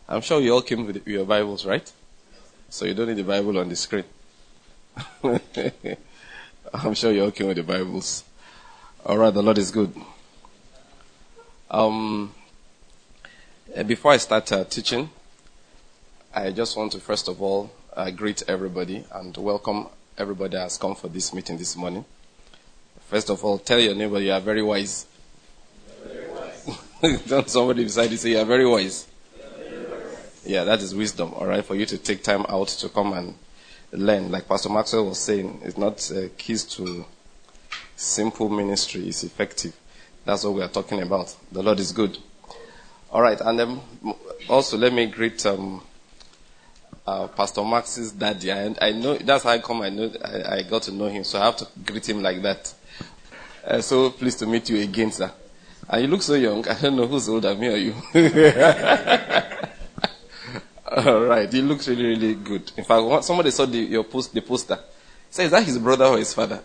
I'm sure you all came with your Bibles, right? So you don't need the Bible on the screen. I'm sure you all came with the Bibles. All right, the Lord is good. Before I start teaching, I just want to first of all greet everybody and welcome everybody that has come for this meeting this morning. First of all, tell your neighbor you are very wise. Don't somebody beside you say you are very wise. Yeah, that is wisdom, all right, for you to take time out to come and learn. Like Pastor Maxwell was saying, it's not keys to simple ministry, it's effective. That's what we are talking about. The Lord is good. All right, and then also let me greet Pastor Max's daddy. I know that's how I come. I know I got to know him, so I have to greet him like that. So pleased to meet you again, sir. And you look so young. I don't know who's older, me or you. All right, he looks really, really good. In fact, somebody saw the poster. Say, is that his brother or his father?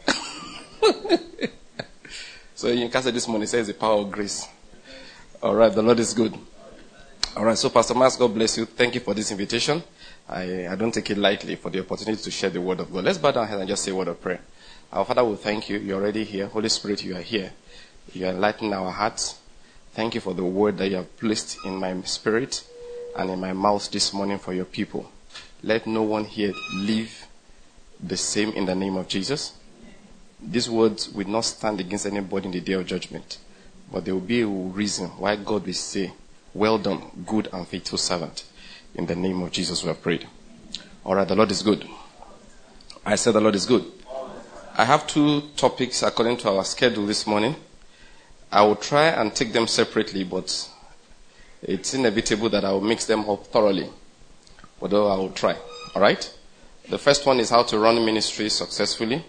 So in Casa this morning says the power of grace. All right, the Lord is good. All right, so Pastor Mas, God bless you. Thank you for this invitation. I don't take it lightly for the opportunity to share the word of God. Let's bow down here and just say a word of prayer. Our Father, we thank you. You're already here. Holy Spirit, you are here. You are enlightening our hearts. Thank you for the word that you have placed in my spirit and in my mouth this morning for your people. Let no one here live the same in the name of Jesus. These words will not stand against anybody in the day of judgment, but there will be a reason why God will say, well done, good and faithful servant. In the name of Jesus we have prayed. All right, the Lord is good. I said the Lord is good. I have two topics according to our schedule this morning. I will try and take them separately, but it's inevitable that I will mix them up thoroughly. Although I will try. All right? The first one is how to run ministry successfully.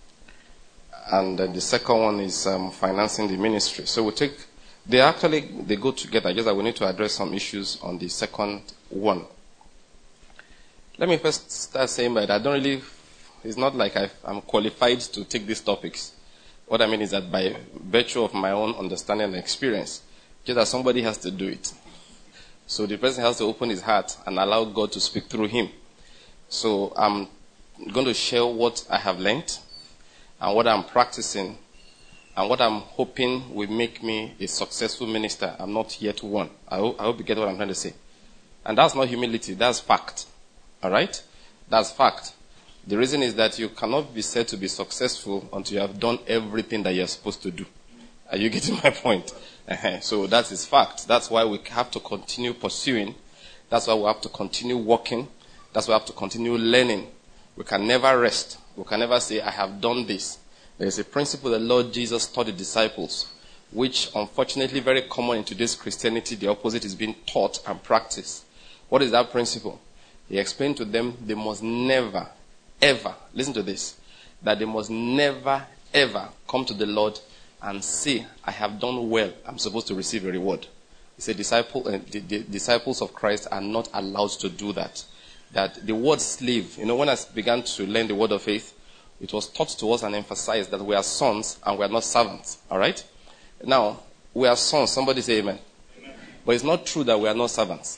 And the second one is financing the ministry. So they go together. Just that we need to address some issues on the second one. Let me first start saying that it's not like I'm qualified to take these topics. What I mean is that by virtue of my own understanding and experience, just that somebody has to do it. So the person has to open his heart and allow God to speak through him. So I'm going to share what I have learned and what I'm practicing and what I'm hoping will make me a successful minister. I'm not yet one. I hope you get what I'm trying to say. And that's not humility. That's fact. All right? That's fact. The reason is that you cannot be said to be successful until you have done everything that you're supposed to do. Are you getting my point? So that is fact. That's why we have to continue pursuing. That's why we have to continue working. That's why we have to continue learning. We can never rest. We can never say, I have done this. There is a principle the Lord Jesus taught the disciples, which unfortunately very common in today's Christianity, the opposite is being taught and practiced. What is that principle? He explained to them they must never, ever, listen to this, that they must never, ever come to the Lord and say, I have done well, I'm supposed to receive a reward. He said the disciples of Christ are not allowed to do that. That the word slave, when I began to learn the word of faith, it was taught to us and emphasized that we are sons and we are not servants. All right? Now, we are sons. Somebody say amen. Amen. But it's not true that we are not servants.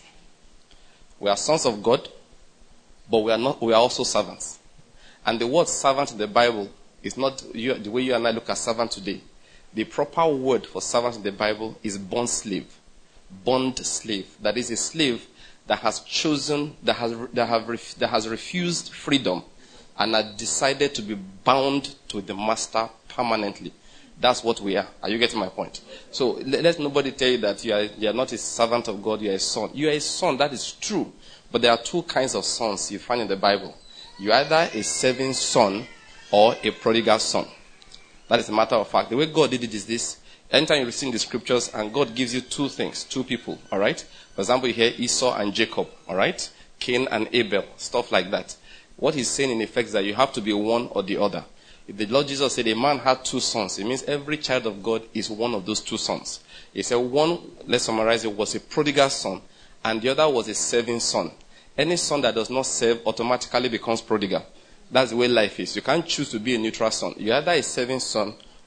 We are sons of God, but we are also servants. And the word servant in the Bible is not the way you and I look at servant today. The proper word for servant in the Bible is bond slave. Bond slave. That is a slave that has chosen, that has refused freedom and has decided to be bound to the master permanently. That's what we are. Are you getting my point? So let nobody tell you that you are not a servant of God, you are a son. You are a son, that is true. But there are two kinds of sons you find in the Bible. You are either a serving son or a prodigal son. That is a matter of fact. The way God did it is this. Anytime you receive the scriptures and God gives you two things, two people, all right? For example, you hear Esau and Jacob, all right? Cain and Abel, stuff like that. What he's saying in effect is that you have to be one or the other. If the Lord Jesus said a man had two sons, it means every child of God is one of those two sons. He said one, let's summarize it, was a prodigal son, and the other was a serving son. Any son that does not serve automatically becomes prodigal. That's the way life is. You can't choose to be a neutral son. You're either a serving son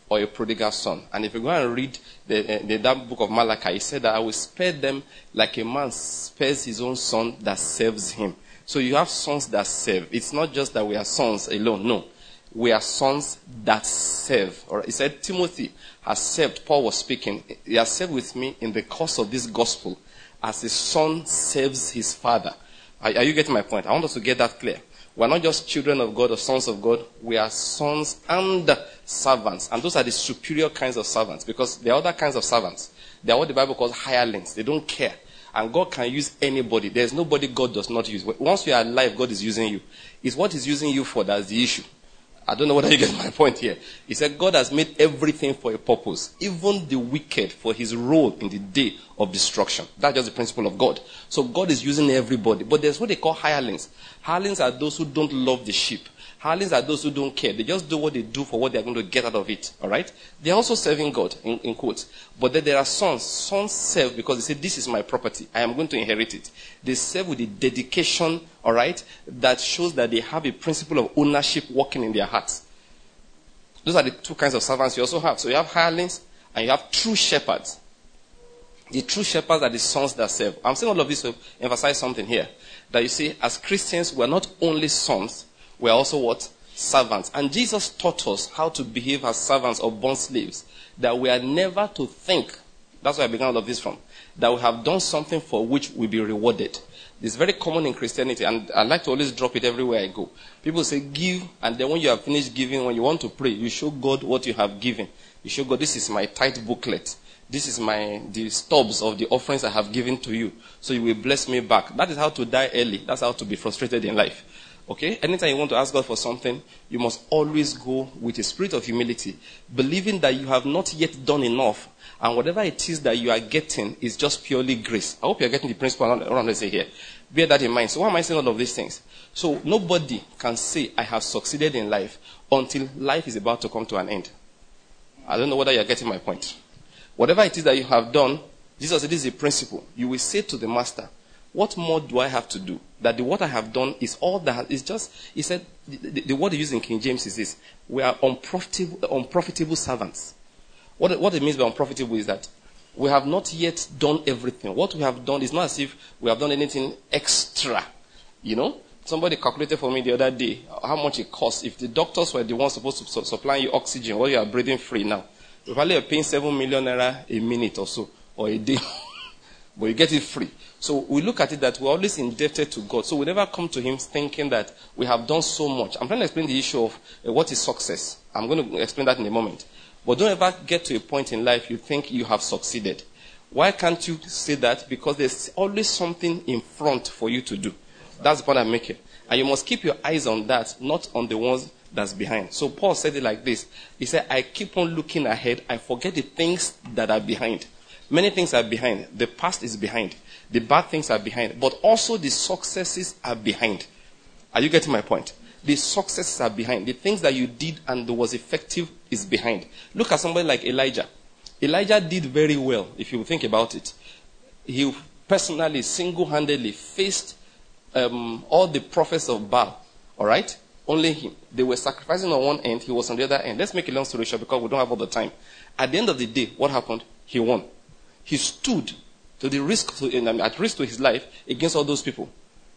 or a prodigal son. And if you go and read that book of Malachi, he said that I will spare them like a man spares his own son that serves him. So you have sons that serve. It's not just that we are sons alone. No. We are sons that serve. All right. He said Timothy has served. Paul was speaking. He has served with me in the course of this gospel as a son serves his father. Are you getting my point? I want us to get that clear. We're not just children of God or sons of God. We are sons and servants. And those are the superior kinds of servants, because there are other kinds of servants. They are what the Bible calls hirelings. They don't care. And God can use anybody. There's nobody God does not use. Once you are alive, God is using you. It's what he's using you for that's the issue. I don't know whether you get my point here. He said God has made everything for a purpose, even the wicked for his role in the day of destruction. That's just the principle of God. So God is using everybody. But there's what they call hirelings. Hirelings are those who don't love the sheep. Hirelings are those who don't care. They just do what they do for what they're going to get out of it. All right? They're also serving God, in quotes. But then there are sons. Sons serve because they say, this is my property. I am going to inherit it. They serve with the dedication, all right, that shows that they have a principle of ownership working in their hearts. Those are the two kinds of servants you also have. So you have hirelings and you have true shepherds. The true shepherds are the sons that serve. I'm saying all of this to emphasize something here. That you see, as Christians, we're not only sons, we're also what? Servants. And Jesus taught us how to behave as servants or bond slaves. That we are never to think, that's where I began all of this from, that we have done something for which we'll be rewarded. It's very common in Christianity, and I like to always drop it everywhere I go. People say, give, and then when you have finished giving, when you want to pray, you show God what you have given. You show God, this is my tithe booklet. This is the stubs of the offerings I have given to you. So you will bless me back. That is how to die early. That's how to be frustrated in life. Okay? Anytime you want to ask God for something, you must always go with a spirit of humility, believing that you have not yet done enough, and whatever it is that you are getting is just purely grace. I hope you're getting the principle around to say here. Bear that in mind. So why am I saying all of these things? So nobody can say, I have succeeded in life until life is about to come to an end. I don't know whether you're getting my point. Whatever it is that you have done, Jesus said this is a principle. You will say to the master, what more do I have to do? That what I have done is all that is just, he said, the word he used in King James is this: we are unprofitable servants. What it means by unprofitable is that we have not yet done everything. What we have done is not as if we have done anything extra. You know? Somebody calculated for me the other day how much it costs. If the doctors were the ones supposed to supply you oxygen while you are breathing free now, you probably are paying 7 million naira a minute or so, or a day. But you get it free. So we look at it that we're always indebted to God. So we never come to him thinking that we have done so much. I'm trying to explain the issue of what is success. I'm going to explain that in a moment. But don't ever get to a point in life you think you have succeeded. Why can't you say that? Because there's always something in front for you to do. That's the point I'm making. And you must keep your eyes on that, not on the ones that's behind. So Paul said it like this. He said, I keep on looking ahead. I forget the things that are behind. Many things are behind. The past is behind. The bad things are behind. But also the successes are behind. Are you getting my point? The successes are behind. The things that you did and was effective is behind. Look at somebody like Elijah. Elijah did very well, if you think about it. He personally, single-handedly faced all the prophets of Baal. All right? Only him. They were sacrificing on one end. He was on the other end. Let's make a long story short because we don't have all the time. At the end of the day, what happened? He won. He stood at risk to his life against all those people.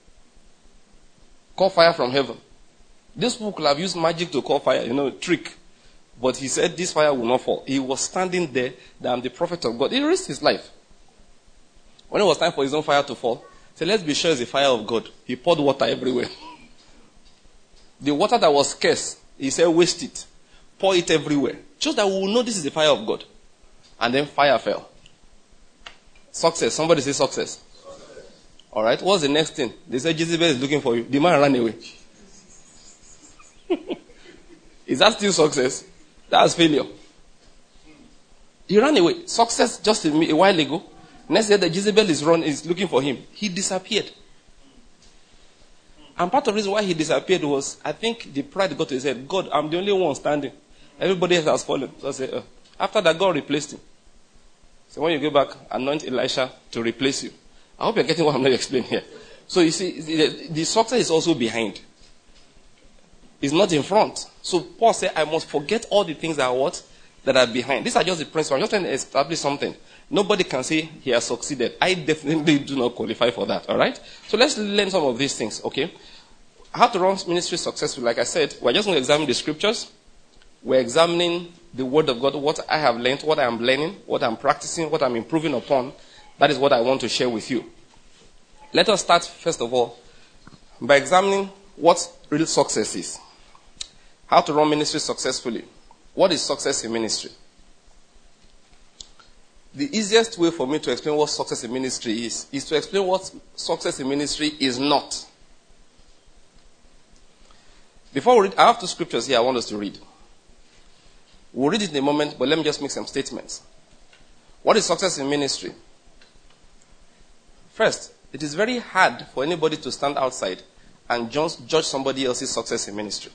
Call fire from heaven. These people could have used magic to call fire, trick. But he said this fire will not fall. He was standing there, that I'm the prophet of God. He risked his life. When it was time for his own fire to fall, he said, let's be sure it's the fire of God. He poured water everywhere. The water that was scarce, he said, waste it. Pour it everywhere. Just that we will know this is the fire of God. And then fire fell. Success. Somebody say success. All right. What's the next thing? They said Jezebel is looking for you. The man ran away. Is that still success? That's failure. He ran away. Success just a while ago. Next year, the Jezebel is looking for him. He disappeared. And part of the reason why he disappeared was, I think the pride got to his head. God, I'm the only one standing. Everybody else has fallen. So I said, after that, God replaced him. So when you go back, anoint Elisha to replace you. I hope you're getting what I'm going to explain here. So you see, the success is also behind. It's not in front. So Paul said, I must forget all the things that are what? that are behind. These are just the principles. I'm just trying to establish something. Nobody can say he has succeeded. I definitely do not qualify for that, all right? So let's learn some of these things, okay? How to run ministry successfully. Like I said, we're just going to examine the scriptures. We're examining the word of God, what I have learned, what I am learning, what I'm practicing, what I'm improving upon. That is what I want to share with you. Let us start, first of all, by examining what real success is. How to run ministry successfully. What is success in ministry? The easiest way for me to explain what success in ministry is to explain what success in ministry is not. Before we read, I have two scriptures here I want us to read. We'll read it in a moment, but let me just make some statements. What is success in ministry? First, it is very hard for anybody to stand outside and just judge somebody else's success in ministry.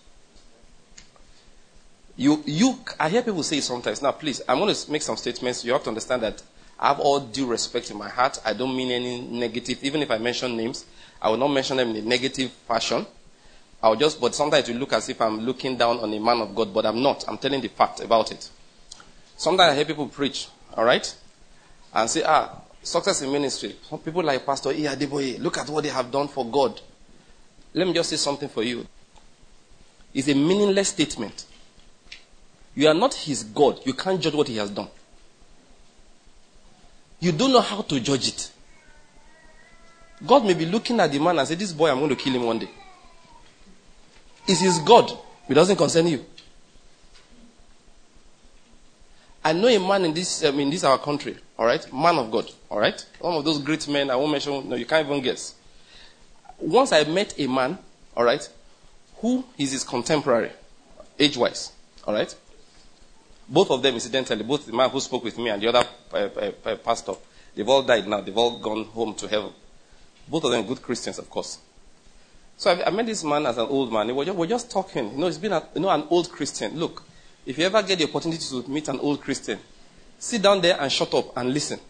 I hear people say it sometimes. Now, please, I'm going to make some statements. You have to understand that I have all due respect in my heart. I don't mean any negative. Even if I mention names, I will not mention them in a negative fashion. But sometimes it will look as if I'm looking down on a man of God, but I'm not. I'm telling the fact about it. Sometimes I hear people preach, all right? And say, success in ministry. Some people like Pastor E. Adeboye, look at what they have done for God. Let me just say something for you. It's a meaningless statement. You are not his God. You can't judge what he has done. You don't know how to judge it. God may be looking at the man and say, this boy, I'm going to kill him one day. It's his God. It doesn't concern you. I know a man in this our country, all right? Man of God, all right? One of those great men, I won't mention, no, you can't even guess. Once I met a man, all right, who is his contemporary, age-wise, all right? Both of them, incidentally, both the man who spoke with me and the other pastor, they've all died now. They've all gone home to heaven. Both of them good Christians, of course. So I met this man as an old man. We're just talking. He's been an old Christian. Look, if you ever get the opportunity to meet an old Christian, sit down there and shut up and listen.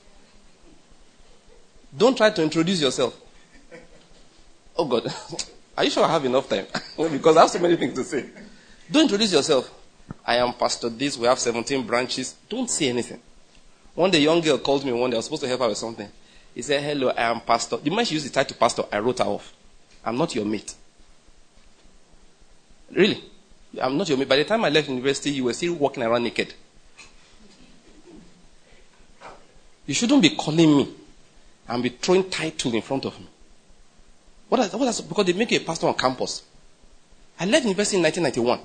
Don't try to introduce yourself. Oh, God. Are you sure I have enough time? Because I have so many things to say. Don't introduce yourself. I am Pastor this. We have 17 branches. Don't say anything. One day, a young girl called me one day. I was supposed to help her with something. He said, hello, I am Pastor. The moment she used the title Pastor, I wrote her off. I'm not your mate. Really? I'm not your mate. By the time I left university, you were still walking around naked. You shouldn't be calling me and be throwing title in front of me. Because they make you a pastor on campus. I left university in 1991.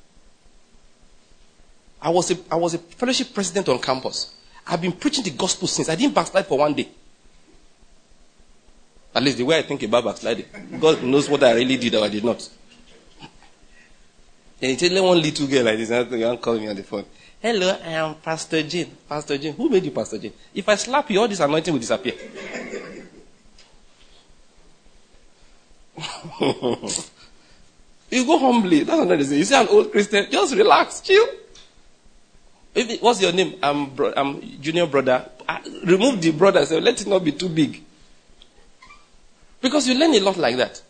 I was a fellowship president on campus. I've been preaching the gospel since. I didn't backslide for one day. At least the way I think about backsliding. God knows what I really did or I did not. And he tell one little girl like this, you can't call me on the phone. Hello, I am Pastor Jane. Pastor Jane. Who made you Pastor Jane? If I slap you, all this anointing will disappear. You go humbly. That's what they say. You see an old Christian, just relax, chill. What's your name? I'm junior brother. Remove the brother. So let it not be too big. Because you learn a lot like that.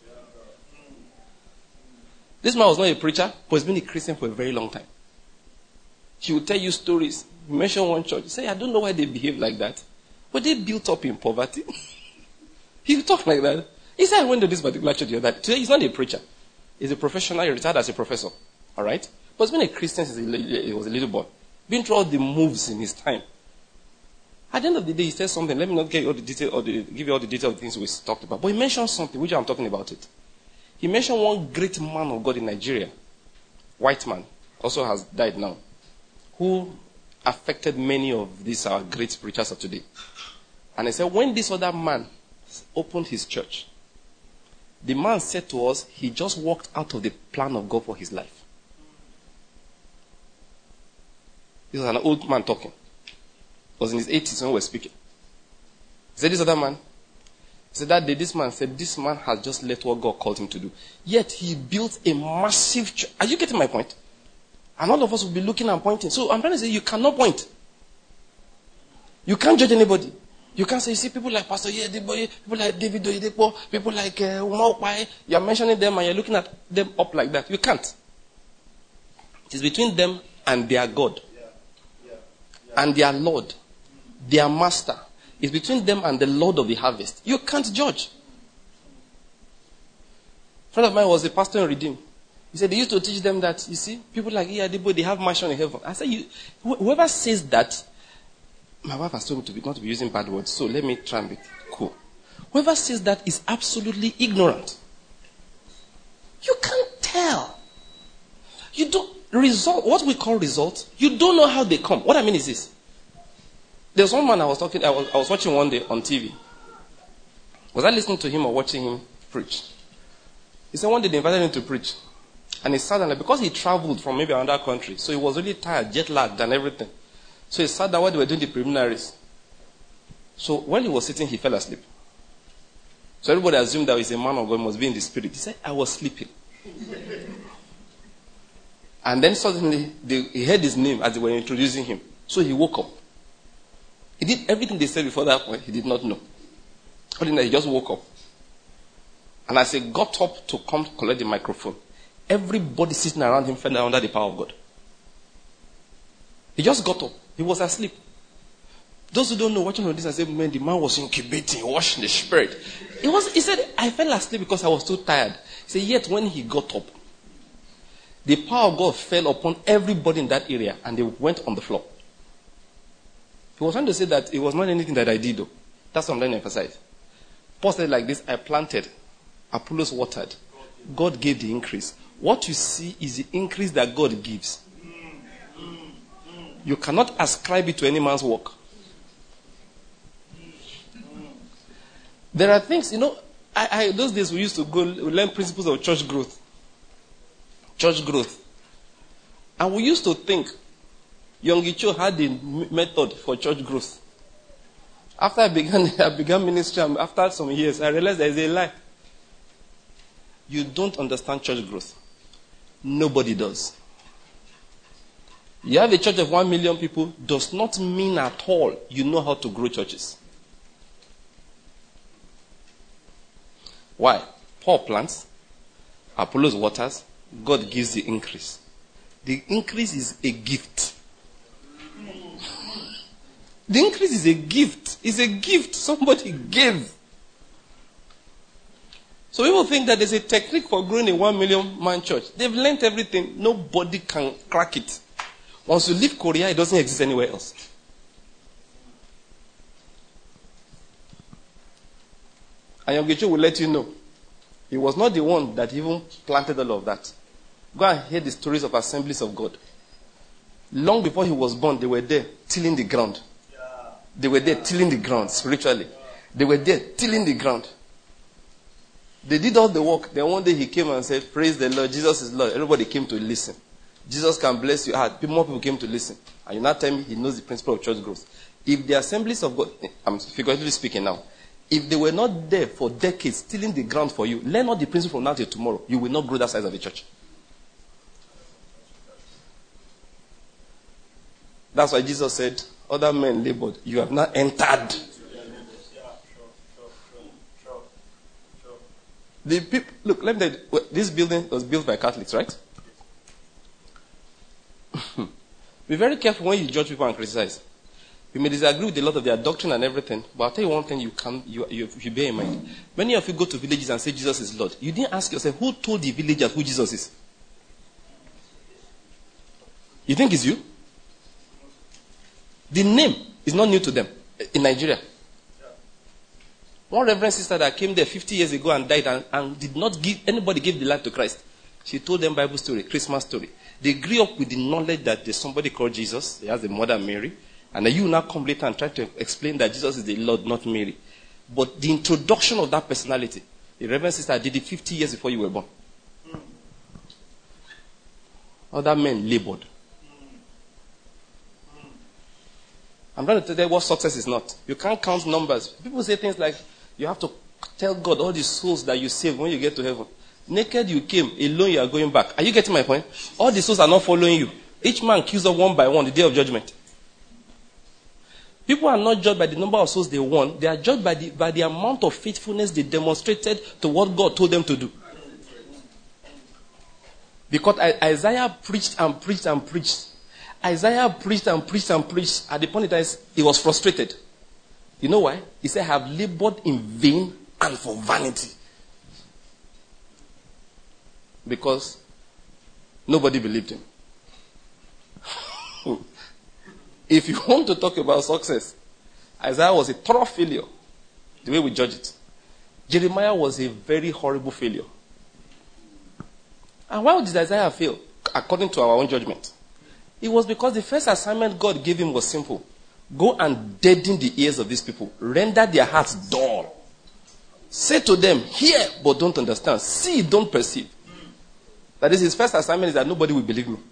This man was not a preacher, but he's been a Christian for a very long time. He will tell you stories. You mention one church. You say, I don't know why they behave like that. But they built up in poverty. He will talk like that. He said, I went to this particular church the other day. Today, he's not a preacher. He's a professional. He retired as a professor. All right? But he's been a Christian since he was a little boy. Been through all the moves in his time. At the end of the day, he said something. Let me not get you all the detail or give you all the detailed things we talked about. But he mentioned something, which I'm talking about it. He mentioned one great man of God in Nigeria, white man, also has died now, who affected many of these our great preachers of today. And he said, when this other man opened his church, the man said to us, he just walked out of the plan of God for his life. This was an old man talking. He was in his 80s when we were speaking. He said, this other man, he said that day, this man said, this man has just left what God called him to do. Yet he built a massive church. Are you getting my point? And all of us will be looking and pointing. So I'm trying to say, you cannot point. You can't judge anybody. You can't say, you see, people like Pastor Yedeboye, people like David Oyedepo, people like Umar Okpai, you're mentioning them and you're looking at them up like that. You can't. It is between them and their God. And their Lord, their master. It's between them and the Lord of the harvest. You can't judge. A friend of mine was a pastor in Redeem. He said they used to teach them that, you see, people like Iyadibo, they have mansion in heaven. I said, whoever says that, my wife has told me not to be using bad words, so let me try and be cool. Whoever says that is absolutely ignorant. You can't tell. You don't result. What we call results, you don't know how they come. What I mean is this: there's one man I was watching one day on TV. Was I listening to him or watching him preach? He said one day they invited him to preach, and he sat down because he traveled from maybe another country, so he was really tired, jet lagged, and everything. So he sat down while they were doing the preliminaries. So when he was sitting, he fell asleep. So everybody assumed that he's a man of God, must be in the spirit. He said, I was sleeping. And then suddenly, he heard his name as they were introducing him. So he woke up. He did everything they said before that point. He did not know. He just woke up. And as he got up to come collect the microphone, everybody sitting around him fell down under the power of God. He just got up. He was asleep. Those who don't know, watching on this and say, man, the man was incubating, washing the spirit. He said, I fell asleep because I was too tired. He said, yet when he got up, the power of God fell upon everybody in that area and they went on the floor. He was trying to say that it was not anything that I did though. That's what I'm trying to emphasize. Paul said like this, I planted, Apollos watered, God gave the increase. What you see is the increase that God gives. You cannot ascribe it to any man's work. There are things, those days we used to go learn principles of church growth. Church growth. And we used to think Yonggi Cho had a method for church growth. After I began ministry, and after some years, I realized there is a lie. You don't understand church growth. Nobody does. You have a church of 1 million people, does not mean at all you know how to grow churches. Why? Paul plants, Apollos waters, God gives the increase. The increase is a gift. The increase is a gift. It's a gift somebody gave. So people think that there's a technique for growing a 1 million man church. They've learned everything. Nobody can crack it. Once you leave Korea, it doesn't exist anywhere else. And Yonggi Cho will let you know. He was not the one that even planted all of that. Go and hear the stories of Assemblies of God. Long before he was born, they were there tilling the ground. They were there tilling the ground spiritually. They were there tilling the ground. They did all the work. Then one day he came and said, praise the Lord, Jesus is Lord. Everybody came to listen. Jesus can bless you. More people came to listen. And you now tell me he knows the principle of church growth. If the Assemblies of God, I'm figuratively speaking now, if they were not there for decades, tilling the ground for you, learn all the principle from now till tomorrow, you will not grow that size of a church. That's why Jesus said, other men labored, you have not entered. The people, look, let me tell you, this building was built by Catholics, right? Be very careful when you judge people and criticize. You may disagree with a lot of their doctrine and everything, but I'll tell you one thing you bear in mind. Many of you go to villages and say Jesus is Lord. You didn't ask yourself, who told the villagers who Jesus is? You think it's you? The name is not new to them in Nigeria. One reverend sister that came there 50 years ago and died and did not give anybody gave the life to Christ. She told them Bible story, Christmas story. They grew up with the knowledge that there's somebody called Jesus. He has a mother, Mary. And then you now come later and try to explain that Jesus is the Lord, not Mary. But the introduction of that personality, the reverend sister did it 50 years before you were born. Other men labored. I'm trying to tell you what success is not. You can't count numbers. People say things like, you have to tell God all the souls that you save when you get to heaven. Naked you came, alone you are going back. Are you getting my point? All the souls are not following you. Each man kills them one by one, the day of judgment. People are not judged by the number of souls they won. They are judged by the amount of faithfulness they demonstrated to what God told them to do. Because Isaiah preached and preached and preached. Isaiah preached and preached and preached at the point that he was frustrated. You know why? He said, I have labored in vain and for vanity. Because nobody believed him. If you want to talk about success, Isaiah was a thorough failure, the way we judge it. Jeremiah was a very horrible failure. And why did Isaiah fail, according to our own judgment? It was because the first assignment God gave him was simple. Go and deaden the ears of these people. Render their hearts dull. Say to them, hear but don't understand. See, don't perceive. That is, his first assignment is that nobody will believe me.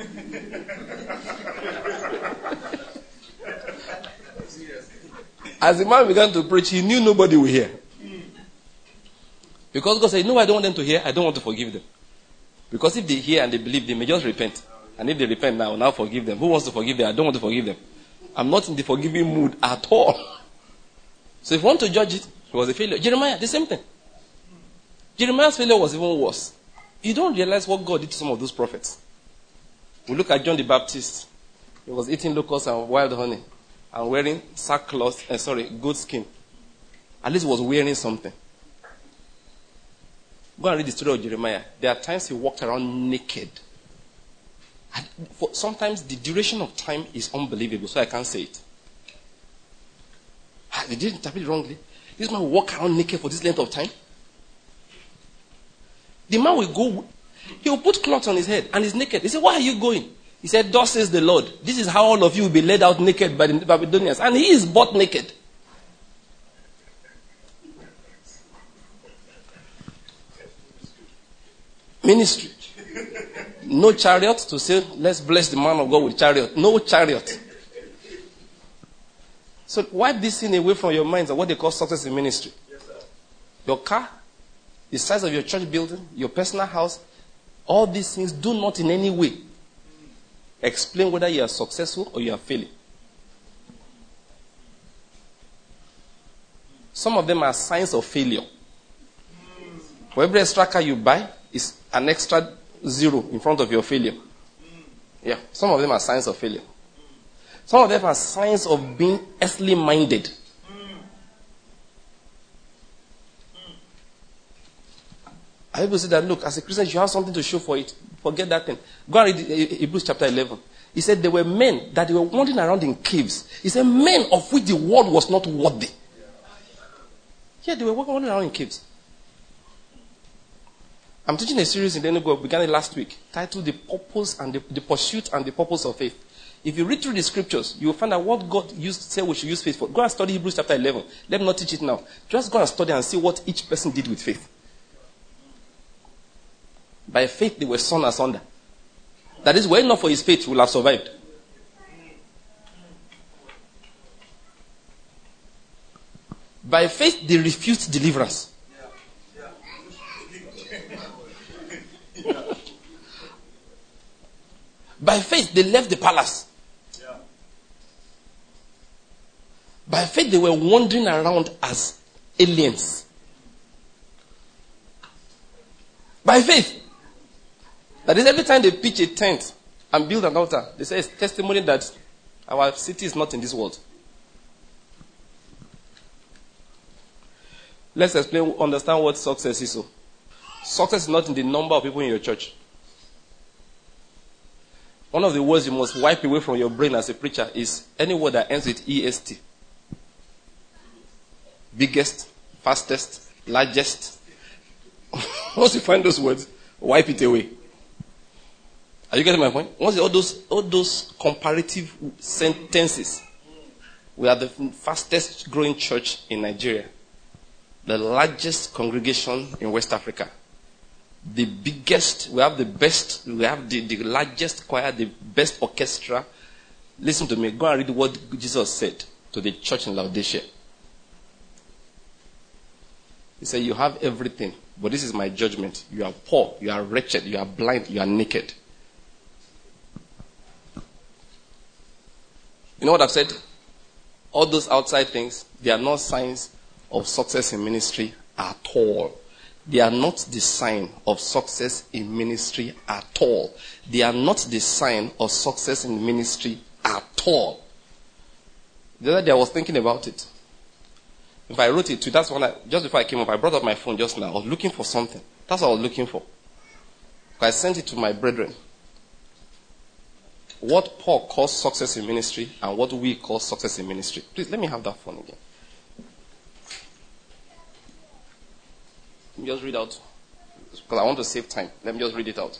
As the man began to preach, he knew nobody would hear. Because God said, no, I don't want them to hear. I don't want to forgive them. Because if they hear and they believe, they may just repent. And if they repent now forgive them. Who wants to forgive them? I don't want to forgive them. I'm not in the forgiving mood at all. So if you want to judge it, it was a failure. Jeremiah, the same thing. Jeremiah's failure was even worse. You don't realize what God did to some of those prophets. We look at John the Baptist. He was eating locusts and wild honey and wearing goat skin. At least he was wearing something. Go and read the story of Jeremiah. There are times he walked around naked. Sometimes the duration of time is unbelievable, so I can't say it. They didn't interpret it wrongly. This man will walk around naked for this length of time. The man will go, he will put cloth on his head and he's naked. He said, why are you going? He said, thus says the Lord. This is how all of you will be led out naked by the Babylonians. And he is bought naked. Ministry. No chariot to say, let's bless the man of God with chariot. No chariot. So wipe this thing away from your minds and what they call success in ministry. Yes, your car, the size of your church building, your personal house, all these things do not in any way explain whether you are successful or you are failing. Some of them are signs of failure. For every extra car you buy is an extra zero in front of your failure. Yeah, some of them are signs of failure. Some of them are signs of being earthly minded. I will say that, look, as a Christian, you have something to show for it. Forget that thing. Go and read Hebrews chapter 11. He said there were men that they were wandering around in caves. He said men of which the world was not worthy. Yeah, they were wandering around in caves. I'm teaching a series in Enugu, began it last week, titled The Purpose and the Pursuit and the Purpose of Faith. If you read through the scriptures, you will find out what God said we should use faith for. Go and study Hebrews chapter 11. Let me not teach it now. Just go and study and see what each person did with faith. By faith, they were sawn asunder. That is, were it not for his faith, he would have survived. By faith, they refused deliverance. By faith, they left the palace. By faith, they were wandering around as aliens. By faith. That is, every time they pitch a tent and build an altar, they say it's testimony that our city is not in this world. Let's understand what success is. So, success is not in the number of people in your church. One of the words you must wipe away from your brain as a preacher is any word that ends with EST. Biggest, fastest, largest. Once you find those words, wipe it away. Are you getting my point? Once all those comparative sentences, we are the fastest growing church in Nigeria, the largest congregation in West Africa, the biggest, we have the best, we have the largest choir, the best orchestra. Listen to me, go and read what Jesus said to the church in Laodicea. He said, you have everything, but this is my judgment. You are poor, you are wretched, you are blind, you are naked. You know what I've said? All those outside things, they are not signs of success in ministry at all. They are not the sign of success in ministry at all. They are not the sign of success in ministry at all. The other day I was thinking about it. If I wrote it to, that's when just before I came up, I brought up my phone just now. I was looking for something. That's what I was looking for. I sent it to my brethren. What Paul calls success in ministry and what we call success in ministry. Please, let me have that phone again. Let me just read out. Because I want to save time. Let me just read it out.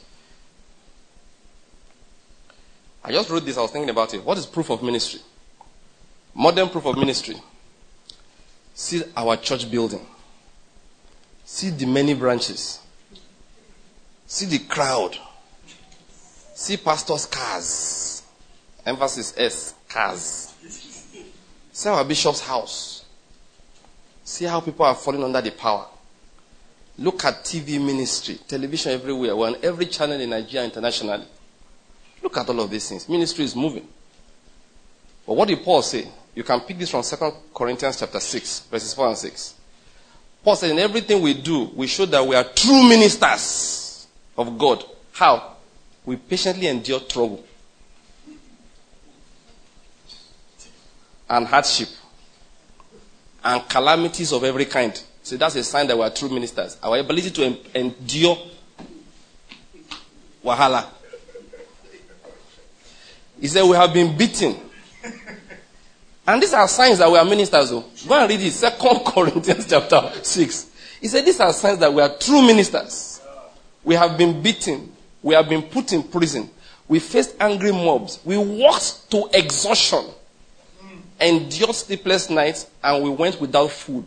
I just wrote this. I was thinking about it. What is proof of ministry? Modern proof of ministry. See our church building. See the many branches. See the crowd. See pastors' cars. Emphasis S, cars. See our bishop's house. See how people are falling under the power. Look at TV ministry, television everywhere. We're on every channel in Nigeria internationally. Look at all of these things. Ministry is moving. But what did Paul say? You can pick this from 2 Corinthians chapter 6, verses 4 and 6. Paul said, in everything we do, we show that we are true ministers of God. How? We patiently endure trouble and hardship and calamities of every kind. So that's a sign that we are true ministers. Our ability to endure wahala. He said we have been beaten. And these are signs that we are ministers. Go and read it. 2 Corinthians chapter 6. He said these are signs that we are true ministers. We have been beaten. We have been put in prison. We faced angry mobs. We walked to exhaustion. Endured sleepless nights. And we went without food.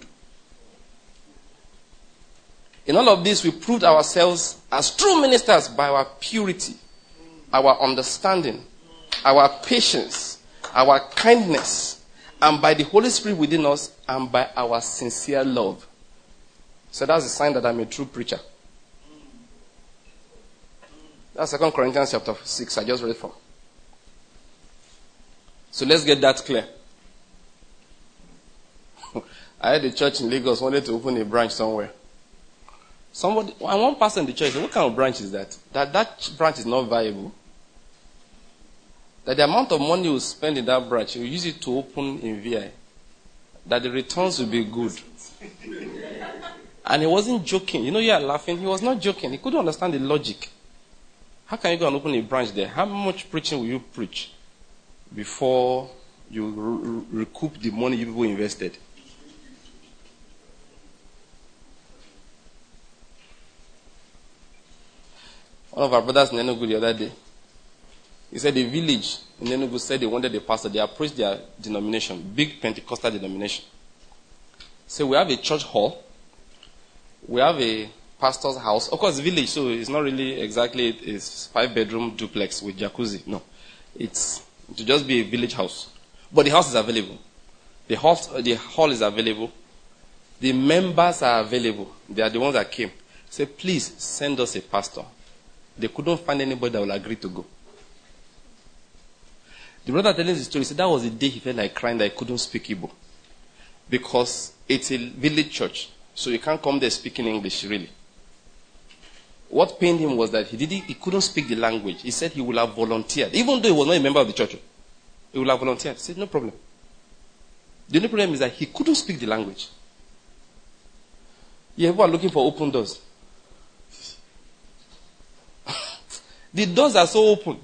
In all of this, we proved ourselves as true ministers by our purity, our understanding, our patience, our kindness, and by the Holy Spirit within us, and by our sincere love. So that's a sign that I'm a true preacher. That's 2 Corinthians chapter 6, I just read from. So let's get that clear. I had a church in Lagos wanted to open a branch somewhere. One person in the church said, what kind of branch is that? That branch is not viable. That the amount of money you spend in that branch, you use it to open in VI. That the returns will be good. And he wasn't joking. You know, you are laughing. He was not joking. He couldn't understand the logic. How can you go and open a branch there? How much preaching will you preach before you recoup the money you people invested? One of our brothers in Enugu the other day, he said the village in Enugu said they wanted a pastor. They approached their denomination, big Pentecostal denomination. So we have a church hall. We have a pastor's house. Of course, village, so it's not really exactly, it's 5-bedroom duplex with jacuzzi. No. It's to just be a village house. But the house is available. The hall is available. The members are available. They are the ones that came. Say, please send us a pastor. They couldn't find anybody that will agree to go. The brother telling the story said that was the day he felt like crying that he couldn't speak Igbo. Because it's a village church. So you can't come there speaking English, really. What pained him was that he couldn't speak the language. He said he would have volunteered. Even though he was not a member of the church. He would have volunteered. He said, no problem. The only problem is that he couldn't speak the language. Yeah, people are looking for open doors. The doors are so open.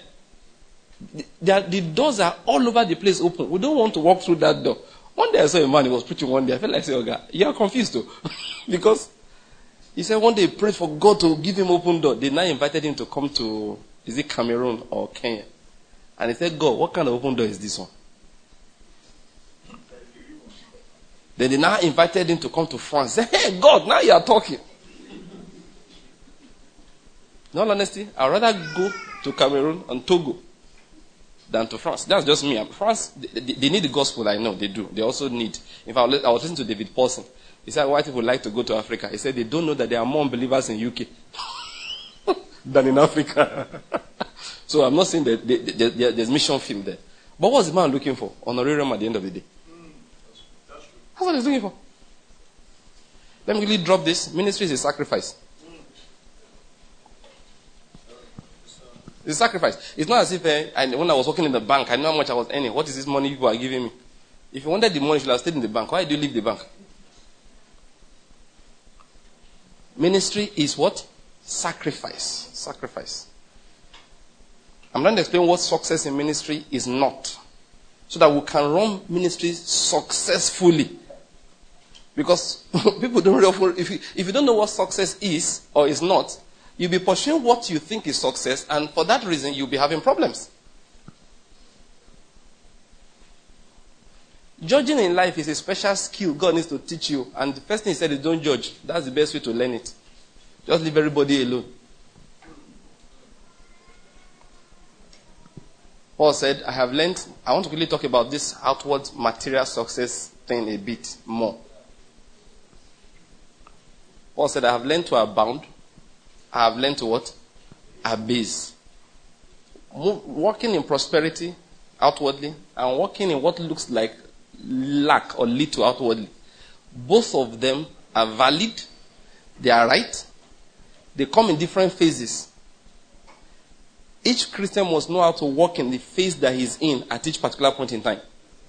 The doors are all over the place open. We don't want to walk through that door. One day I saw a man, he was preaching one day. I felt like saying, okay, you are confused though. Because he said one day he prayed for God to give him open door. They now invited him to come to, is it Cameroon or Kenya? And he said, God, what kind of open door is this one? Then they now invited him to come to France. Say, hey, God, now you are talking. In all honesty, I'd rather go to Cameroon and Togo than to France. That's just me. France, they need the gospel, I know, they do. They also need. In fact, I was listening to David Paulson. He said, white people like to go to Africa. He said, they don't know that there are more unbelievers in UK than in Africa. So I'm not saying that there's mission field there. But what's the man looking for? Honorarium at the end of the day. That's what he's looking for. Let me really drop this. Ministry is a sacrifice. It's a sacrifice. It's not as if when I was working in the bank, I know how much I was earning. What is this money people are giving me? If you wanted the money, you should have stayed in the bank. Why do you leave the bank? Ministry is what? Sacrifice. Sacrifice. I'm trying to explain what success in ministry is not, so that we can run ministries successfully. Because people don't really often, if you don't know what success is or is not, you'll be pursuing what you think is success, and for that reason, you'll be having problems. Judging in life is a special skill God needs to teach you, and the first thing he said is don't judge. That's the best way to learn it. Just leave everybody alone. Paul said, I want to really talk about this outward material success thing a bit more. Paul said, I have learned to abound. I have learned to what? Abase. Walking in prosperity outwardly and walking in what looks like lack or little outwardly. Both of them are valid. They are right. They come in different phases. Each Christian must know how to walk in the phase that he's in at each particular point in time.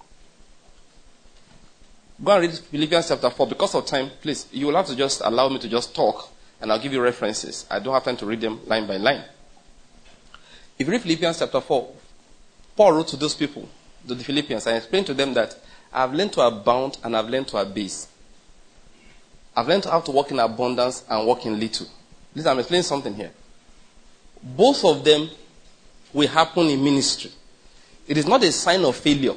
Go and read Philippians chapter 4. Because of time, please, you will have to just allow me to just talk, and I'll give you references. I don't have time to read them line by line. If you read Philippians chapter 4, Paul wrote to those people, to the Philippians, and explained to them that I've learned to abound and I've learned to abase. I've learned how to walk in abundance and walk in little. Listen, I'm explaining something here. Both of them will happen in ministry. It is not a sign of failure.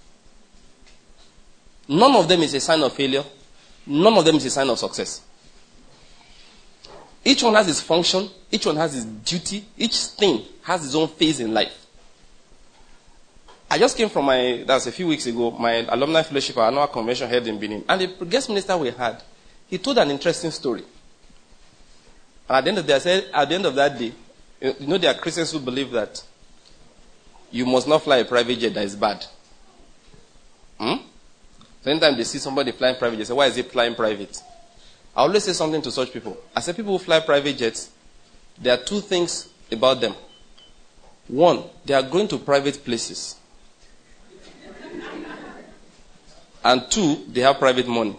None of them is a sign of failure. None of them is a sign of success. Each one has its function. Each one has its duty. Each thing has its own phase in life. I just came from that's a few weeks ago, my alumni fellowship, our annual convention held in Benin. And the guest minister we had, he told an interesting story. And at the end of the day, I said, at the end of that day, you know, there are Christians who believe that you must not fly a private jet, that is bad. So anytime they see somebody flying private jet, they say, why is he flying private? I always say something to such people. I say people who fly private jets, there are two things about them. One, they are going to private places. And two, they have private money.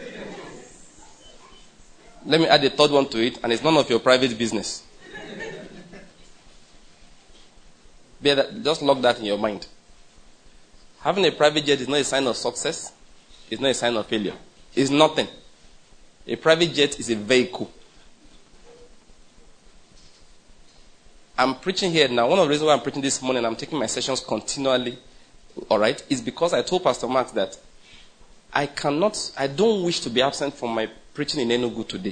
Let me add a third one to it, and it's none of your private business. Just lock that in your mind. Having a private jet is not a sign of success. It's not a sign of failure. It's nothing. A private jet is a vehicle. I'm preaching here now. One of the reasons why I'm preaching this morning, I'm taking my sessions continually, all right, is because I told Pastor Mark that I don't wish to be absent from my preaching in Enugu today.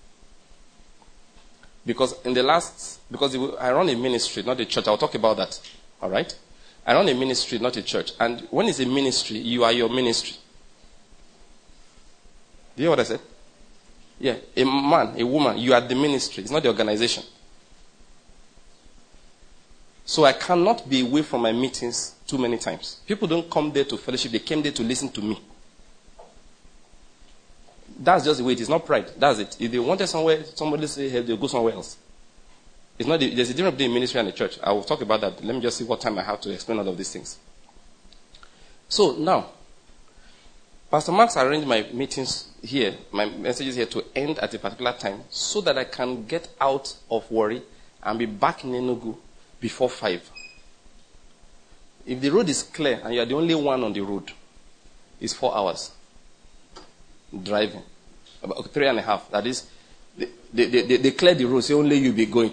Because I run a ministry, not a church. I'll talk about that. All right? I run a ministry, not a church. And when it's a ministry, you are your ministry. Do you hear what I said? Yeah. A man, a woman, you are the ministry. It's not the organization. So I cannot be away from my meetings too many times. People don't come there to fellowship. They came there to listen to me. That's just the way it is. Not pride. That's it. If they wanted somewhere, somebody say, hey, they'll go somewhere else. There's a difference between ministry and a church. I will talk about that. Let me just see what time I have to explain all of these things. So now, Pastor Mark's arranged my meetings here, my messages here to end at a particular time so that I can get out of worry and be back in Enugu before 5. If the road is clear and you are the only one on the road, it's 4 hours driving. About 3.5. That is, they clear the road, so only you be going.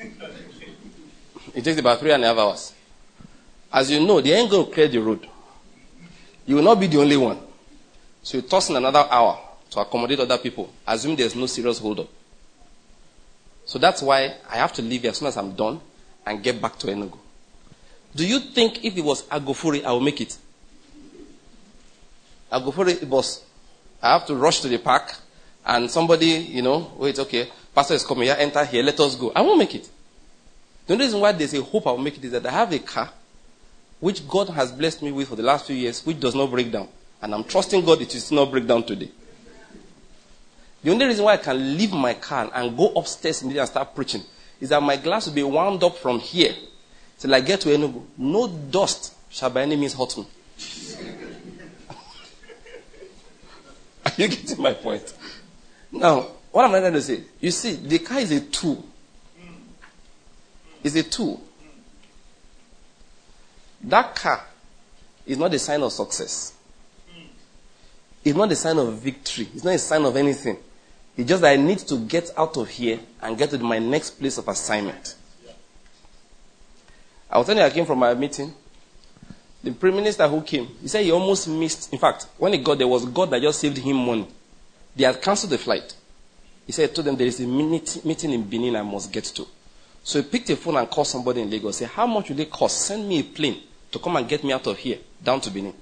It takes about 3.5 hours. As you know, they ain't going to clear the road. You will not be the only one. So you toss in another hour to accommodate other people. Assume there's no serious hold-up. So that's why I have to leave here as soon as I'm done and get back to Enugu. Do you think if it was Agofure, I will make it? Agofure, boss, I have to rush to the park and somebody, wait, okay, pastor is coming here, enter here, let us go. I won't make it. The only reason why there's a hope I will make it is that I have a car which God has blessed me with for the last few years, which does not break down. And I'm trusting God it will not break down today. The only reason why I can leave my car and go upstairs immediately and start preaching is that my glass will be wound up from here till I get to Enugu. No dust shall by any means hurt me. Are you getting my point? Now, what am I trying to say? You see, the car is a tool. It's a tool. That car is not a sign of success. It's not a sign of victory. It's not a sign of anything. It's just that I need to get out of here and get to my next place of assignment. I was telling you, I came from my meeting. The Prime Minister who came, he said he almost missed. In fact, when he got there, was God that just saved him money. They had cancelled the flight. He said to them, there is a meeting in Benin I must get to. So he picked a phone and called somebody in Lagos. Said, how much will it cost? Send me a plane to come and get me out of here, down to Benin.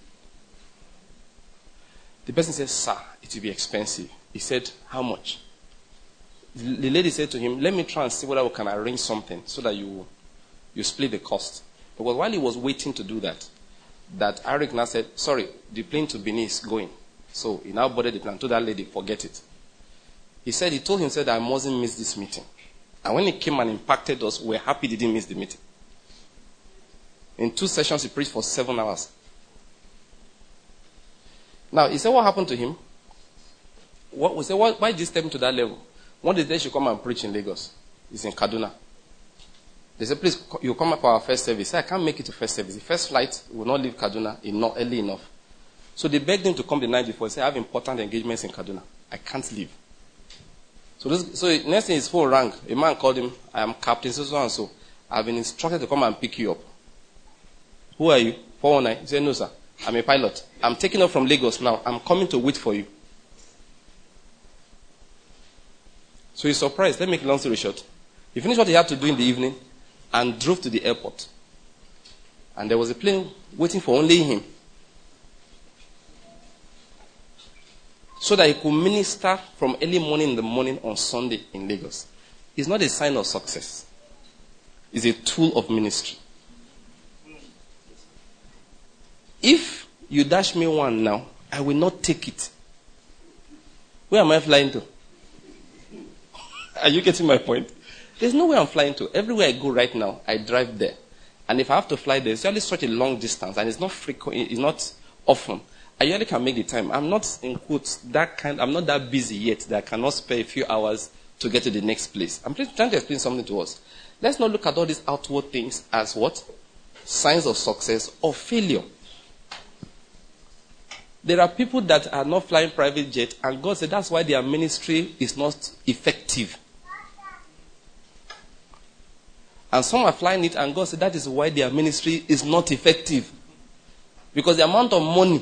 The person said, sir, it will be expensive. He said, how much? The lady said to him, let me try and see whether we can arrange something so that you split the cost. Because while he was waiting to do that Eric now said, sorry, the plane to Benin is going. So he now boarded the plane, told that lady, forget it. He told himself that I mustn't miss this meeting. And when he came and impacted us, we were happy he didn't miss the meeting. In 2 sessions, he preached for 7 hours. Now, he said, what happened to him? We said, why did you step him to that level? One day they should come and preach in Lagos. He's in Kaduna. They said, please, you come up for our first service. He said, I can't make it to first service. The first flight will not leave Kaduna early enough. So they begged him to come the night before. He said, I have important engagements in Kaduna. I can't leave. So next thing his phone rang. A man called him, I am Captain so and so. I've been instructed to come and pick you up. Who are you? 419. He said, no, sir. I'm a pilot. I'm taking off from Lagos now. I'm coming to wait for you. So he's surprised. Let me make a long story short. He finished what he had to do in the evening and drove to the airport. And there was a plane waiting for only him. So that he could minister from early morning in the morning on Sunday in Lagos. It's not a sign of success. It's a tool of ministry. If you dash me one now, I will not take it. Where am I flying to? Are you getting my point? There's nowhere I'm flying to. Everywhere I go right now, I drive there. And if I have to fly there, it's only such a long distance, and it's not frequent, it's not often. I usually can make the time. I'm not, in quotes, I'm not that busy yet that I cannot spare a few hours to get to the next place. I'm trying to explain something to us. Let's not look at all these outward things as what? Signs of success or failure. There are people that are not flying private jet, and God said that's why their ministry is not effective. And some are flying it, and God said that is why their ministry is not effective. Because the amount of money.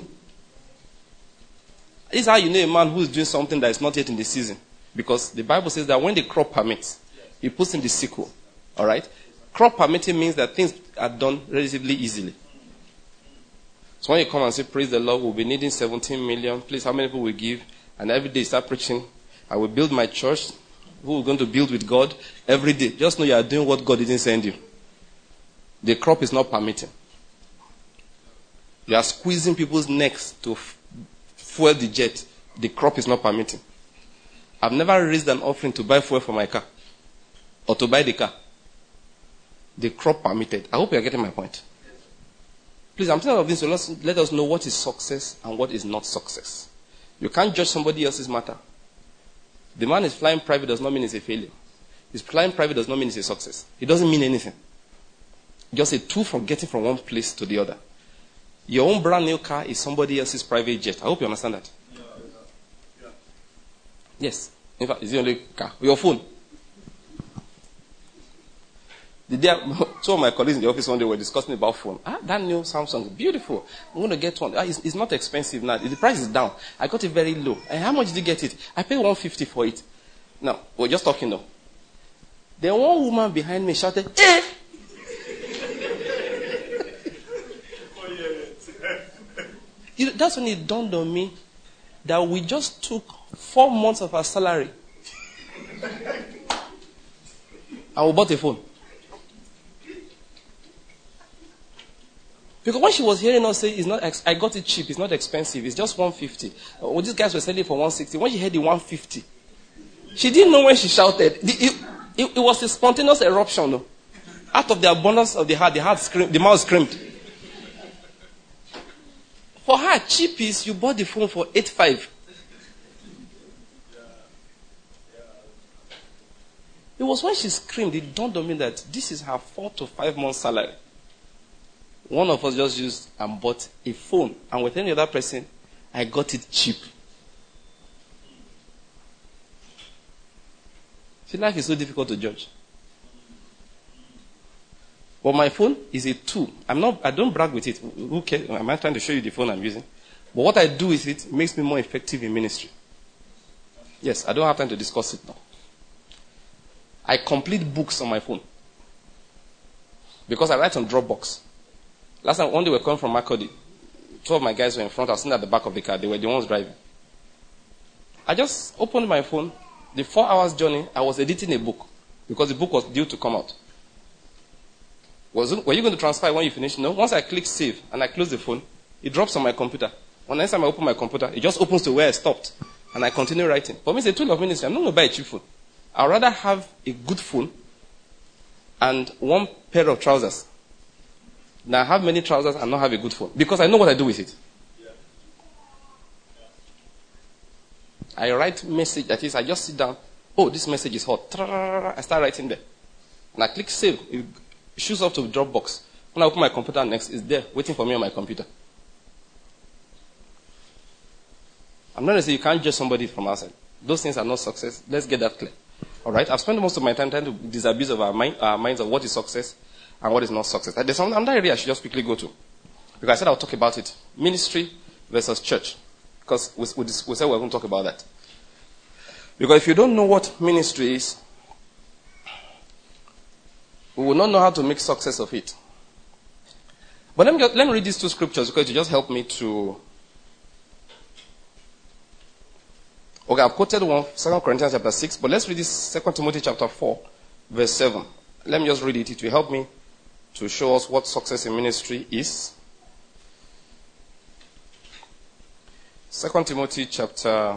This is how you know a man who is doing something that is not yet in the season. Because the Bible says that when the crop permits, he puts in the sickle. Alright? Crop permitting means that things are done relatively easily. So when you come and say, praise the Lord, we'll be needing 17 million. Please, how many people will give? And every day you start preaching, I will build my church. Who are going to build with God? Every day. Just know you are doing what God didn't send you. The crop is not permitting. You are squeezing people's necks to fuel the jet. The crop is not permitting. I've never raised an offering to buy fuel for my car. Or to buy the car. The crop permitted. I hope you are getting my point. Please, I'm telling you this, so let us know what is success and what is not success. You can't judge somebody else's matter. The man is flying private does not mean it's a failure. He's flying private does not mean it's a success. It doesn't mean anything. Just a tool for getting from one place to the other. Your own brand new car is somebody else's private jet. I hope you understand that. Yeah. Yes. In fact, it's the only car. Your phone. The day, two of my colleagues in the office one day were discussing about phone. That new Samsung is beautiful. I'm going to get one. It's not expensive now. The price is down. I got it very low. And how much did you get it? I paid $150 for it. Now, we're just talking now. Then one woman behind me shouted, "Eh!" That's when it dawned on me that we just took 4 months of our salary and we bought a phone. Because when she was hearing us say, "It's not, I got it cheap, it's not expensive, it's just $150. These guys were selling it for $160. When she heard the $150, She didn't know when she shouted. It was a spontaneous eruption. No? Out of the abundance of the heart screamed, the mouth screamed. For her, cheap is you bought the phone for 8,500. It was when she screamed, it dawned on me that this is her 4 to 5 months salary. One of us just used and bought a phone. And with any other person, I got it cheap. See, life is so difficult to judge. But my phone is a tool. I don't brag with it. Who cares? Am I trying to show you the phone I'm using? But what I do with it makes me more effective in ministry. Yes, I don't have time to discuss it now. I complete books on my phone. Because I write on Dropbox. Last time, one day we were coming from Makurdi. 2 of my guys were in front. I was sitting at the back of the car. They were the ones driving. I just opened my phone. The 4 hours journey, I was editing a book. Because the book was due to come out. Were you going to transfer when you finish? No. Once I click save and I close the phone, it drops on my computer. When next time I open my computer, it just opens to where I stopped. And I continue writing. For me, it's a tool of ministry. I'm not going to buy a cheap phone. I'd rather have a good phone and 1 pair of trousers than I have many trousers and not have a good phone. Because I know what I do with it. I write message, that is, I just sit down. Oh, this message is hot. I start writing there. And I click save. It shoots up to Dropbox. When I open my computer next, it's there, waiting for me on my computer. I'm not going to say you can't judge somebody from outside. Those things are not success. Let's get that clear. All right? I've spent most of my time trying to disabuse of our minds of what is success and what is not success. There's another area I should just quickly go to. Because I said I'll talk about it. Ministry versus church. Because we said we're going to talk about that. Because if you don't know what ministry is, we will not know how to make success of it. But let me read these 2 scriptures because it just help me to... Okay, I've quoted one, 2 Corinthians chapter 6, but let's read this 2 Timothy chapter 4, verse 7. Let me just read it. It will help me to show us what success in ministry is. 2 Timothy chapter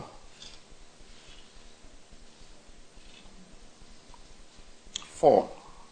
4.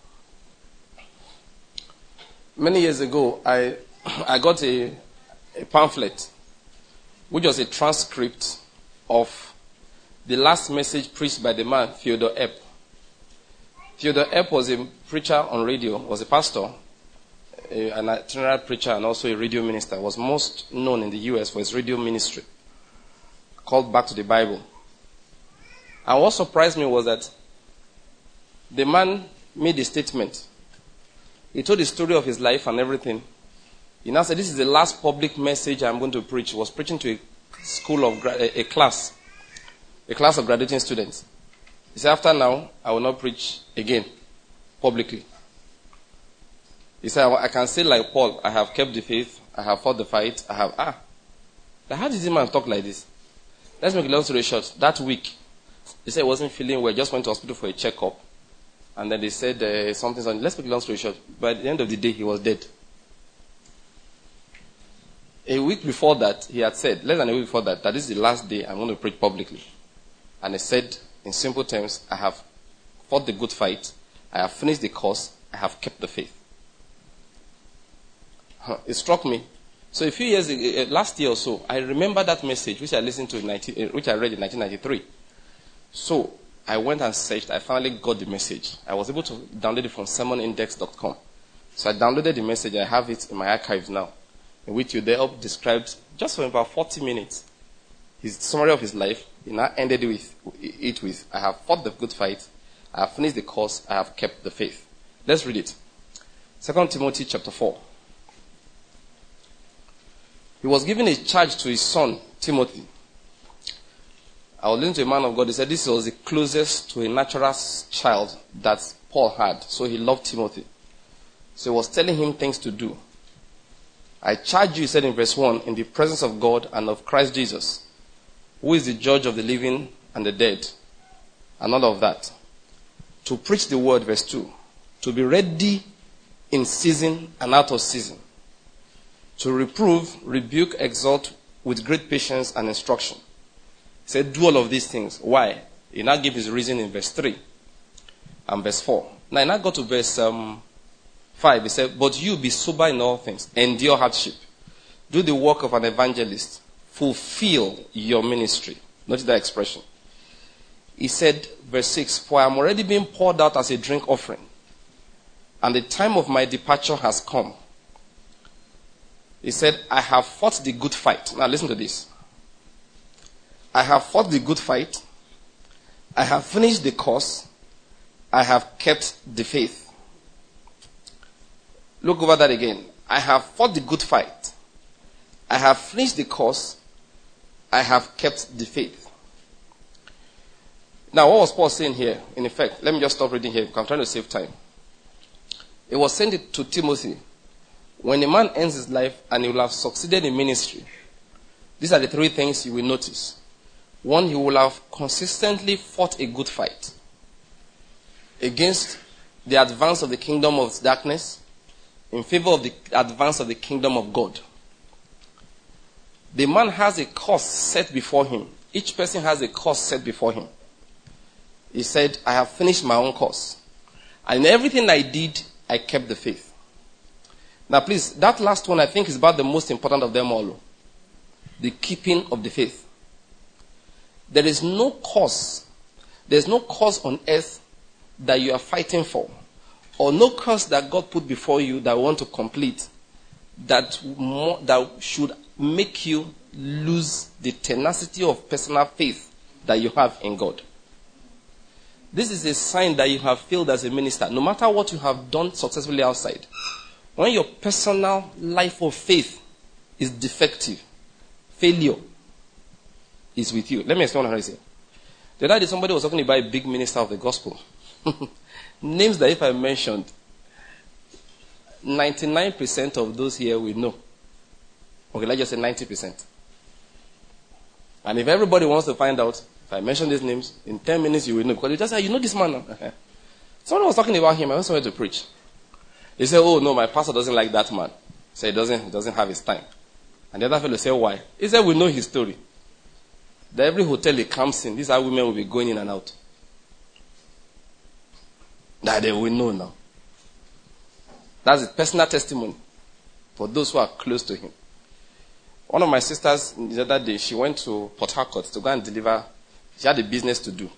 Many years ago, I got a pamphlet, which was a transcript of the last message preached by the man, Theodore Epp. Theodore Epp was a preacher on radio, was a pastor, an itinerant preacher, and also a radio minister. Was most known in the U.S. for his radio ministry, called Back to the Bible. And what surprised me was that the man made a statement. He told the story of his life and everything. He now said, this is the last public message I'm going to preach. He was preaching to a class of graduating students. He said, after now, I will not preach again, publicly. He said, I can say like Paul, I have kept the faith, I have fought the fight, I have, how did this man talk like this? Let's make a long story short. That week, he said he wasn't feeling well, just went to hospital for a checkup. And then they said something. Let's make a long story short. By the end of the day, he was dead. A week before that, he had said, less than a week before that this is the last day I'm going to preach publicly. And he said, in simple terms, I have fought the good fight, I have finished the course, I have kept the faith. It struck me. So a few years, last year or so, I remember that message which I listened to, which I read in 1993. So I went and searched. I finally got the message. I was able to download it from sermonindex.com. So I downloaded the message. I have it in my archives now, in which Theodore described, just for about 40 minutes, his summary of his life. He now ended it with, I have fought the good fight, I have finished the course, I have kept the faith. Let's read it. 2 Timothy chapter 4. He was given a charge to his son, Timothy. I was listening to a man of God. He said this was the closest to a natural child that Paul had. So he loved Timothy. So he was telling him things to do. I charge you, he said in verse 1, in the presence of God and of Christ Jesus, who is the judge of the living and the dead, and all of that, to preach the word, verse 2, to be ready in season and out of season, to reprove, rebuke, exhort with great patience and instruction. He said, do all of these things. Why? He now gave his reason in verse 3 and verse 4. Now, he now got to verse 5. He said, but you be sober in all things, endure hardship, do the work of an evangelist, fulfill your ministry. Notice that expression. He said, verse 6, for I am already being poured out as a drink offering, and the time of my departure has come. He said, I have fought the good fight. Now listen to this. I have fought the good fight. I have finished the course. I have kept the faith. Look over that again. I have fought the good fight. I have finished the course. I have kept the faith. Now, what was Paul saying here? In effect, let me just stop reading here because I'm trying to save time. He was saying it to Timothy. When a man ends his life and he will have succeeded in ministry, these are the three things you will notice. One, he will have consistently fought a good fight against the advance of the kingdom of darkness in favor of the advance of the kingdom of God. The man has a course set before him. Each person has a course set before him. He said, I have finished my own course. And in everything I did, I kept the faith. Now please, that last one I think is about the most important of them all. The keeping of the faith. There is no cause on earth that you are fighting for, or no cause that God put before you that you want to complete that should make you lose the tenacity of personal faith that you have in God. This is a sign that you have failed as a minister. No matter what you have done successfully outside, when your personal life of faith is defective, failure is with you. Let me explain what I say. The other day somebody was talking about a big minister of the gospel. Names that if I mentioned, 99% of those here will know. Okay, let's just say 90%. And if everybody wants to find out, if I mention these names, in 10 minutes you will know. Because you just say, you know this man now. Someone was talking about him. I went somewhere to preach. He said, oh no, my pastor doesn't like that man. So he doesn't have his time. And the other fellow said, why? He said, we know his story. That every hotel he comes in, these are women will be going in and out. That they will know now. That's his personal testimony for those who are close to him. One of my sisters the other day, she went to Port Harcourt to go and deliver. She had a business to do.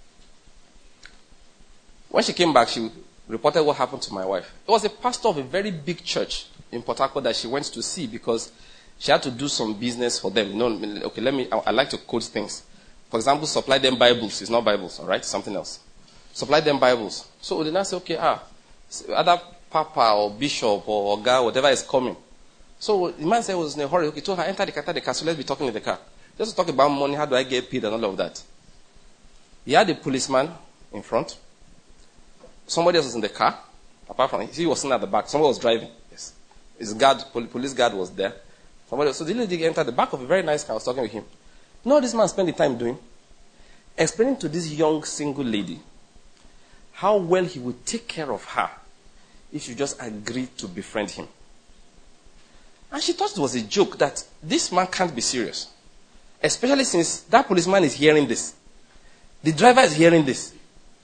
When she came back, she reported what happened to my wife. It was a pastor of a very big church in Port Harcourt that she went to see because she had to do some business for them. I like to quote things. For example, supply them Bibles. It's not Bibles, all right? Something else. Supply them Bibles. So they now say, okay, either Papa or Bishop or guy, whatever is coming. So the man said he was in a hurry. Okay, told her, enter the car, so let's be talking in the car. Just to talk about money, how do I get paid and all of that. He had a policeman in front. Somebody else was in the car. Apart from him, he was sitting at the back. Somebody was driving. Yes. His guard, police guard was there. So the lady entered the back of a very nice car. I was talking with him. You know what this man spent the time doing? Explaining to this young single lady how well he would take care of her if you just agreed to befriend him. And she thought it was a joke that this man can't be serious. Especially since that policeman is hearing this. The driver is hearing this.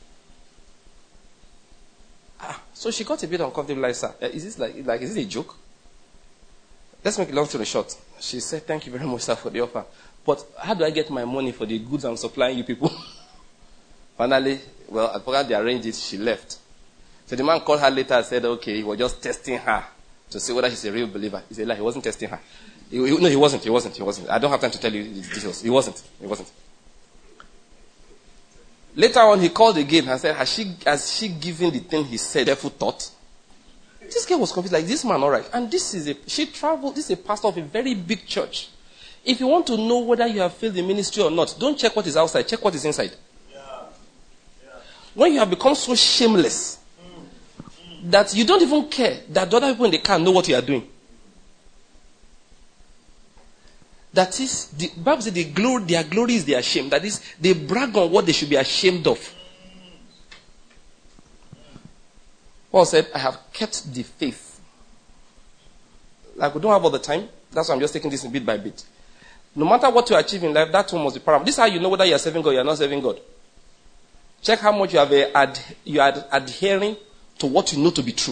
So she got a bit uncomfortable, like, sir, is this is it a joke? Let's make a long story short. She said, thank you very much, sir, for the offer. But how do I get my money for the goods I'm supplying you people? Finally, I forgot to arrange it. She left. So the man called her later and said, okay, he was just testing her to see whether she's a real believer. He said, he wasn't testing her. No, he wasn't. I don't have time to tell you the details. He wasn't. Later on, he called again and said, has she given the thing he said careful thought? This girl was confused, like, this man, all right. And this is a pastor of a very big church. If you want to know whether you have failed in ministry or not, don't check what is outside, check what is inside. When you have become so shameless that you don't even care that the other people in the car know what you are doing. That is, the Bible says their glory is their shame. That is, they brag on what they should be ashamed of. Paul said, I have kept the faith. Like, we don't have all the time. That's why I'm just taking this bit by bit. No matter what you achieve in life, that one must be paramount. This is how you know whether you are serving God or you are not serving God. Check how much you are adhering to what you know to be true.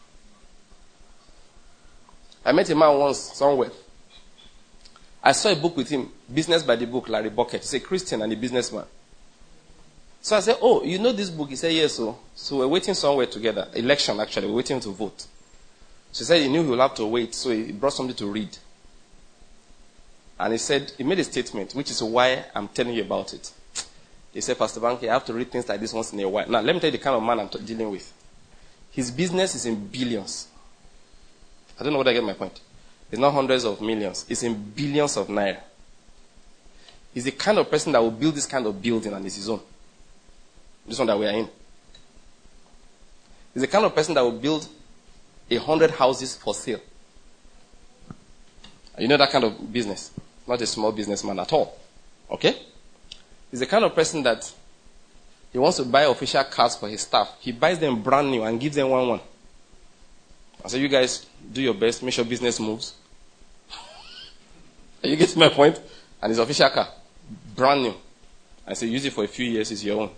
I met a man once somewhere. I saw a book with him, Business by the Book, Larry Bucket. He's a Christian and a businessman. So I said, oh, you know this book? He said, yes. So we're waiting somewhere together. Election, actually. We're waiting to vote. So he said he knew he would have to wait, so he brought something to read. And he said, he made a statement, which is why I'm telling you about it. He said, Pastor Banky, I have to read things like this once in a while. Now, let me tell you the kind of man I'm dealing with. His business is in billions. I don't know whether I get my point. It's not hundreds of millions. It's in billions of naira. He's the kind of person that will build this kind of building and it's his own. This one that we are in. He's the kind of person that will build 100 houses for sale. You know that kind of business. Not a small businessman at all. Okay? He's the kind of person that he wants to buy official cars for his staff. He buys them brand new and gives them one. I say, you guys do your best, make sure business moves. Are you getting my point? And it's official car, brand new. I say, use it for a few years, it's your own.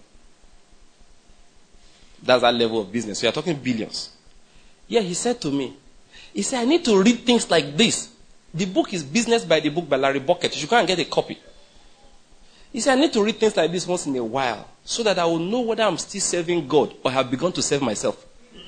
That's that level of business. So you're talking billions. Yeah, he said to me, he said, I need to read things like this. The book is Business by the Book by Larry Bucket. You should go and get a copy. He said, I need to read things like this once in a while so that I will know whether I'm still serving God or have begun to serve myself.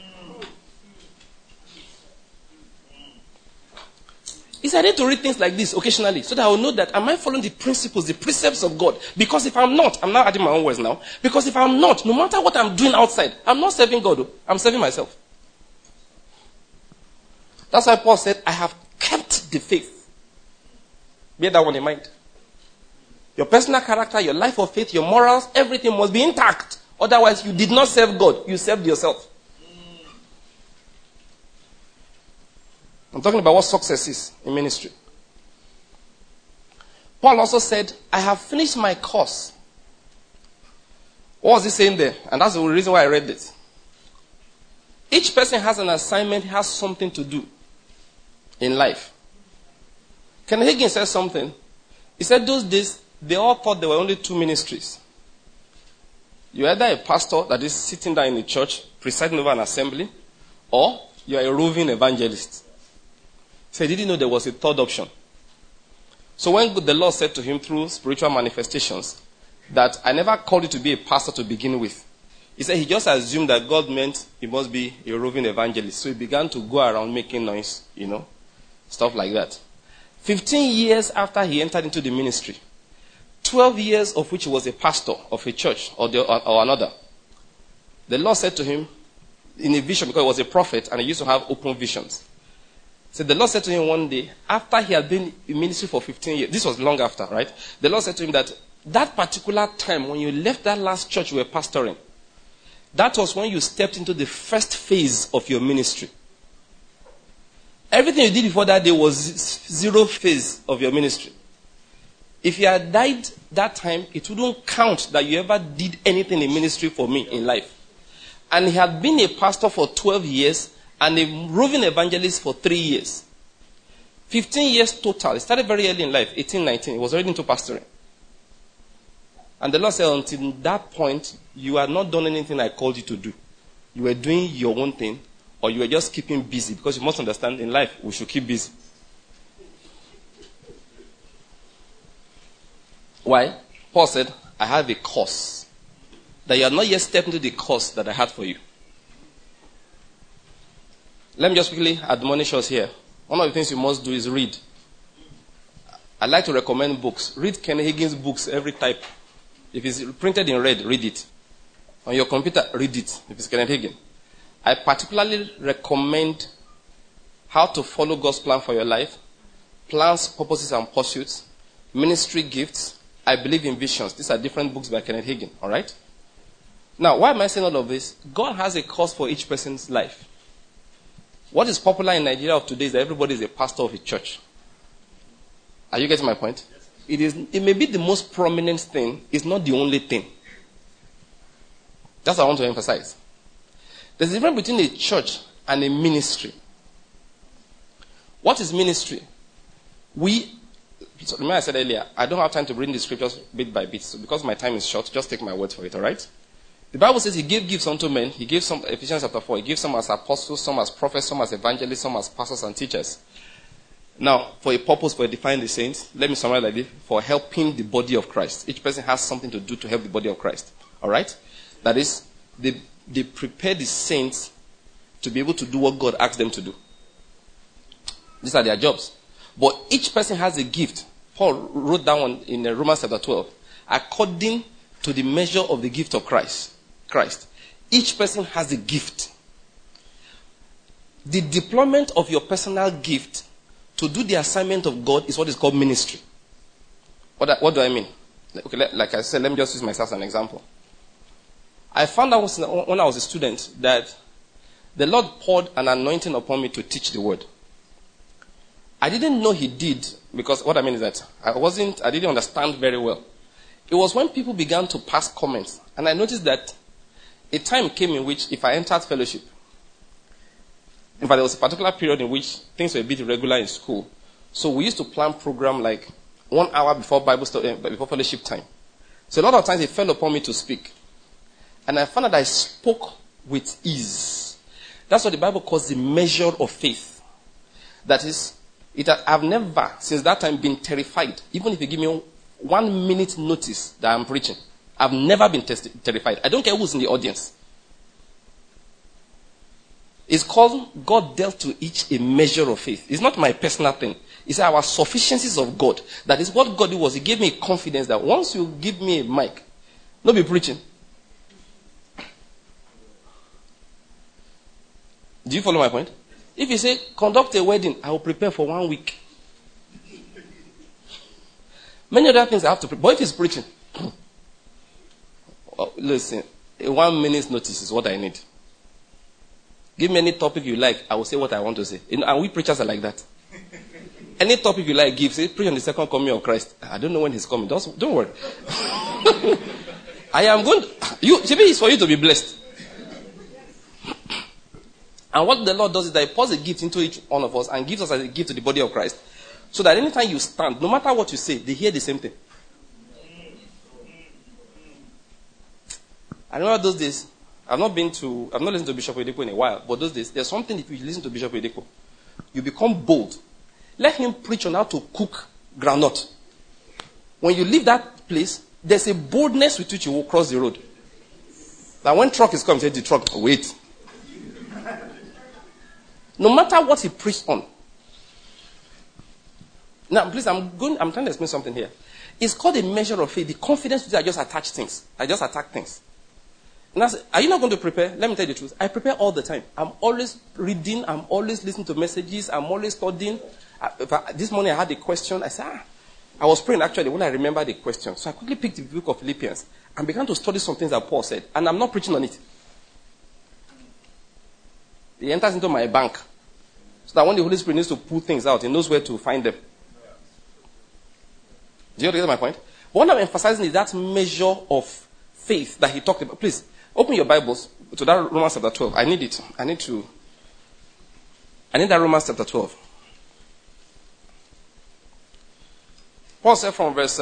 He said, I need to read things like this occasionally so that I will know that am I following the principles, the precepts of God? Because if I'm not, I'm now adding my own words now. Because if I'm not, no matter what I'm doing outside, I'm not serving God, I'm serving myself. That's why Paul said, I have kept the faith. Bear that one in mind. Your personal character, your life of faith, your morals, everything must be intact. Otherwise, you did not serve God, you served yourself. I'm talking about what success is in ministry. Paul also said, I have finished my course. What was he saying there? And that's the reason why I read this. Each person has an assignment, has something to do in life. Kenneth Hagin said something. He said those days, they all thought there were only two ministries. You're either a pastor that is sitting down in the church, presiding over an assembly, or you're a roving evangelist. So he didn't know there was a third option. So when the Lord said to him through spiritual manifestations that I never called you to be a pastor to begin with, he said he just assumed that God meant he must be a roving evangelist. So he began to go around making noise, stuff like that. 15 years after he entered into the ministry, 12 years of which he was a pastor of a church or another, the Lord said to him in a vision, because he was a prophet and he used to have open visions. So the Lord said to him one day, after he had been in ministry for 15 years, this was long after, right? The Lord said to him that particular time when you left that last church you were pastoring, that was when you stepped into the first phase of your ministry. Everything you did before that day was zero phase of your ministry. If you had died that time, it wouldn't count that you ever did anything in ministry for me in life. And he had been a pastor for 12 years and a roving evangelist for 3 years. 15 years total. It started very early in life, 18, 19. He was already into pastoring. And the Lord said, until that point, you had not done anything I called you to do. You were doing your own thing, or you were just keeping busy. Because you must understand, in life, we should keep busy. Why? Paul said, I have a course. That you have not yet stepped into the course that I had for you. Let me just quickly admonish us here. One of the things you must do is read. I'd like to recommend books. Read Kenneth Hagin's books, every type. If it's printed in red, read it. On your computer, read it, if it's Kenneth Hagin. I particularly recommend How to Follow God's Plan for Your Life, Plans, Purposes, and Pursuits, Ministry Gifts, I Believe in Visions. These are different books by Kenneth Hagin, all right? Now, why am I saying all of this? God has a course for each person's life. What is popular in Nigeria of today is that everybody is a pastor of a church. Are you getting my point? It may be the most prominent thing. It's not the only thing. That's what I want to emphasize. There's a difference between a church and a ministry. What is ministry? Remember I said earlier, I don't have time to bring the scriptures bit by bit. So because my time is short, just take my word for it, all right? The Bible says he gave gifts unto men. He gave some, Ephesians chapter 4, he gave some as apostles, some as prophets, some as evangelists, some as pastors and teachers. Now, for a purpose, for edifying the saints, let me summarize like this, for helping the body of Christ. Each person has something to do to help the body of Christ. Alright? That is, they prepare the saints to be able to do what God asked them to do. These are their jobs. But each person has a gift. Paul wrote down in Romans chapter 12, according to the measure of the gift of Christ. Each person has a gift. The deployment of your personal gift to do the assignment of God is what is called ministry. What do I mean? Okay, like I said, let me just use myself as an example. I found out when I was a student that the Lord poured an anointing upon me to teach the word. I didn't know he did, because what I mean is that I didn't understand very well. It was when people began to pass comments, and I noticed that a time came in which if I entered fellowship, in fact, there was a particular period in which things were a bit irregular in school. So we used to plan program like 1 hour before Bible study, before fellowship time. So a lot of times it fell upon me to speak. And I found that I spoke with ease. That's what the Bible calls the measure of faith. That is, I've never, since that time, been terrified. Even if you give me 1 minute notice that I'm preaching, I've never been terrified. I don't care who's in the audience. It's called God dealt to each a measure of faith. It's not my personal thing. It's our sufficiencies of God. That is what God did was he gave me confidence that once you give me a mic, not be preaching. Do you follow my point? If you say, conduct a wedding, I will prepare for 1 week. Many other things I have to prepare. But if it's preaching, listen, a 1 minute's notice is what I need. Give me any topic you like, I will say what I want to say. And we preachers are like that. Any topic you like, give. Say, preach on the second coming of Christ. I don't know when he's coming. Don't worry. I am going to... It's for you to be blessed. And what the Lord does is that he pours a gift into each one of us and gives us as a gift to the body of Christ. So that anytime you stand, no matter what you say, they hear the same thing. I remember those days, I've not listened to Bishop Oyedepo in a while, but those days, there's something if you listen to Bishop Oyedepo, you become bold. Let him preach on how to cook groundnut. When you leave that place, there's a boldness with which you will cross the road. That when truck is coming, say the truck, wait. No matter what he preached on. Now, please, I'm trying to explain something here. It's called a measure of faith. The confidence with which I just attach things. I just attack things. And are you not going to prepare? Let me tell you the truth. I prepare all the time. I'm always reading. I'm always listening to messages. I'm always studying. This morning I had a question. I said, I was praying actually when I remembered the question. So I quickly picked the book of Philippians and began to study some things that Paul said. And I'm not preaching on it. It enters into my bank. So that when the Holy Spirit needs to pull things out, he knows where to find them. Do you get my point? But what I'm emphasizing is that measure of faith that he talked about. Please, open your Bibles to that Romans chapter 12. I need it. I need that Romans chapter 12. Paul said from verse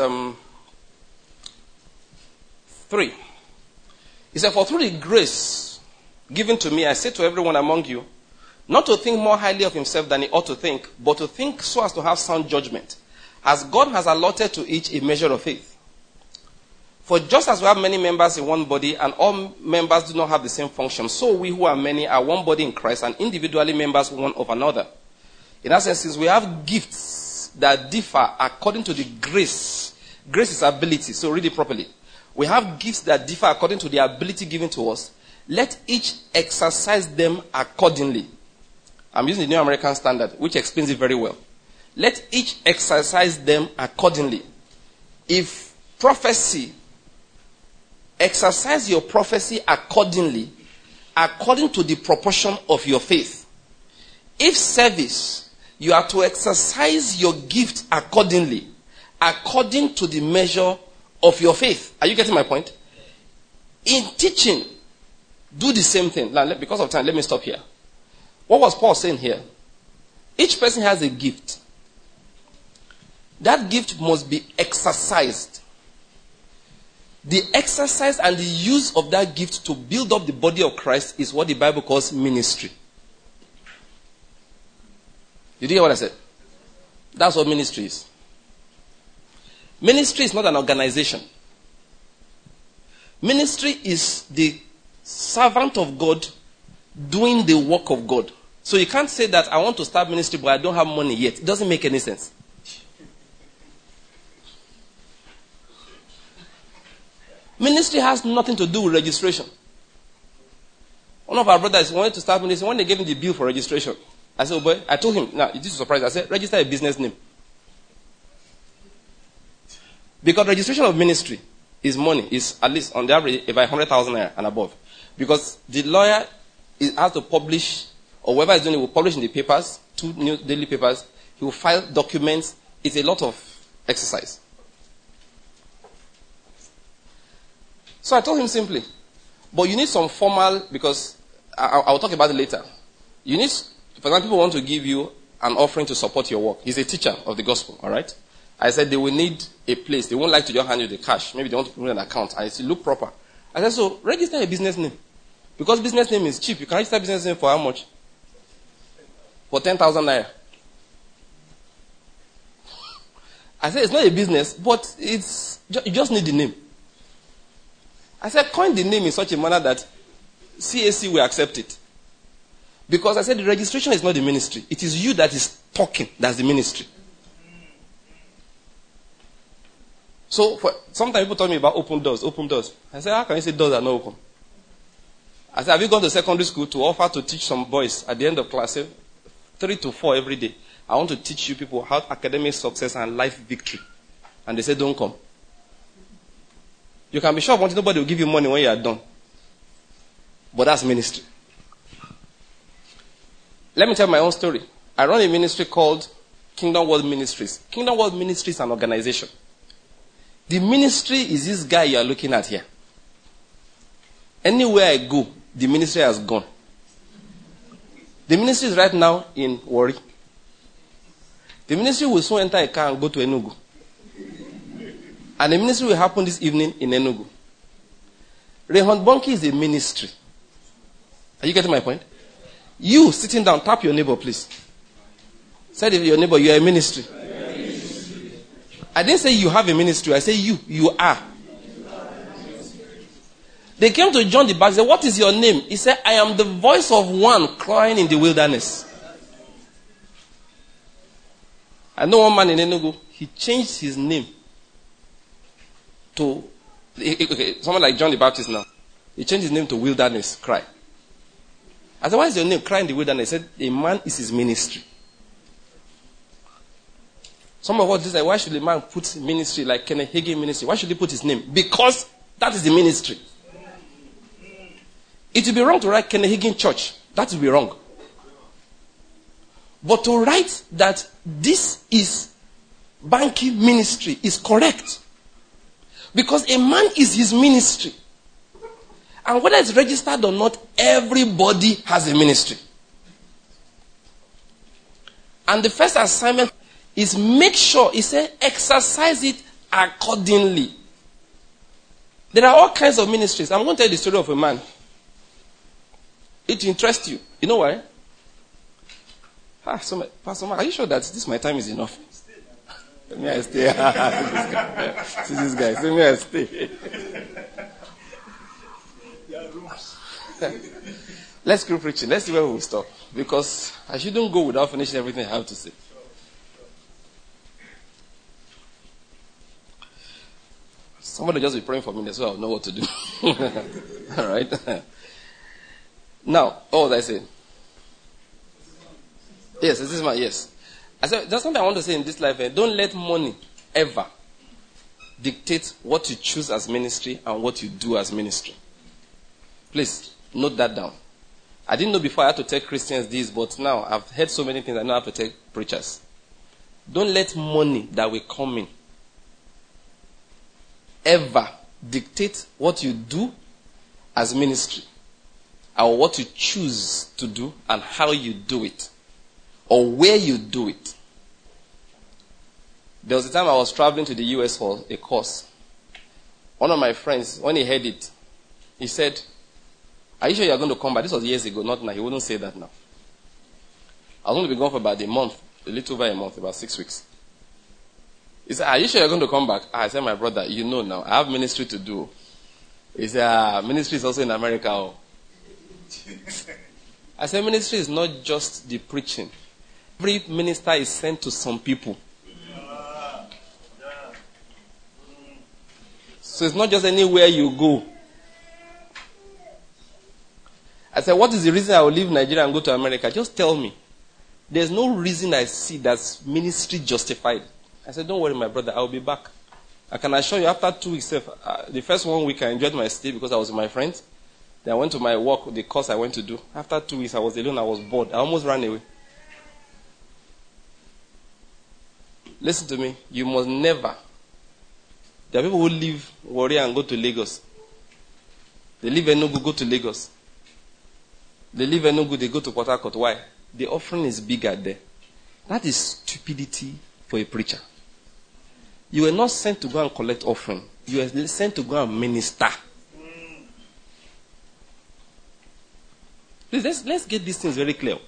3. He said, for through the grace given to me, I say to everyone among you, not to think more highly of himself than he ought to think, but to think so as to have sound judgment, as God has allotted to each a measure of faith. For just as we have many members in one body, and all members do not have the same function, so we who are many are one body in Christ, and individually members one of another. In that sense, since we have gifts that differ according to the grace. Grace is ability, so read it properly. We have gifts that differ according to the ability given to us. Let each exercise them accordingly. I'm using the New American Standard, which explains it very well. Let each exercise them accordingly. If prophecy, exercise your prophecy accordingly, according to the proportion of your faith. If service, you are to exercise your gift accordingly, according to the measure of your faith. Are you getting my point? In teaching, do the same thing. Now, because of time, let me stop here. What was Paul saying here? Each person has a gift. That gift must be exercised. The exercise and the use of that gift to build up the body of Christ is what the Bible calls ministry. Did you hear what I said? That's what ministry is. Ministry is not an organization. Ministry is the servant of God doing the work of God. So you can't say that I want to start ministry but I don't have money yet. It doesn't make any sense. Ministry has nothing to do with registration. One of our brothers wanted to start ministry. When they gave him the bill for registration, I said, oh boy, I told him, now this is a surprise. I said, register a business name. Because registration of ministry is money, is at least on the average about 100,000 naira and above. Because the lawyer has to publish, or whoever is doing it will publish in the papers, 2 new daily papers. He will file documents. It's a lot of exercise. So I told him simply, but you need some formal, because I'll talk about it later. You need, for example, people want to give you an offering to support your work. He's a teacher of the gospel, all right? I said they will need a place. They won't like to just hand you the cash. Maybe they want to put an account. I said, look proper. I said, so register a business name. Because business name is cheap. You can register a business name for how much? For 10,000 naira. I said, it's not a business, but you just need the name. I said, coin the name in such a manner that CAC will accept it. Because I said, the registration is not the ministry. It is you that is talking. That's the ministry. So, sometimes people tell me about open doors. I said, how can you say doors are not open? I said, have you gone to secondary school to offer to teach some boys at the end of class 3 to 4 every day? I want to teach you people how academic success and life victory. And they say, don't come. You can be sure nobody will give you money when you are done. But that's ministry. Let me tell my own story. I run a ministry called Kingdom World Ministries. Kingdom World Ministries is an organization. The ministry is this guy you are looking at here. Anywhere I go, the ministry has gone. The ministry is right now in Warri. The ministry will soon enter a car and go to Enugu. And the ministry will happen this evening in Enugu. Rehon Bonki is a ministry. Are you getting my point? You sitting down, tap your neighbor, please. Say to your neighbor, you are a ministry. I didn't say you have a ministry. I say you are. They came to John the Baptist and said, what is your name? He said, I am the voice of one crying in the wilderness. I know one man in Enugu, he changed his name to, someone like John the Baptist now. He changed his name to Wilderness Cry. I said, why is your name Cry in the Wilderness? He said, a man is his ministry. Some of us say, why should a man put ministry like Kenneth Hagin ministry? Why should he put his name? Because that is the ministry. It would be wrong to write Kenneth Hagin Church. That would be wrong. But to write that this is Banky ministry is correct. Because a man is his ministry. And whether it's registered or not, everybody has a ministry. And the first assignment is make sure, he said, exercise it accordingly. There are all kinds of ministries. I'm going to tell you the story of a man. It interests you. You know why? Pastor Mark, are you sure that this my time is enough? Let me I stay. See this guy. Let me I stay. Let's keep preaching. Let's see where we will stop. Because I shouldn't go without finishing everything I have to say. Somebody just be praying for me, so I'll know what to do. All right. Now, what was I saying? Yes, this is my yes. I said, there's something I want to say in this life. Don't let money ever dictate what you choose as ministry and what you do as ministry. Please, note that down. I didn't know before I had to tell Christians this, but now I've heard so many things I know I have to tell preachers. Don't let money that will come in ever dictate what you do as ministry or what you choose to do and how you do it or where you do it. There was a time I was traveling to the US for a course One of my friends, when he heard it, he said, "Are you sure you are going to come back?" This was years ago, not now. He wouldn't say that now. I was going to be gone for about a month, a little over a month, about 6 weeks. He said, "Are you sure you're going to come back?" I said, "My brother, you know now, I have ministry to do." He said, "Ministry is also in America." Oh. I said, "Ministry is not just the preaching. Every minister is sent to some people. So it's not just anywhere you go." I said, "What is the reason I will leave Nigeria and go to America? Just tell me." There's no reason I see that's ministry justified. I said, "Don't worry, my brother, I'll be back. I can assure you, after 2 weeks, the first 1 week I enjoyed my stay because I was with my friends. Then I went to my work, the course I went to do. After 2 weeks, I was alone, I was bored. I almost ran away." Listen to me, you must never. There are people who leave Warrior and go to Lagos. They leave Enugu, go to Lagos. They leave Enugu, they go to Port Harcourt. Why? The offering is bigger there. That is stupidity for a preacher. You were not sent to go and collect offering. You were sent to go and minister. Please, let's get these things very clear.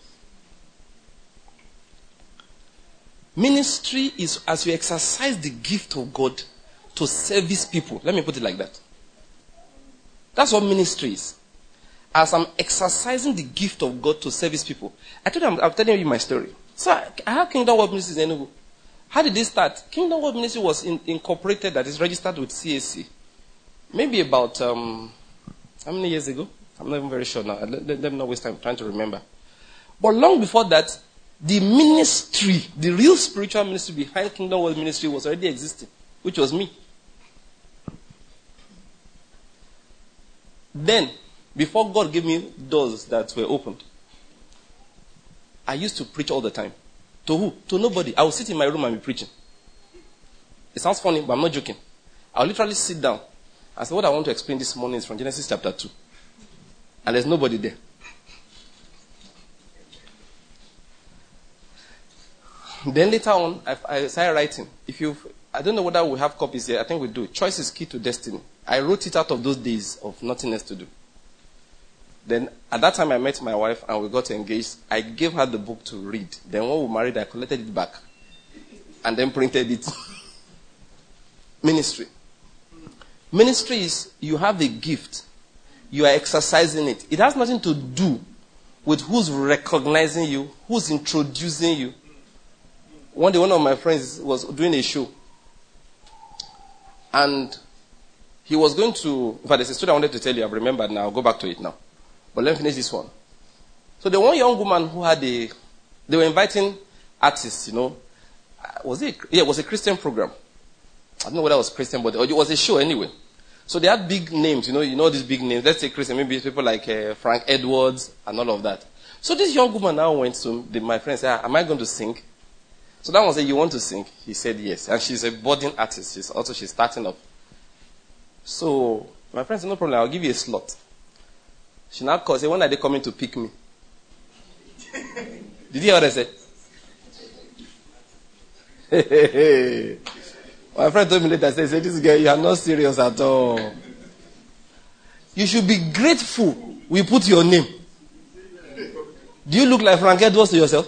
Ministry is as you exercise the gift of God to service people. Let me put it like that. That's what ministry is. As I'm exercising the gift of God to service people. I'm telling you my story. So I have Kingdom World Ministries in Enugu. How did this start? Kingdom World Ministry was incorporated, that is registered with CAC. Maybe about, how many years ago? I'm not even very sure now. Let them not waste time trying to remember. But long before that, the ministry, the real spiritual ministry behind Kingdom World Ministry was already existing, which was me. Then, before God gave me doors that were opened, I used to preach all the time. To who? To nobody. I would sit in my room and be preaching. It sounds funny, but I'm not joking. I'll literally sit down and say, what I want to explain this morning is from Genesis chapter 2. And there's nobody there. Then later on, I started writing. I don't know whether we have copies here. I think we do. Choice is key to destiny. I wrote it out of those days of nothing else to do. Then at that time I met my wife and we got engaged. I gave her the book to read. Then when we married, I collected it back and then printed it. Ministry. Ministry is you have a gift. You are exercising it. It has nothing to do with who's recognizing you, who's introducing you. One day one of my friends was doing a show. And he was going to, in fact, there's a story I wanted to tell you. I've remembered now. I'll go back to it now. But let me finish this one. So the one young woman who had they were inviting artists, it was a Christian program. I don't know whether it was Christian, but it was a show anyway. So they had big names, you know these big names. Let's say Christian, maybe people like Frank Edwards and all of that. So this young woman now went to my friend and said, am I going to sing? So that one said, you want to sing? He said yes. And she's a budding artist. She's starting up. So my friend said, no problem, I'll give you a slot. She now called, said, when are they coming to pick me? Did you hear what I said? My friend told me later, said, this girl, you are not serious at all. You should be grateful we put your name. Do you look like Frank Edwards to yourself?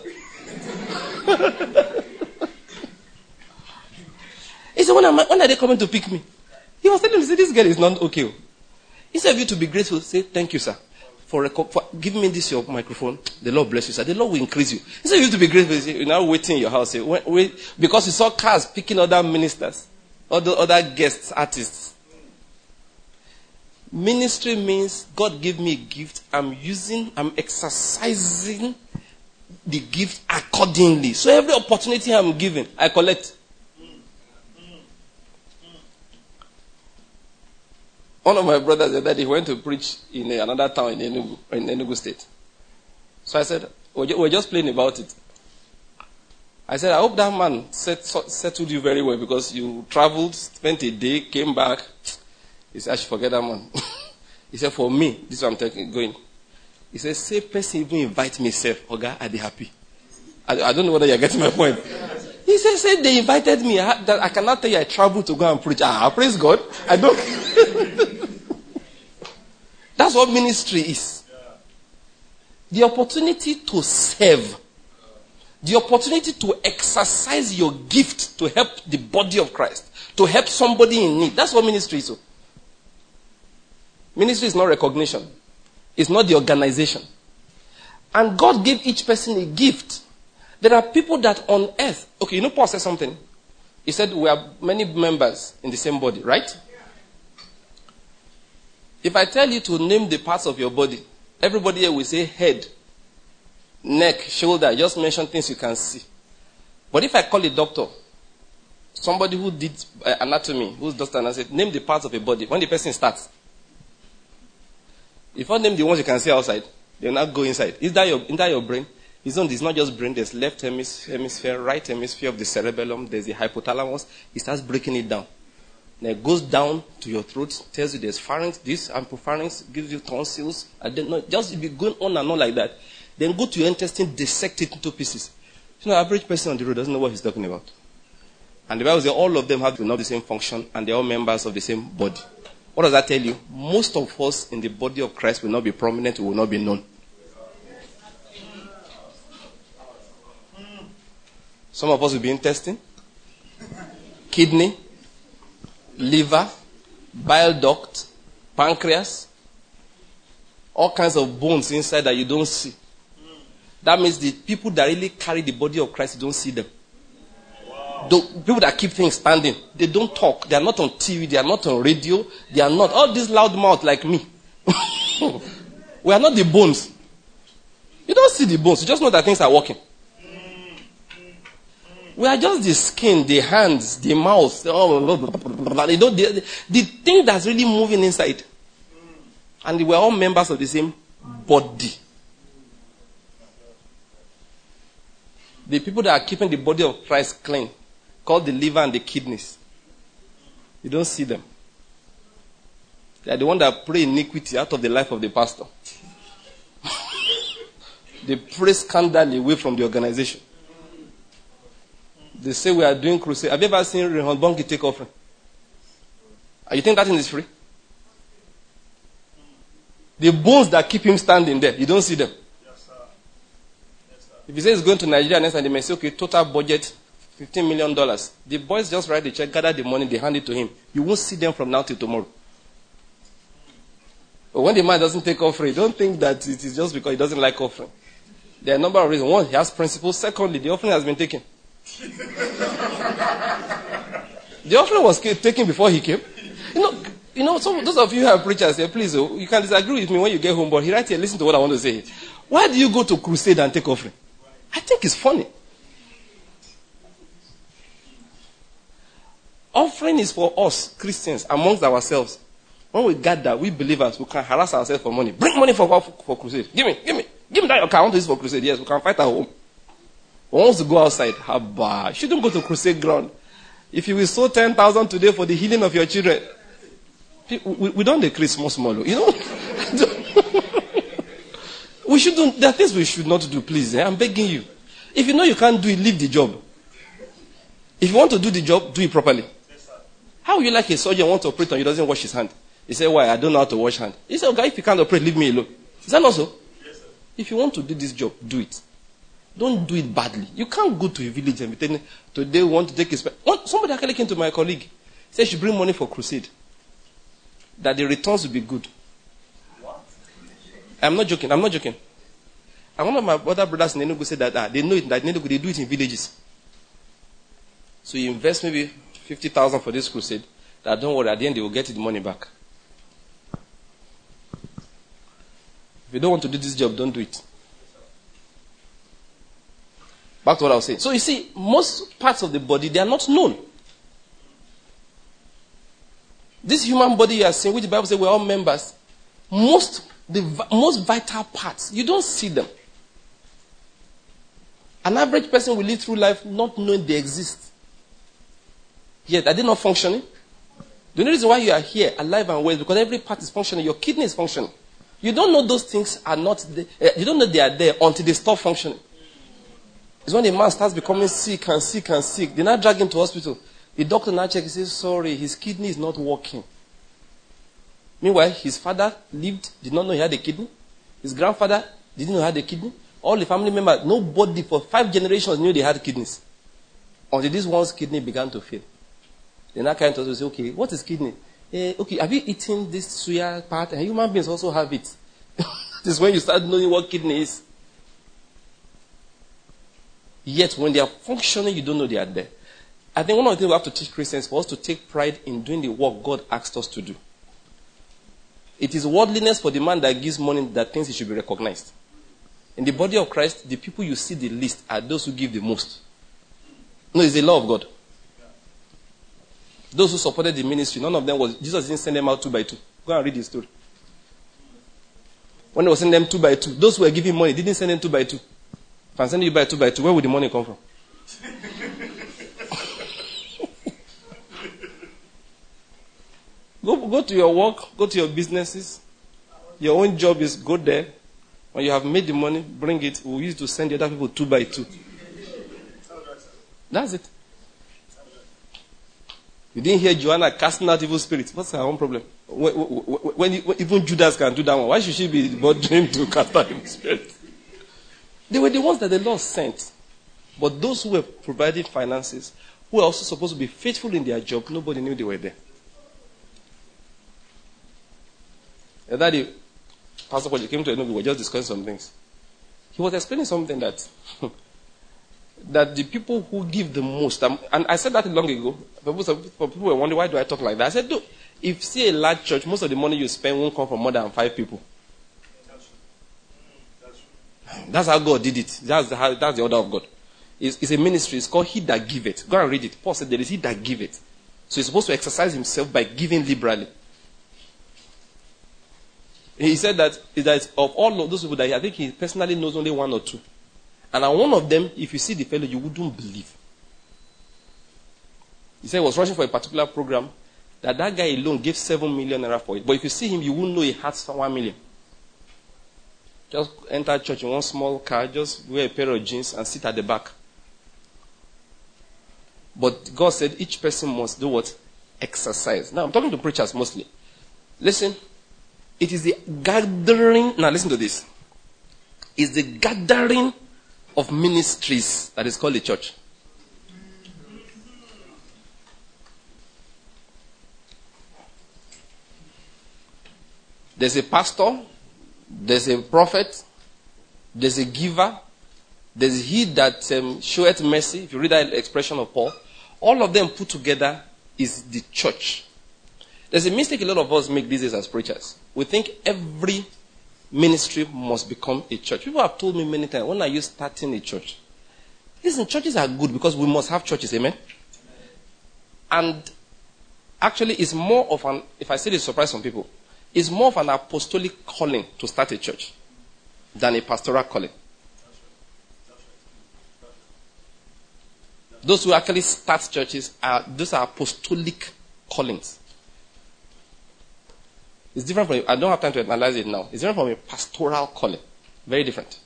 He said, when are they coming to pick me? He was telling me, this girl is not okay. Instead of you to be grateful, say, thank you, sir, for giving me this your microphone. The Lord bless you, sir. The Lord will increase you. Instead of you to be grateful, say, you're now waiting in your house. Say, wait, because you saw cars picking other ministers, other guests, artists. Ministry means God gave me a gift. I'm exercising the gift accordingly. So every opportunity I'm given, I collect. One of my brothers said that he went to preach in another town in Enugu State. So I said, we're just playing about it. I said, I hope that man settled you very well because you traveled, spent a day, came back. He said, I should forget that man. He said, for me, this is what I'm going. He said, say person even invite me self, Oga, I'd be happy. I don't know whether you're getting my point. He said, they invited me. I cannot tell you I traveled to go and preach. Praise God. I don't. That's what ministry is. The opportunity to serve. The opportunity to exercise your gift to help the body of Christ. To help somebody in need. That's what ministry is. Ministry is not recognition. It's not the organization. And God gave each person a gift. There are people that on earth... Okay, Paul said something. He said we have many members in the same body, right? If I tell you to name the parts of your body, everybody here will say head, neck, shoulder. Just mention things you can see. But if I call a doctor, somebody who did anatomy, who's doctor, and I said, name the parts of a body. When the person starts, if I name the ones you can see outside, they'll not go inside. Is that your brain? It's not just brain. There's left hemisphere, right hemisphere of the cerebellum. There's the hypothalamus. It starts breaking it down. Then it goes down to your throat, tells you there's pharynx, this, ampopharynx, gives you tonsils. I don't know. Just be going on and on like that. Then go to your intestine, dissect it into pieces. Average person on the road doesn't know what he's talking about. And the Bible says all of them have not the same function, and they're all members of the same body. What does that tell you? Most of us in the body of Christ will not be prominent, we will not be known. Some of us will be intestine, kidney, liver, bile duct, pancreas, all kinds of bones inside that you don't see. That means the people that really carry the body of Christ, you don't see them. The people that keep things standing, they don't talk. They are not on TV. They are not on radio. They are not all these loud mouths like me. We are not the bones. You don't see the bones. You just know that things are working. We are just the skin, the hands, the mouth. The thing that's really moving inside. And we're all members of the same body. The people that are keeping the body of Christ clean, called the liver and the kidneys. You don't see them. They are the ones that pray iniquity out of the life of the pastor. They pray scandal away from the organization. They say we are doing crusade. Have you ever seen Reinhard Bonnke take offering? You think that thing is free? The bones that keep him standing there, you don't see them. Yes, sir. Yes, sir. If he says he's going to Nigeria next time, they may say, okay, total budget, $15 million. The boys just write the check, gather the money, they hand it to him. You won't see them from now till tomorrow. But when the man doesn't take offering, don't think that it is just because he doesn't like offering. There are a number of reasons. One, he has principles. Secondly, the offering has been taken. The offering was taken before he came. Some those of you who are preachers here, please, you can disagree with me when you get home, but right here, listen to what I want to say. Why do you go to crusade and take offering? I think it's funny. Offering is for us, Christians, amongst ourselves. When we gather, we believers, we can harass ourselves for money. Bring money for crusade. Give me that your car. I want to use for crusade. Yes, we can fight at home. We want to go outside. Habba. You shouldn't go to crusade ground. If you will sow 10,000 today for the healing of your children, we don't decrease small. We shouldn't. There are things we should not do, please. I'm begging you. If you know you can't do it, leave the job. If you want to do the job, do it properly. How will you like a surgeon want to operate on you doesn't wash his hand? He said, why? I don't know how to wash hand. He said, okay, if you can't operate, leave me alone. Is that not so? Yes, sir. If you want to do this job, do it. Don't do it badly. You can't go to a village and be telling, today we want to take his... Somebody actually came to my colleague. Said she bring money for crusade. That the returns will be good. What? I'm not joking. And one of my other brothers in Enugu said that they know it, that in Enugu they do it in villages. So you invest maybe 50,000 for this crusade. That don't worry, at the end they will get the money back. If you don't want to do this job, don't do it. Back to what I was saying. So you see, most parts of the body, they are not known. This human body you are seeing, which the Bible says we're all members, the most vital parts, you don't see them. An average person will live through life not knowing they exist. Yet, are they not functioning? The only reason why you are here, alive and well, is because every part is functioning. Your kidney is functioning. You don't know those things are not there. You don't know they are there until they stop functioning. It's when a man starts becoming sick. They now drag him to hospital. The doctor now checks and says, sorry, his kidney is not working. Meanwhile, his father lived, did not know he had a kidney. His grandfather didn't know he had a kidney. All the family members, nobody for 5 generations knew they had kidneys. Until this one's kidney began to fail. Then that kind of say, okay, what is kidney? Okay, have you eaten this suya part? And human beings also have it. This is when you start knowing what kidney is. Yet when they are functioning, you don't know they are there. I think one of the things we have to teach Christians for us to take pride in doing the work God asked us to do. It is worldliness for the man that gives money that thinks he should be recognized. In the body of Christ, the people you see the least are those who give the most. No, it's the law of God. Those who supported the ministry, none of them was, Jesus didn't send them out 2 by 2. Go and read the story. When he was sending them 2 by 2, those who were giving money didn't send them 2 by 2. If I'm sending you by 2 by 2, where would the money come from? Go to your work, go to your businesses. Your own job is go there. When you have made the money, bring it. We used to send the other people 2 by 2. That's it. You didn't hear Joanna casting out evil spirits. What's her own problem? When even Judas can do that one, why should she be bothering to cast out evil spirits? They were the ones that the Lord sent. But those who were providing finances, who were also supposed to be faithful in their job, nobody knew they were there. And that Pastor Paul came to a we were just discussing some things. He was explaining something that that the people who give the most, and I said that long ago, people were wondering, why do I talk like that? I said, look, if you see a large church, most of the money you spend won't come from more than 5 people. That's how God did it. That's the order of God. It's a ministry. It's called He That Giveth. Go and read it. Paul said there is He That Giveth. So he's supposed to exercise himself by giving liberally. He said that of all of those people that I think he personally knows only 1 or 2. And on one of them, if you see the fellow, you wouldn't believe. He said he was rushing for a particular program, that guy alone gave 7 million naira for it. But if you see him, you wouldn't know he had 1 million. Just enter church in one small car, just wear a pair of jeans and sit at the back. But God said each person must do what? Exercise. Now I'm talking to preachers mostly. Listen, it is the gathering, now listen to this. It's the gathering of ministries that is called a church. There's a pastor, there's a prophet, there's a giver, there's he that showeth mercy. If you read that expression of Paul, all of them put together is the church. There's a mistake a lot of us make these days as preachers. We think every ministry must become a church. People have told me many times, when are you starting a church? Listen, churches are good because we must have churches, amen? And actually it's more of an, if I say this, surprise some people, it's more of an apostolic calling to start a church than a pastoral calling. Those who actually start churches, those are apostolic callings. It's different from, I don't have time to analyze it now. It's different from a pastoral calling. Very different.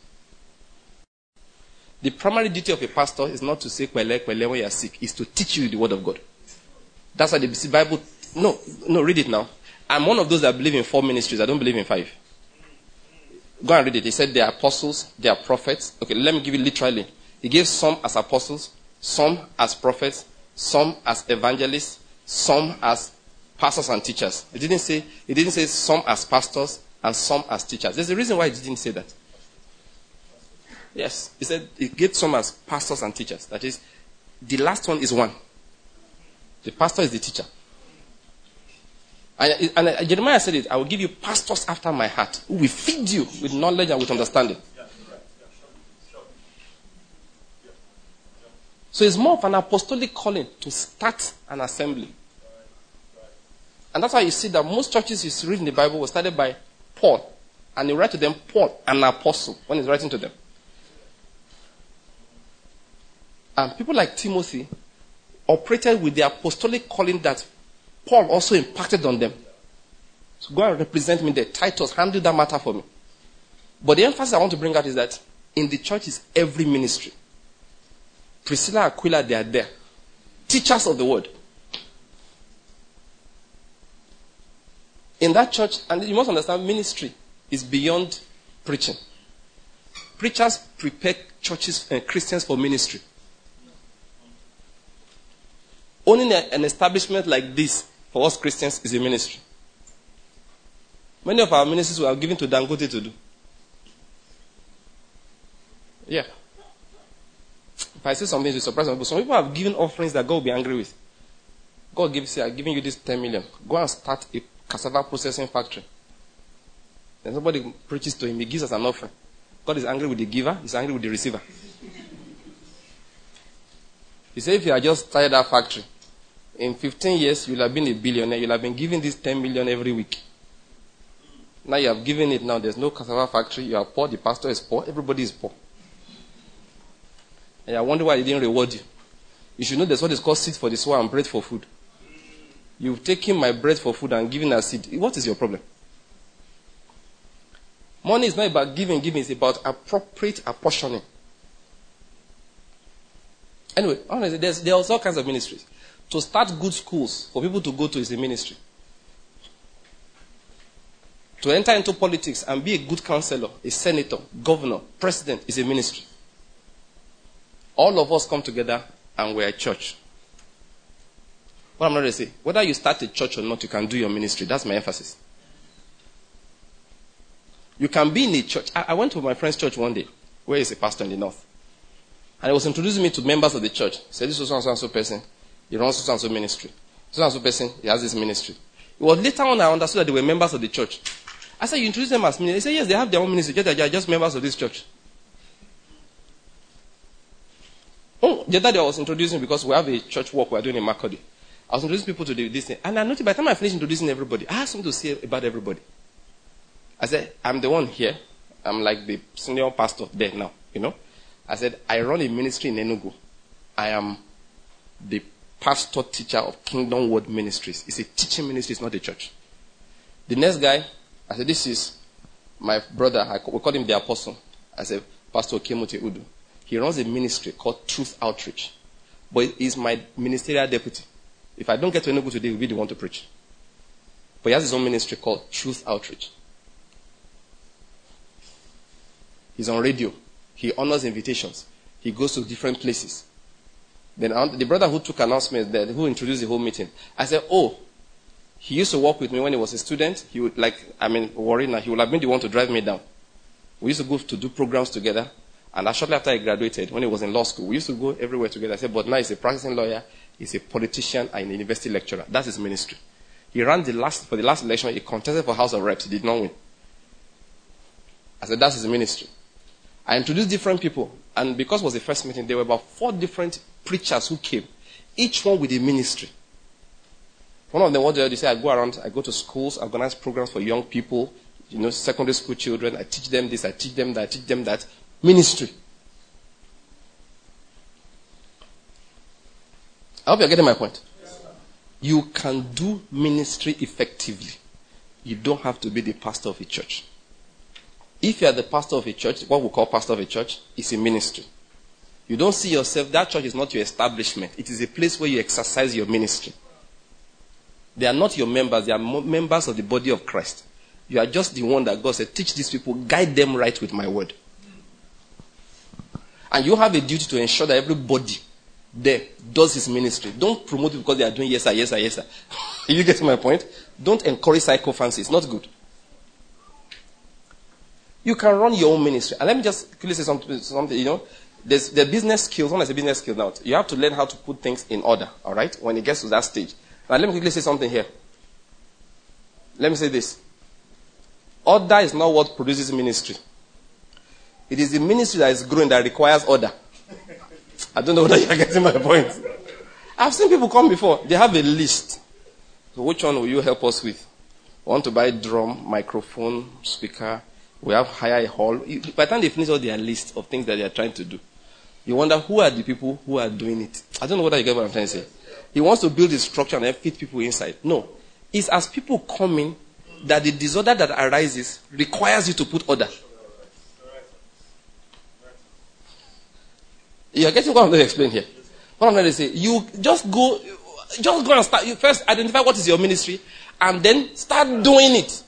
The primary duty of a pastor is not to say kwele kwele when you are sick. It's to teach you the word of God. That's why the Bible, no, read it now. I'm one of those that believe in 4 ministries. I don't believe in 5. Go and read it. He said they are apostles, they are prophets. Okay, let me give you literally. He gave some as apostles, some as prophets, some as evangelists, some as pastors and teachers. It didn't say some as pastors and some as teachers. There's a reason why he didn't say that. Yes, he said he gave some as pastors and teachers. That is, the last one is one. The pastor is the teacher. And Jeremiah said it, I will give you pastors after my heart who will feed you with knowledge and with understanding. So it's more of an apostolic calling to start an assembly. And that's why you see that most churches you read in the Bible were started by Paul. And he write to them, Paul, an apostle, when he's writing to them. And people like Timothy operated with the apostolic calling that Paul also impacted on them. So go and represent me there. Titus, handle that matter for me. But the emphasis I want to bring out is that in the church is every ministry. Priscilla, Aquila, they are there. Teachers of the word. In that church, and you must understand, ministry is beyond preaching. Preachers prepare churches and Christians for ministry. Owning an establishment like this for us Christians is a ministry. Many of our ministries were given to Dangote to do. Yeah. If I say something to surprise people, some people have given offerings that God will be angry with. God gives, I'm giving you this 10 million. Go and start a cassava processing factory. Then somebody preaches to him, he gives us an offering. God is angry with the giver, he's angry with the receiver. He said, if you had just started that factory, in 15 years, you'll have been a billionaire. You'll have been giving this 10 million every week. Now you have given it now. There's no cassava factory. You are poor. The pastor is poor. Everybody is poor. And I wonder why he didn't reward you. You should know there's what is called seed for the sower and bread for food. You've taken my bread for food and given a seed. What is your problem? Money is not about giving. Giving is about appropriate apportioning. Anyway, honestly, there's all kinds of ministries. To start good schools for people to go to is a ministry. To enter into politics and be a good counselor, a senator, governor, president is a ministry. All of us come together and we're a church. What I'm not going to say, whether you start a church or not, you can do your ministry. That's my emphasis. You can be in a church. I went to my friend's church one day, where he's a pastor in the north. And he was introducing me to members of the church. He said, this is so-and-so person. He runs so-and-so ministry. So-and-so person, he has this ministry. It was later on I understood that they were members of the church. I said, you introduce them as ministry? He said, yes, they have their own ministry. They are just members of this church. Oh, the other day I was introducing, because we have a church work we're doing in Makurdi. I was introducing people to this thing. And I noticed by the time I finished introducing everybody, I asked them to say about everybody. I said, I'm the one here. I'm like the senior pastor there now, you know. I said, I run a ministry in Enugu. I am the pastor teacher of Kingdom Word Ministries. It's a teaching ministry, it's not a church. The next guy, I said, this is my brother. We call him the apostle. I said, Pastor Kemote Udu. He runs a ministry called Truth Outreach. But he's my ministerial deputy. If I don't get to Enugu today, he'll be the one to preach. But he has his own ministry called Truth Outreach. He's on radio. He honors invitations. He goes to different places. Then the brother who took announcements there, who introduced the whole meeting, I said, oh, he used to work with me when he was a student. He would worry now. He would have been the one to drive me down. We used to go to do programs together. And shortly after I graduated, when he was in law school, we used to go everywhere together. I said, but now he's a practicing lawyer, he's a politician, and a university lecturer. That's his ministry. He ran for the last election, he contested for House of Reps. He did not win. I said, that's his ministry. I introduced different people. And because it was the first meeting, there were about 4 different preachers who came. Each one with a ministry. One of them, what they say, I go around, I go to schools, I organize programs for young people, secondary school children. I teach them this, I teach them that, I teach them that. Ministry. I hope you're getting my point. Yes, you can do ministry effectively. You don't have to be the pastor of a church. If you are the pastor of a church, what we call pastor of a church is a ministry. You don't see yourself, that church is not your establishment. It is a place where you exercise your ministry. They are not your members, they are members of the body of Christ. You are just the one that God said, teach these people, guide them right with my word. And you have a duty to ensure that everybody there does his ministry. Don't promote it because they are doing yes sir, yes sir, yes sir. You get my point? Don't encourage sycophancy. It's not good. You can run your own ministry. And let me just quickly say something. There's the business skills. When I say business skills now, you have to learn how to put things in order, all right, when it gets to that stage. Now, let me quickly say something here. Let me say this. Order is not what produces ministry. It is the ministry that is growing that requires order. I don't know whether you're getting my point. I've seen people come before. They have a list. So which one will you help us with? We want to buy drum, microphone, speaker. We have hire a hall. By the time they finish all their list of things that they are trying to do, you wonder who are the people who are doing it. I don't know whether you get what I'm trying to say. He wants to build a structure and then fit people inside. No. It's as people come in that the disorder that arises requires you to put order. You're getting what I'm going to explain here. What I'm going to say, you just go and start. You first identify what is your ministry and then start doing it.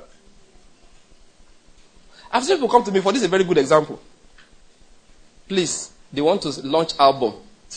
I've seen people come to me for this is a very good example. Please, they want to launch album.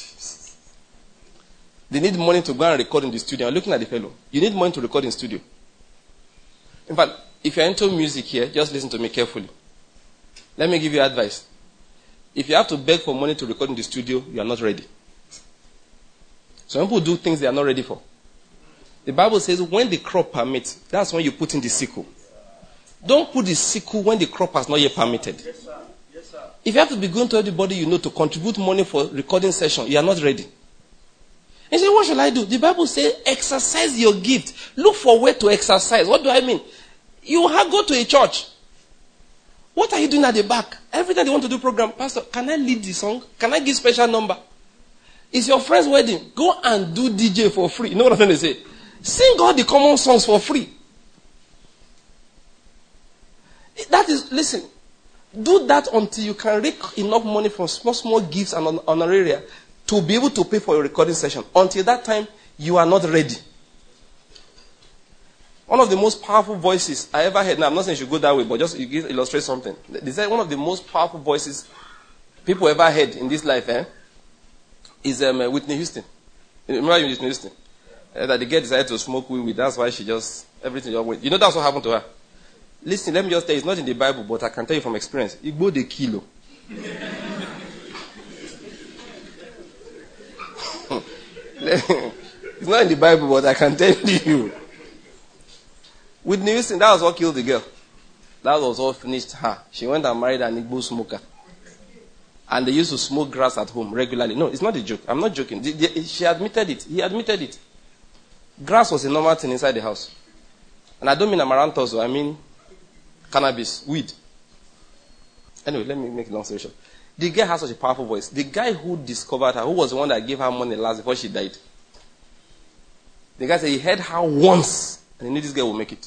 They need money to go and record in the studio. I'm looking at the fellow. You need money to record in studio. In fact, if you're into music here, just listen to me carefully. Let me give you advice. If you have to beg for money to record in the studio, you are not ready. Some people do things they are not ready for. The Bible says when the crop permits, that's when you put in the sickle. Don't put the sickle when the crop has not yet permitted. Yes, sir. Yes, sir. If you have to be going to everybody you know to contribute money for recording session, you are not ready. And you say, what shall I do? The Bible says exercise your gift. Look for where to exercise. What do I mean? You have go to a church. What are you doing at the back? Every time they want to do program, Pastor, can I lead the song? Can I give special number? It's your friend's wedding. Go and do DJ for free. You know what I'm trying to say? Sing all the common songs for free. That is, listen, do that until you can rake enough money from small gifts and honoraria to be able to pay for your recording session. Until that time, you are not ready. One of the most powerful voices I ever heard, now I'm not saying you should go that way, but just illustrate something. They said one of the most powerful voices people ever heard in this life is Whitney Houston. Remember Whitney Houston? That the girl decided to smoke weed. That's why she just, everything just went. You know that's what happened to her. Listen, let me just tell you, it's not in the Bible, but I can tell you from experience. Igbo de kilo. It's not in the Bible, but I can tell you. Whitney Houston, that was what killed the girl. That was what finished her. She went and married an Igbo smoker. And they used to smoke grass at home regularly. No, it's not a joke. I'm not joking. She admitted it. He admitted it. Grass was a normal thing inside the house. And I don't mean amaranthus, I mean cannabis, weed. Anyway, let me make a long story short. The girl has such a powerful voice. The guy who discovered her, who was the one that gave her money last before she died, the guy said he heard her once and he knew this girl would make it.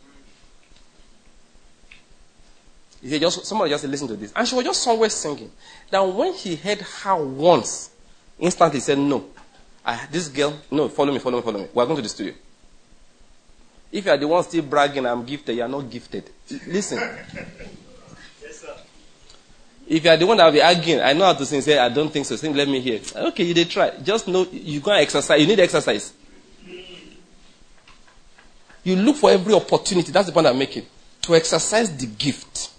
He said, somebody just listen to this. And she was just somewhere singing. Then when he heard her once, instantly he said, no. This girl, no, follow me. We're going to the studio. If you are the one still bragging, I'm gifted, you are not gifted. Listen. Yes, sir. If you are the one that will be arguing, I know how to sing, say, I don't think so. Sing, let me hear. Okay, you did try. Just know, you go and exercise. You need exercise. You look for every opportunity, that's the point I'm making, to exercise the gift.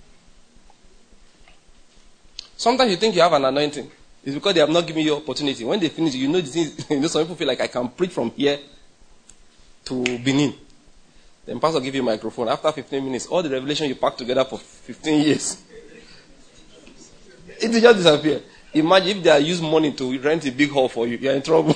Sometimes you think you have an anointing. It's because they have not given you opportunity. When they finish, you know the things, some people feel like I can preach from here to Benin. Then pastor give you a microphone. After 15 minutes, all the revelation you packed together for 15 years, it will just disappear. Imagine if they use money to rent a big hall for you. You're in trouble.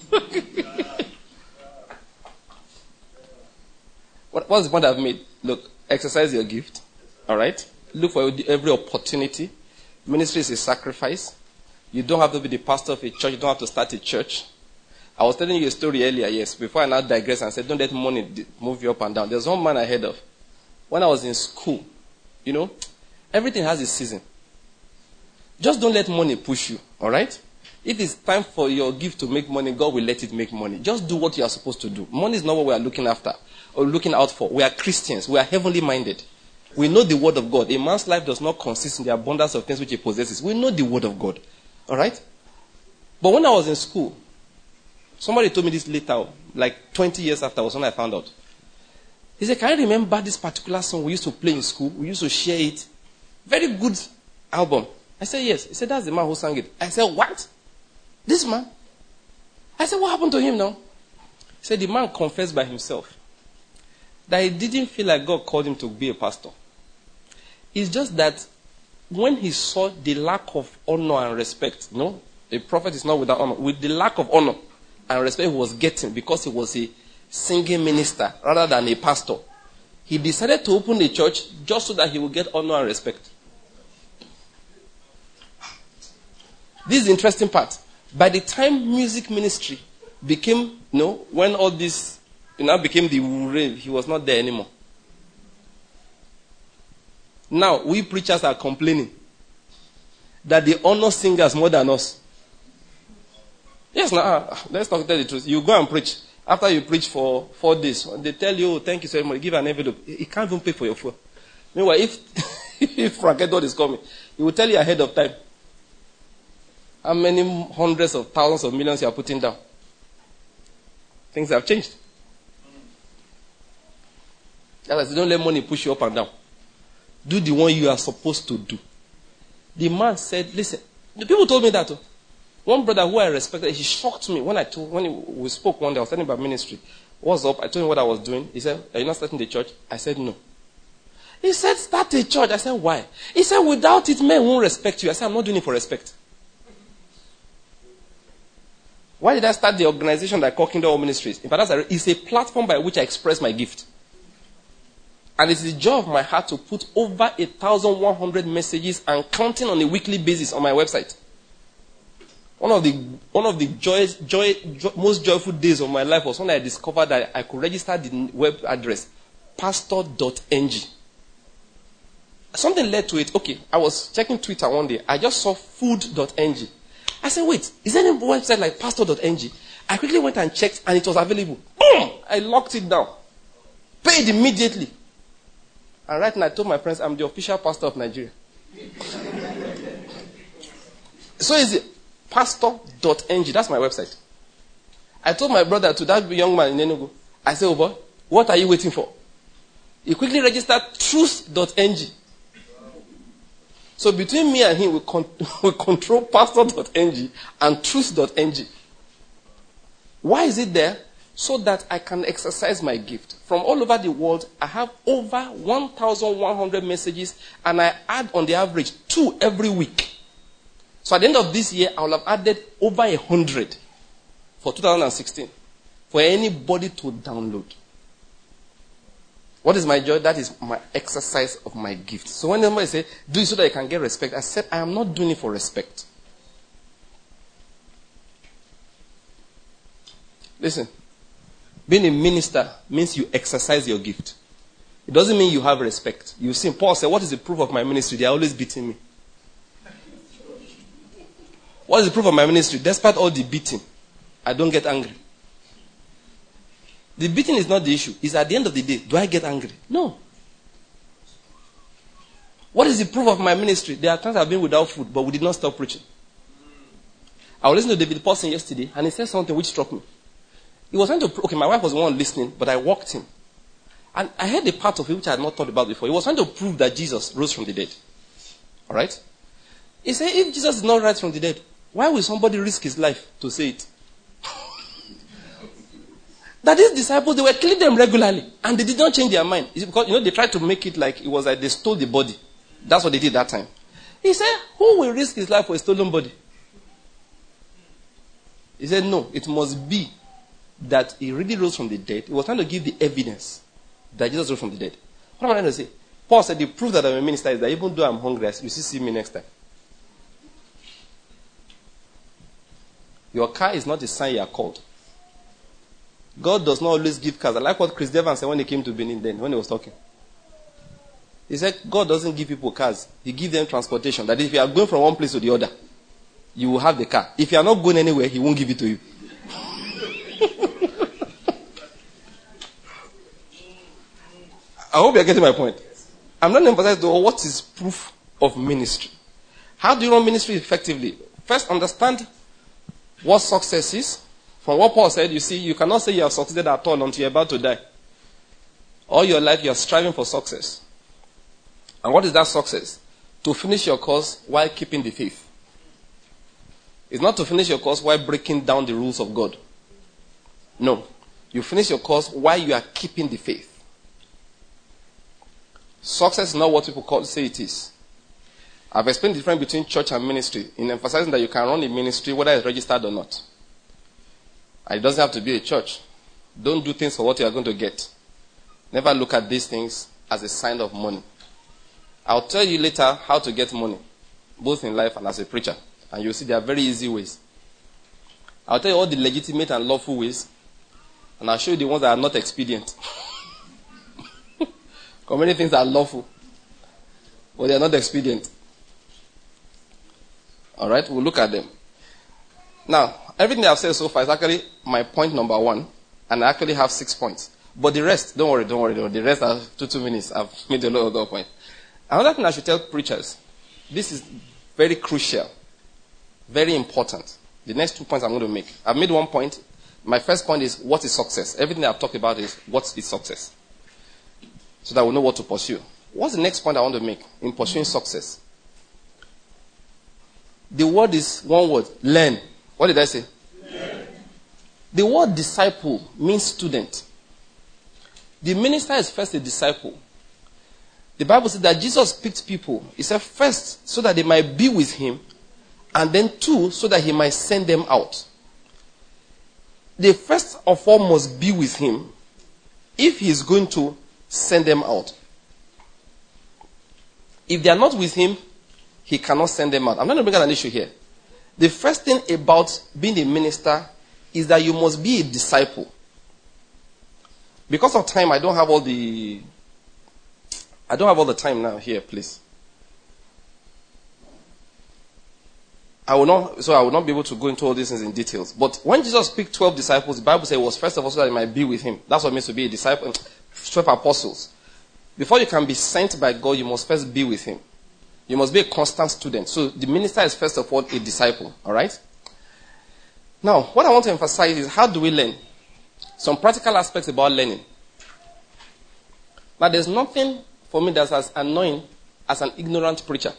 What's the point I've made? Look, exercise your gift. All right? Look for every opportunity. Ministry is a sacrifice. You don't have to be the pastor of a church. You don't have to start a church. I was telling you a story earlier, yes, before I now digress and said, don't let money move you up and down. There's one man I heard of. When I was in school, you know, everything has a season. Just don't let money push you, all right? If it's time for your gift to make money, God will let it make money. Just do what you are supposed to do. Money is not what we are looking after or looking out for. We are Christians. We are heavenly minded. We know the word of God. A man's life does not consist in the abundance of things which he possesses. We know the word of God. All right? But when I was in school, somebody told me this later, like 20 years after was when I found out. He said, can you remember this particular song we used to play in school? We used to share it. Very good album. I said, yes. He said, that's the man who sang it. I said, what? This man? I said, what happened to him now? He said, the man confessed by himself that he didn't feel like God called him to be a pastor. It's just that when he saw the lack of honor and respect, a prophet is not without honor, with the lack of honor and respect he was getting because he was a singing minister rather than a pastor, he decided to open a church just so that he would get honor and respect. This is the interesting part. By the time music ministry became, when all this became the rave, he was not there anymore. Now, we preachers are complaining that they honor singers more than us. Yes, now, let's talk the truth. You go and preach. After you preach for 4 days, they tell you, oh, thank you so much, give an envelope. He can't even pay for your fuel. Meanwhile, if Frank Edward is coming, he will tell you ahead of time how many hundreds of thousands of millions you are putting down. Things have changed. That's why don't let money push you up and down. Do the one you are supposed to do. The man said, listen, the people told me that too. One brother who I respected, he shocked me when we spoke one day. I was telling him about ministry. What's up? I told him what I was doing. He said, are you not starting the church? I said, no. He said, start a church. I said, why? He said, without it, men won't respect you. I said, I'm not doing it for respect. Why did I start the organization that I call Kingdom Ministries? In fact, it's a platform by which I express my gift. And it's the joy of my heart to put over 1,100 messages and counting on a weekly basis on my website. One of the most joyful days of my life was when I discovered that I could register the web address, pastor.ng. Something led to it. Okay, I was checking Twitter one day. I just saw food.ng. I said, wait, is there any website like pastor.ng? I quickly went and checked and it was available. Boom! I locked it down. Paid immediately. And right now I told my friends I'm the official pastor of Nigeria. So is it pastor.ng? That's my website. I told my brother, to that young man in Enugu, I said, oh boy, what are you waiting for? He quickly registered truth.ng. So between me and him, we control pastor.ng and truth.ng. Why is it there? So that I can exercise my gift. From all over the world, I have over 1,100 messages, and I add on the average 2 every week. So at the end of this year, I will have added over 100 for 2016 for anybody to download. What is my joy? That is my exercise of my gift. So when somebody say, do it so that you can get respect, I said, I am not doing it for respect. Listen. Being a minister means you exercise your gift. It doesn't mean you have respect. You see, Paul said, what is the proof of my ministry? They are always beating me. What is the proof of my ministry? Despite all the beating, I don't get angry. The beating is not the issue. It's at the end of the day, do I get angry? No. What is the proof of my ministry? There are times I've been without food, but we did not stop preaching. I was listening to David Paulson yesterday, and he said something which struck me. He was trying to, my wife was the one listening, but I walked him. And I heard a part of it which I had not thought about before. He was trying to prove that Jesus rose from the dead. Alright? He said, if Jesus did not rise from the dead, why will somebody risk his life to say it? That these disciples, they were killing them regularly, and they did not change their mind. It's because, they tried to make it like it was like they stole the body. That's what they did that time. He said, who will risk his life for a stolen body? He said, no, it must be that he really rose from the dead. He was trying to give the evidence that Jesus rose from the dead. What am I trying to say? Paul said the proof that I'm a minister is that even though I'm hungry, you still see me next time. Your car is not a sign you are called. God does not always give cars. I like what Chris Devon said when he came to Benin then, when he was talking. He said, God doesn't give people cars. He gives them transportation. That if you are going from one place to the other, you will have the car. If you are not going anywhere, he won't give it to you. I hope you are getting my point. I'm not emphasizing what is proof of ministry. How do you run ministry effectively? First, understand what success is. From what Paul said, you see, you cannot say you have succeeded at all until you're about to die. All your life, you are striving for success. And what is that success? To finish your course while keeping the faith. It's not to finish your course while breaking down the rules of God. No. You finish your course while you are keeping the faith. Success is not what people say it is. I've explained the difference between church and ministry in emphasizing that you can run a ministry whether it's registered or not. And it doesn't have to be a church. Don't do things for what you are going to get. Never look at these things as a sign of money. I'll tell you later how to get money, both in life and as a preacher. And you'll see there are very easy ways. I'll tell you all the legitimate and lawful ways, and I'll show you the ones that are not expedient. Because many things are lawful, but they are not expedient. Alright, we'll look at them. Now, everything I've said so far is actually my point number 1. And I actually have 6 points. But the rest, don't worry. The rest are 2 minutes. I've made a lot of other points. Another thing I should tell preachers, this is very crucial, very important. The next 2 points I'm going to make. I've made 1 point. My first point is, what is success? Everything I've talked about is, what is success? So that we'll know what to pursue. What's the next point I want to make in pursuing success? The word is one word, learn. What did I say? Learn. The word disciple means student. The minister is first a disciple. The Bible says that Jesus picked people. He said first, so that they might be with him, and then 2, so that he might send them out. They first of all must be with him if he is going to send them out. If they are not with him, he cannot send them out. I'm not going to bring out an issue here. The first thing about being a minister is that you must be a disciple. Because of time, I don't have all the time now here, please. I will not be able to go into all these things in details. But when Jesus picked 12 disciples, the Bible says it was first of all so that they might be with him. That's what it means to be a disciple. 12 apostles. Before you can be sent by God, you must first be with him. You must be a constant student. So the minister is first of all a disciple. All right? Now, what I want to emphasize is, how do we learn? Some practical aspects about learning. Now, there's nothing for me that's as annoying as an ignorant preacher.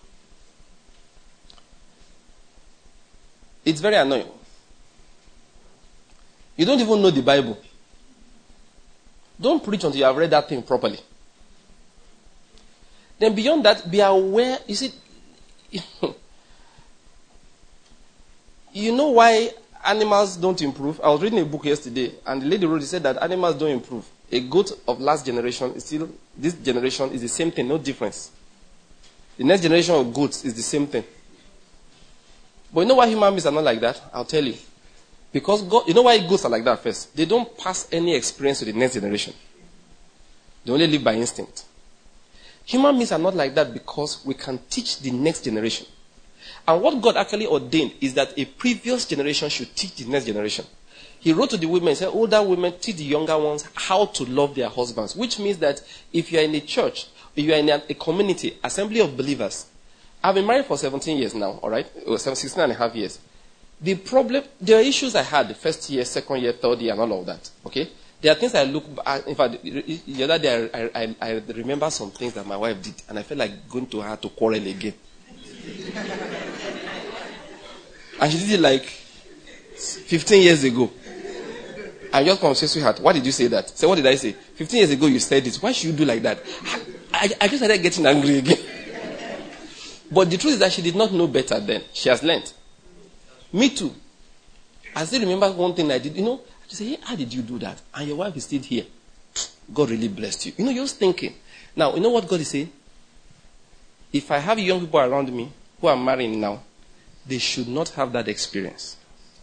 It's very annoying. You don't even know the Bible. Don't preach until you have read that thing properly. Then beyond that, be aware. You see, you know why animals don't improve? I was reading a book yesterday, and the lady wrote, it said that animals don't improve. A goat of last generation is still, this generation is the same thing, no difference. The next generation of goats is the same thing. But you know why human beings are not like that? I'll tell you. Because God, you know why goats are like that first? They don't pass any experience to the next generation. They only live by instinct. Human beings are not like that because we can teach the next generation. And what God actually ordained is that a previous generation should teach the next generation. He wrote to the women, he said, older women teach the younger ones how to love their husbands. Which means that if you are in a church, if you are in a community, assembly of believers. I've been married for 17 years now, all right? 16 and a half years. The problem, there are issues I had the first year, second year, third year, and all of that, okay? There are things I look back, in fact, the other day I remember some things that my wife did, and I felt like going to her to quarrel again. And she did it like 15 years ago. I just come and say, sweetheart, why did you say that? Say, what did I say? 15 years ago you said this. Why should you do like that? I just started getting angry again. But the truth is that she did not know better then. She has learned. Me too. I still remember one thing I did. You know, I just say, hey, how did you do that? And your wife is still here. God really blessed you. You know, you're just thinking. Now, you know what God is saying? If I have young people around me who are marrying now, they should not have that experience.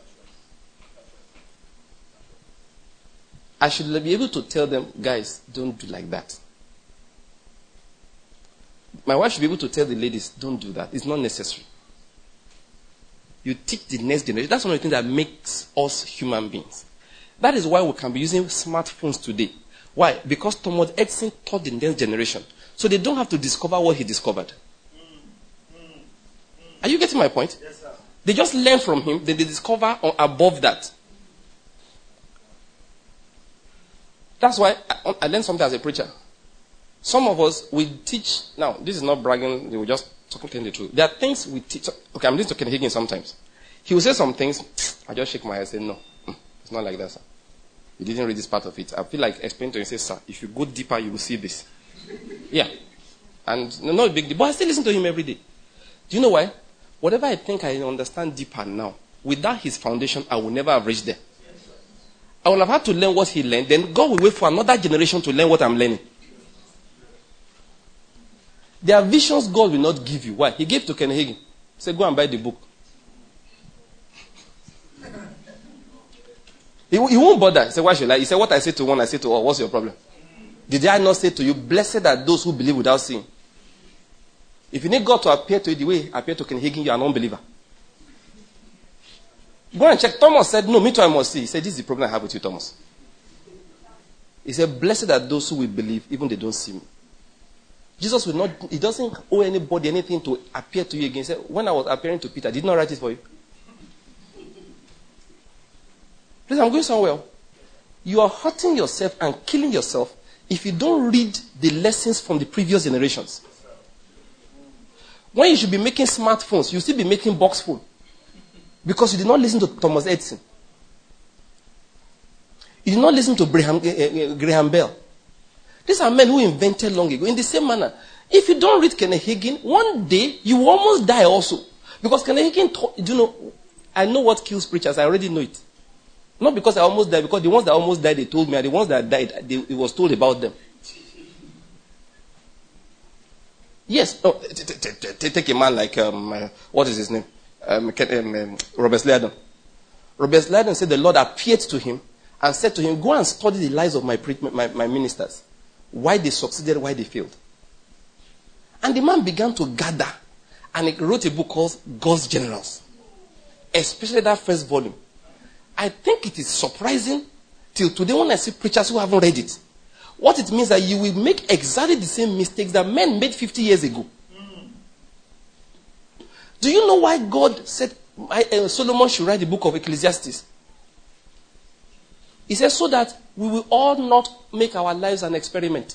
I should be able to tell them, guys, don't do like that. My wife should be able to tell the ladies, don't do that. It's not necessary. You teach the next generation. That's one of the things that makes us human beings. That is why we can be using smartphones today. Why? Because Thomas Edison taught the next generation. So they don't have to discover what he discovered. Are you getting my point? Yes, sir. They just learn from him, then they discover above that. That's why I learned something as a preacher. Some of us, we teach, now, this is not bragging, we're just talking the truth. There are things we teach. Okay, I'm listening to Ken Hagin sometimes. He will say some things, I just shake my head and say, no, it's not like that, sir. You didn't read this part of it. I feel like explaining to him, say, sir, if you go deeper, you will see this. Yeah. And no big deal. But I still listen to him every day. Do you know why? Whatever I think I understand deeper now, without his foundation, I will never have reached there. I will have had to learn what he learned. Then God will wait for another generation to learn what I'm learning. There are visions God will not give you. Why? He gave to Ken Hagin. He said, go and buy the book. He won't bother. He said, why should I? He said, what I say to one, I say to all. What's your problem? Did I not say to you, blessed are those who believe without seeing? If you need God to appear to you the way he appeared to Ken Hagin, you are an unbeliever. Go and check. Thomas said, no, me too, I must see. He said, this is the problem I have with you, Thomas. He said, blessed are those who will believe, even they don't see me. Jesus will not, he doesn't owe anybody anything to appear to you again. He said, when I was appearing to Peter, I did not write it for you. Please, I'm going somewhere. You are hurting yourself and killing yourself if you don't read the lessons from the previous generations. When you should be making smartphones, you still be making box phone. Because you did not listen to Thomas Edison. You did not listen to Graham Bell. These are men who invented long ago. In the same manner, if you don't read Kenneth Hagin, one day you will almost die also. Because Kenneth Hagin, I know what kills preachers. I already know it. Not because I almost died, because the ones that almost died, they told me, and the ones that died, it was told about them. Yes. No, take a man like, what is his name? Robert Liardon. Robert Liardon said the Lord appeared to him and said to him, go and study the lives of my ministers. Why they succeeded, why they failed. And the man began to gather, and he wrote a book called God's Generals. Especially that first volume. I think it is surprising till today when I see preachers who haven't read it. What it means that you will make exactly the same mistakes that men made 50 years ago. Do you know why God said Solomon should write the book of Ecclesiastes? He says so that we will all not make our lives an experiment.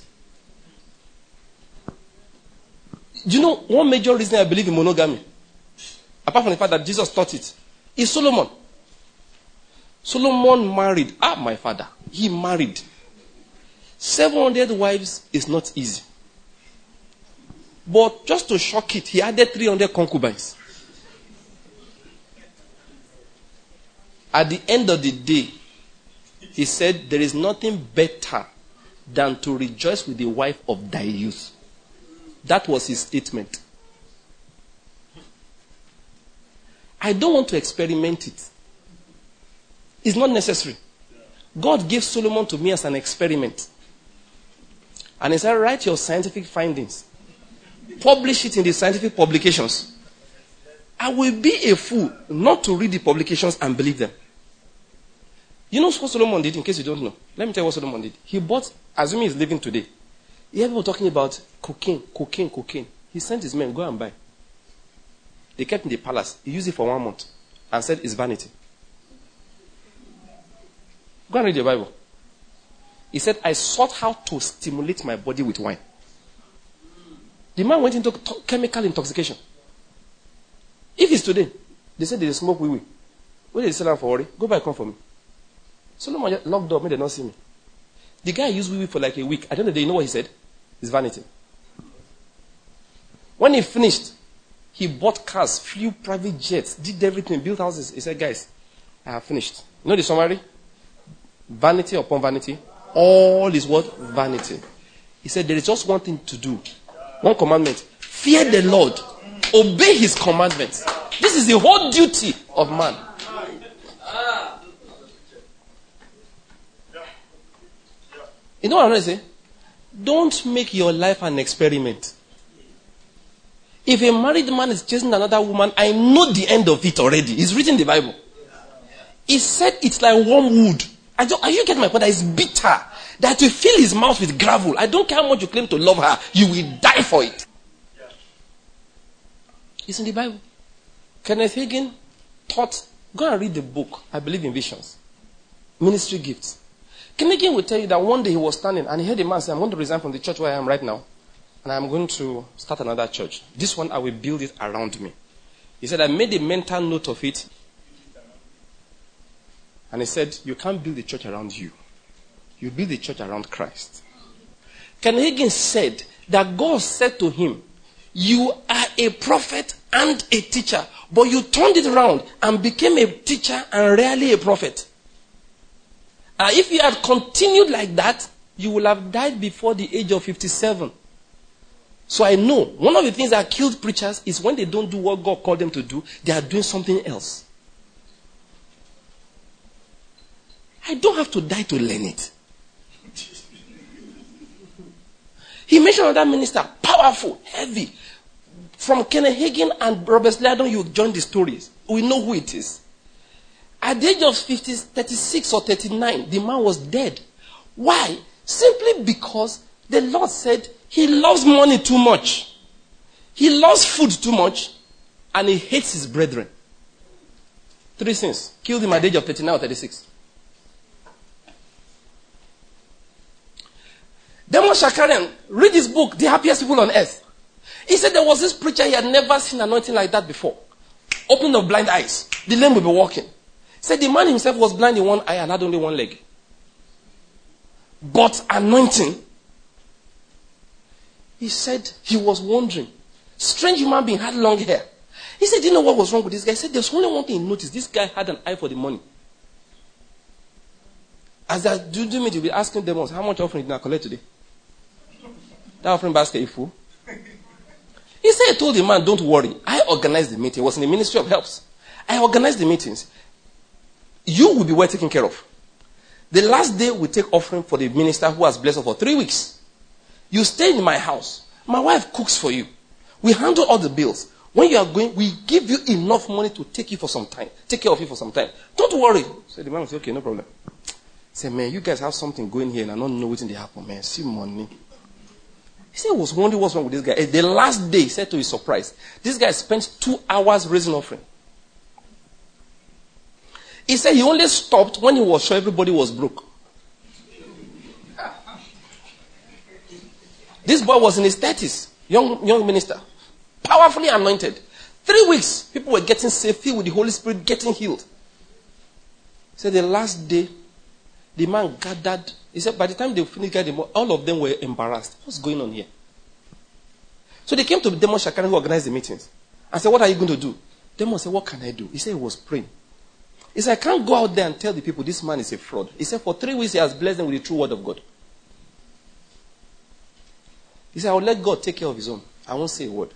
Do you know one major reason I believe in monogamy? Apart from the fact that Jesus taught it, is Solomon. Solomon married. My father. He married. 700 wives is not easy. But just to shock it, he added 300 concubines. At the end of the day, he said, there is nothing better than to rejoice with the wife of thy youth. That was his statement. I don't want to experiment it. It's not necessary. God gave Solomon to me as an experiment. And he said, write your scientific findings. Publish it in the scientific publications. I will be a fool not to read the publications and believe them. You know what Solomon did, in case you don't know? Let me tell you what Solomon did. He bought, assuming he's living today, you hear people talking about cocaine. He sent his men, go and buy. They kept in the palace. He used it for 1 month and said it's vanity. Go and read the Bible. He said, I sought how to stimulate my body with wine. The man went into chemical intoxication. If it's today, they said they smoke wee-wee. Where did they sell them for worry? Go buy, come for me. Solomon just locked up, made them not see me. The guy used wee-wee for like a week. At the end of the day, you know what he said? It's vanity. When he finished, he bought cars, flew private jets, did everything, built houses. He said, guys, I have finished. You know the summary? Vanity upon vanity. All is what? Vanity. He said, there is just one thing to do. One commandment. Fear the Lord. Obey his commandments. This is the whole duty of man. You know what I'm going to say? Don't make your life an experiment. If a married man is chasing another woman, I know the end of it already. It's written in the Bible. He said it's like wormwood. Are you getting my point? That it's bitter. That will fill his mouth with gravel. I don't care how much you claim to love her. You will die for it. It's in the Bible. Kenneth Hagin taught, go and read the book, I Believe in Visions. Ministry Gifts. Kenneth Hagin will tell you that one day he was standing and he heard a man say, I'm going to resign from the church where I am right now. And I'm going to start another church. This one, I will build it around me. He said, I made a mental note of it. And he said, you can't build the church around you. You build the church around Christ. Kenneth Hagin said that God said to him, you are a prophet and a teacher, but you turned it around and became a teacher and rarely a prophet. If you had continued like that, you will have died before the age of 57. So I know one of the things that killed preachers is when they don't do what God called them to do, they are doing something else. I don't have to die to learn it. He mentioned another minister, powerful, heavy. From Kenneth Hagin and Robert Liardon, you join the stories. We know who it is. At the age of 36 or 39, the man was dead. Why? Simply because the Lord said he loves money too much. He loves food too much. And he hates his brethren. 3 sins. Killed him at the age of 39 or 36. Demos Shakarian, read his book, The Happiest People on Earth. He said there was this preacher, he had never seen anointing like that before. Opening of blind eyes. The lame will be walking. He said the man himself was blind in one eye and had only one leg. But anointing, he said he was wondering. Strange human being, had long hair. He said, do you know what was wrong with this guy? He said, there's only one thing he noticed. This guy had an eye for the money. As they're doing it, you'll be asking them, how much offering did I collect today? That offering basket is full. He said, he told the man, don't worry. I organized the meeting. It was in the Ministry of Helps. I organized the meetings. You will be well taken care of. The last day we take offering for the minister who has blessed us for 3 weeks. You stay in my house. My wife cooks for you. We handle all the bills. When you are going, we give you enough money to take you for some time. Take care of you for some time. Don't worry. So the man will say, okay, no problem. Say, man, you guys have something going here and I don't know what's in the happen, man. See money. He said he was wondering what's wrong with this guy. The last day, he said to his surprise, this guy spent 2 hours raising offering. He said he only stopped when he was sure everybody was broke. This boy was in his 30s, young minister, powerfully anointed. 3 weeks, people were getting saved, filled with the Holy Spirit, getting healed. He said the last day, the man gathered. He said by the time they finished gathering, all of them were embarrassed. What's going on here? So they came to Demos Shakarian who organized the meetings and said, what are you going to do? Demos said, what can I do? He said he was praying. He said, I can't go out there and tell the people this man is a fraud. He said for 3 weeks he has blessed them with the true word of God. He said, I will let God take care of his own. I won't say a word.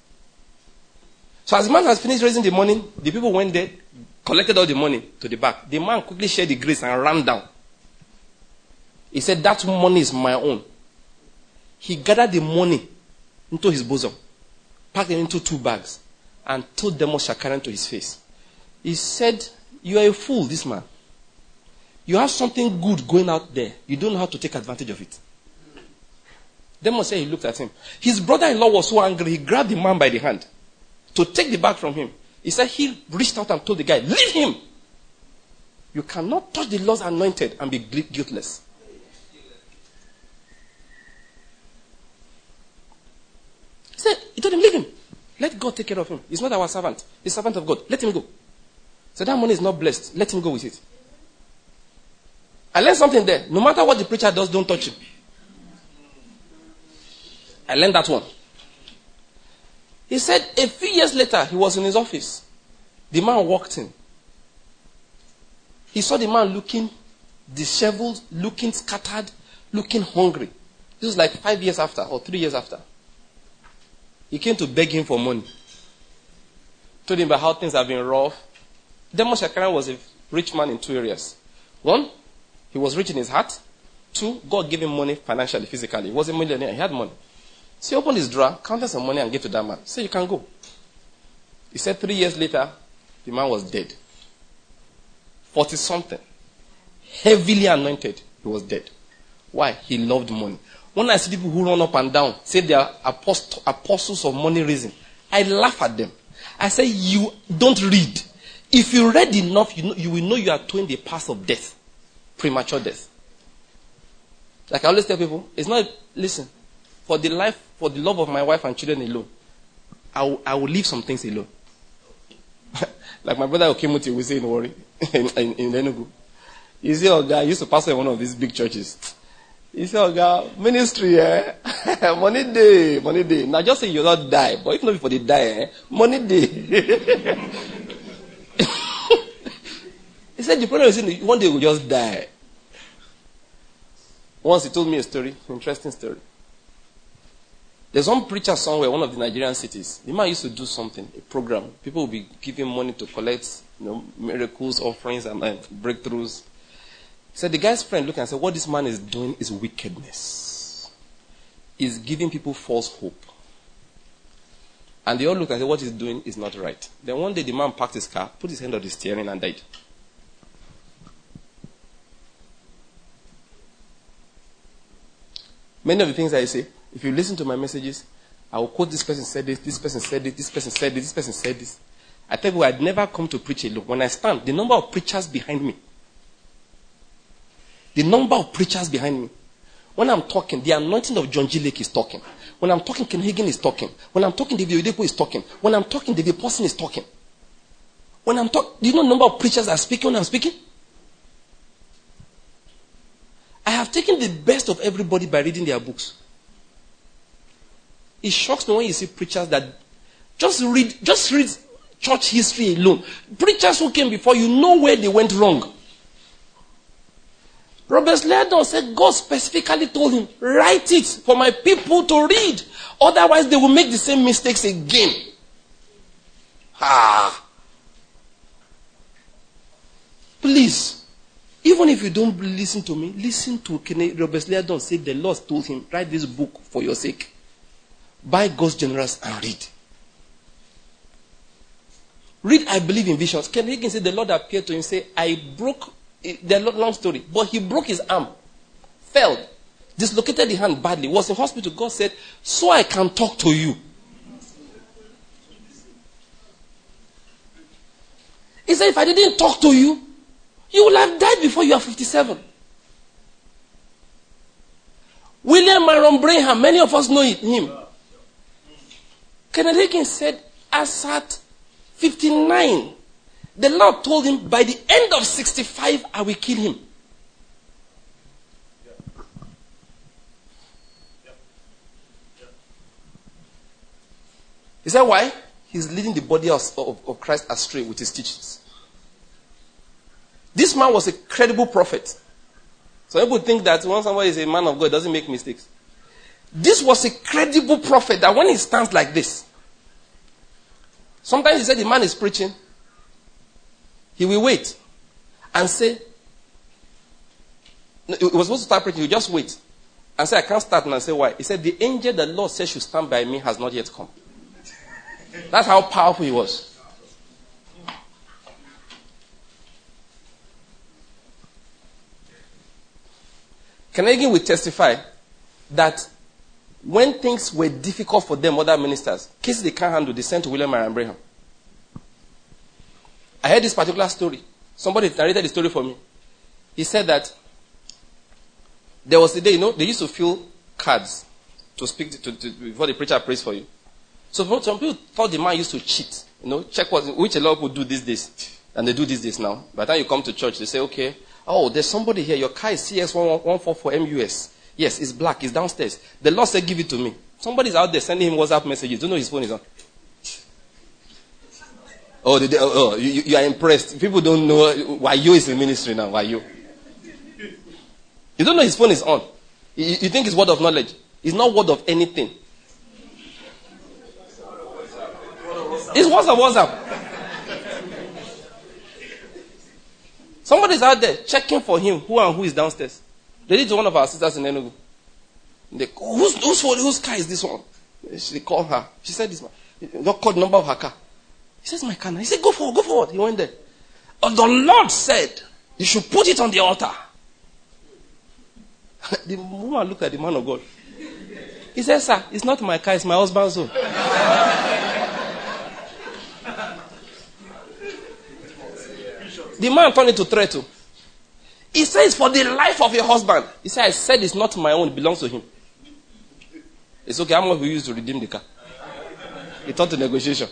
So as the man has finished raising the money, the people went there, collected all the money to the back. The man quickly shared the grace and ran down. He said, that money is my own. He gathered the money into his bosom, packed it into 2 bags, and told Demos Shakarian to his face. He said, you are a fool, this man. You have something good going out there. You don't know how to take advantage of it. Demos said he looked at him. His brother-in-law was so angry, he grabbed the man by the hand to take the bag from him. He said he reached out and told the guy, leave him. You cannot touch the Lord's anointed and be guiltless. He said, he told him, leave him. Let God take care of him. He's not our servant. He's a servant of God. Let him go. So that money is not blessed. Let him go with it. I learned something there. No matter what the preacher does, don't touch him. I learned that one. He said a few years later, he was in his office. The man walked in. He saw the man looking disheveled, looking scattered, looking hungry. This was like 5 years after or 3 years after. He came to beg him for money. Told him about how things have been rough. Demos Shakarian was a rich man in 2 areas. 1, he was rich in his heart. 2, God gave him money financially, physically. He was a millionaire. He had money. So he opened his drawer, counted some money and gave to that man. Say, you can go. He said 3 years later, the man was dead. 40-something. Heavily anointed. He was dead. Why? He loved money. When I see people who run up and down, say they are apostles of money raising, I laugh at them. I say, you don't read. If you read enough, you will know you are towing the path of death. Premature death. Like I always tell people, it's not, listen, for the love of my wife and children alone, I will leave some things alone. Like my brother Okemuti will say in Wari, in Enugu. He said, oh God, I used to pastor in one of these big churches. He said, oh God, ministry, money day. Now just say you'll not die, but if not before they die, money day. He said, the problem is one day we'll just die. Once he told me a story, an interesting story. There's one preacher somewhere, one of the Nigerian cities. The man used to do something, a program. People will be giving money to collect, miracles, offerings, and breakthroughs. He said the guy's friend looked and said, what this man is doing is wickedness. He's giving people false hope. And they all looked and said, what he's doing is not right. Then one day the man parked his car, put his hand on the steering and died. Many of the things I say, if you listen to my messages, I will quote this person said this person said this, this person said this, this person said this. I tell you, I'd never come to preach alone. When I stand, the number of preachers behind me. The number of preachers behind me. When I'm talking, the anointing of John G. Lake is talking. When I'm talking, Ken Hagin is talking. When I'm talking, David Oyedepo is talking. When I'm talking, David Paulson is talking. When I'm talking, do you know the number of preachers that are speaking when I'm speaking? I have taken the best of everybody by reading their books. It shocks me when you see preachers that just read church history alone. Preachers who came before, you know where they went wrong. Robert Liardon said God specifically told him, write it for my people to read. Otherwise they will make the same mistakes again. Please, even if you don't listen to me, listen to Robert Liardon say the Lord told him, write this book for your sake. Buy God's Generals and read. Read I Believe in Visions. Ken Hagin said the Lord appeared to him and said, I broke, the long story, but he broke his arm, fell, dislocated the hand badly, was in hospital. God said, so I can talk to you. He said, if I didn't talk to you, you will have died before you are 57. William Marion Branham, many of us know him. Kenneth Hagin said, as at 59, the Lord told him, by the end of 65, I will kill him. He said, why? He's leading the body of Christ astray with his teachings. This man was a credible prophet. Some people think that when somebody is a man of God, doesn't make mistakes. This was a credible prophet that when he stands like this, sometimes he said the man is preaching, he will wait and say, no, he was supposed to start preaching, he will just wait and say, I can't start now. Say, why? He said, the angel the Lord said should stand by me has not yet come. That's how powerful he was. Ken Hagin will testify that when things were difficult for them, other ministers, cases they can't handle, they sent to William Marion Branham. I heard this particular story. Somebody narrated the story for me. He said that there was a day, they used to fill cards to speak to before the preacher prays for you. So some people thought the man used to cheat. Check which a lot of people do these days. And they do these days now. By the time you come to church, they say, okay, oh, there's somebody here. Your car is CS144 MUS. Yes, it's black. It's downstairs. The Lord said, give it to me. Somebody's out there sending him WhatsApp messages. Don't know his phone is on. You are impressed. People don't know why you is in ministry now. Why you? You don't know his phone is on. You think it's word of knowledge. It's not word of anything. It's WhatsApp. Somebody's out there checking for him who is downstairs. They did to one of our sisters in Enugu. They whose car is this one? They called her. She said this one. They called the number of her car. He says, my car. He said, go forward. He went there. The Lord said, you should put it on the altar. The woman looked at the man of God. He said, sir, it's not my car, it's my husband's own. The man turned it to threat too. He says, for the life of your husband. He said, I said it's not my own, it belongs to him. It's okay, how much we use to redeem the car? He turned to negotiation.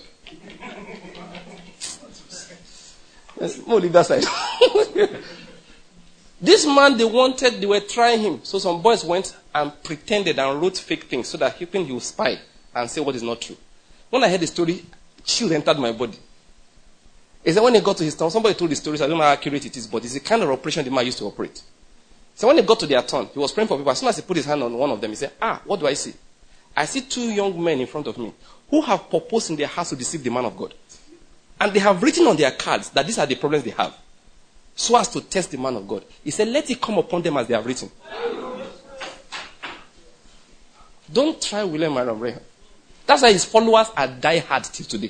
More leave that side. This man, they were trying him. So some boys went and pretended and wrote fake things so that he would spy and say what is not true. When I heard the story, chill entered my body. He said when he got to his town, somebody told the story, so I don't know how accurate it is, but it's the kind of operation the man used to operate. So when he got to their turn, he was praying for people. As soon as he put his hand on one of them, he said, what do I see? I see two young men in front of me who have purposed in their hearts to deceive the man of God. And they have written on their cards that these are the problems they have, so as to test the man of God. He said, let it come upon them as they have written. Don't try William Marion Branham. That's why his followers are die-hard till today.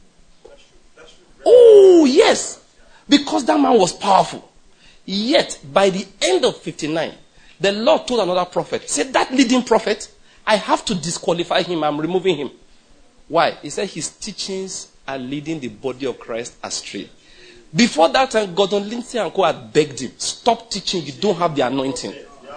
Oh, yes. Because that man was powerful. Yet, by the end of 59, The Lord told another prophet, said that leading prophet, I have to disqualify him. I'm removing him. Why? He said his teachings are leading the body of Christ astray. Before that time, Gordon Lindsay and co had begged him, stop teaching, you don't have the anointing.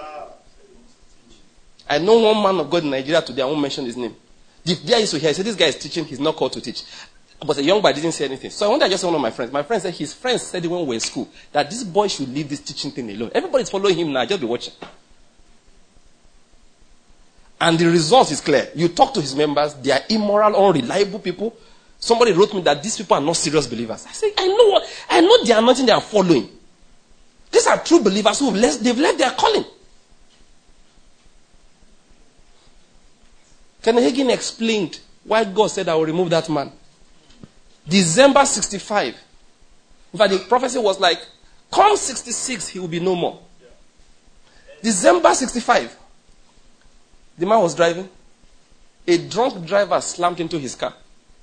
I know one man of God in Nigeria today, I won't mention his name. The day I used to hear, he said, this guy is teaching, he's not called to teach. But a young boy didn't say anything. So I wonder, just one of my friends. My friend said his friends said when we were in school that this boy should leave this teaching thing alone. Everybody's following him now, just be watching. And the result is clear. You talk to his members, they are immoral, unreliable people. Somebody wrote me that these people are not serious believers. I said, I know the anointing they are following. These are true believers they've left their calling. Kenneth Hagin explained why God said I will remove that man. December 65. In fact, the prophecy was like, come 66, he will be no more. December 65. The man was driving. A drunk driver slammed into his car.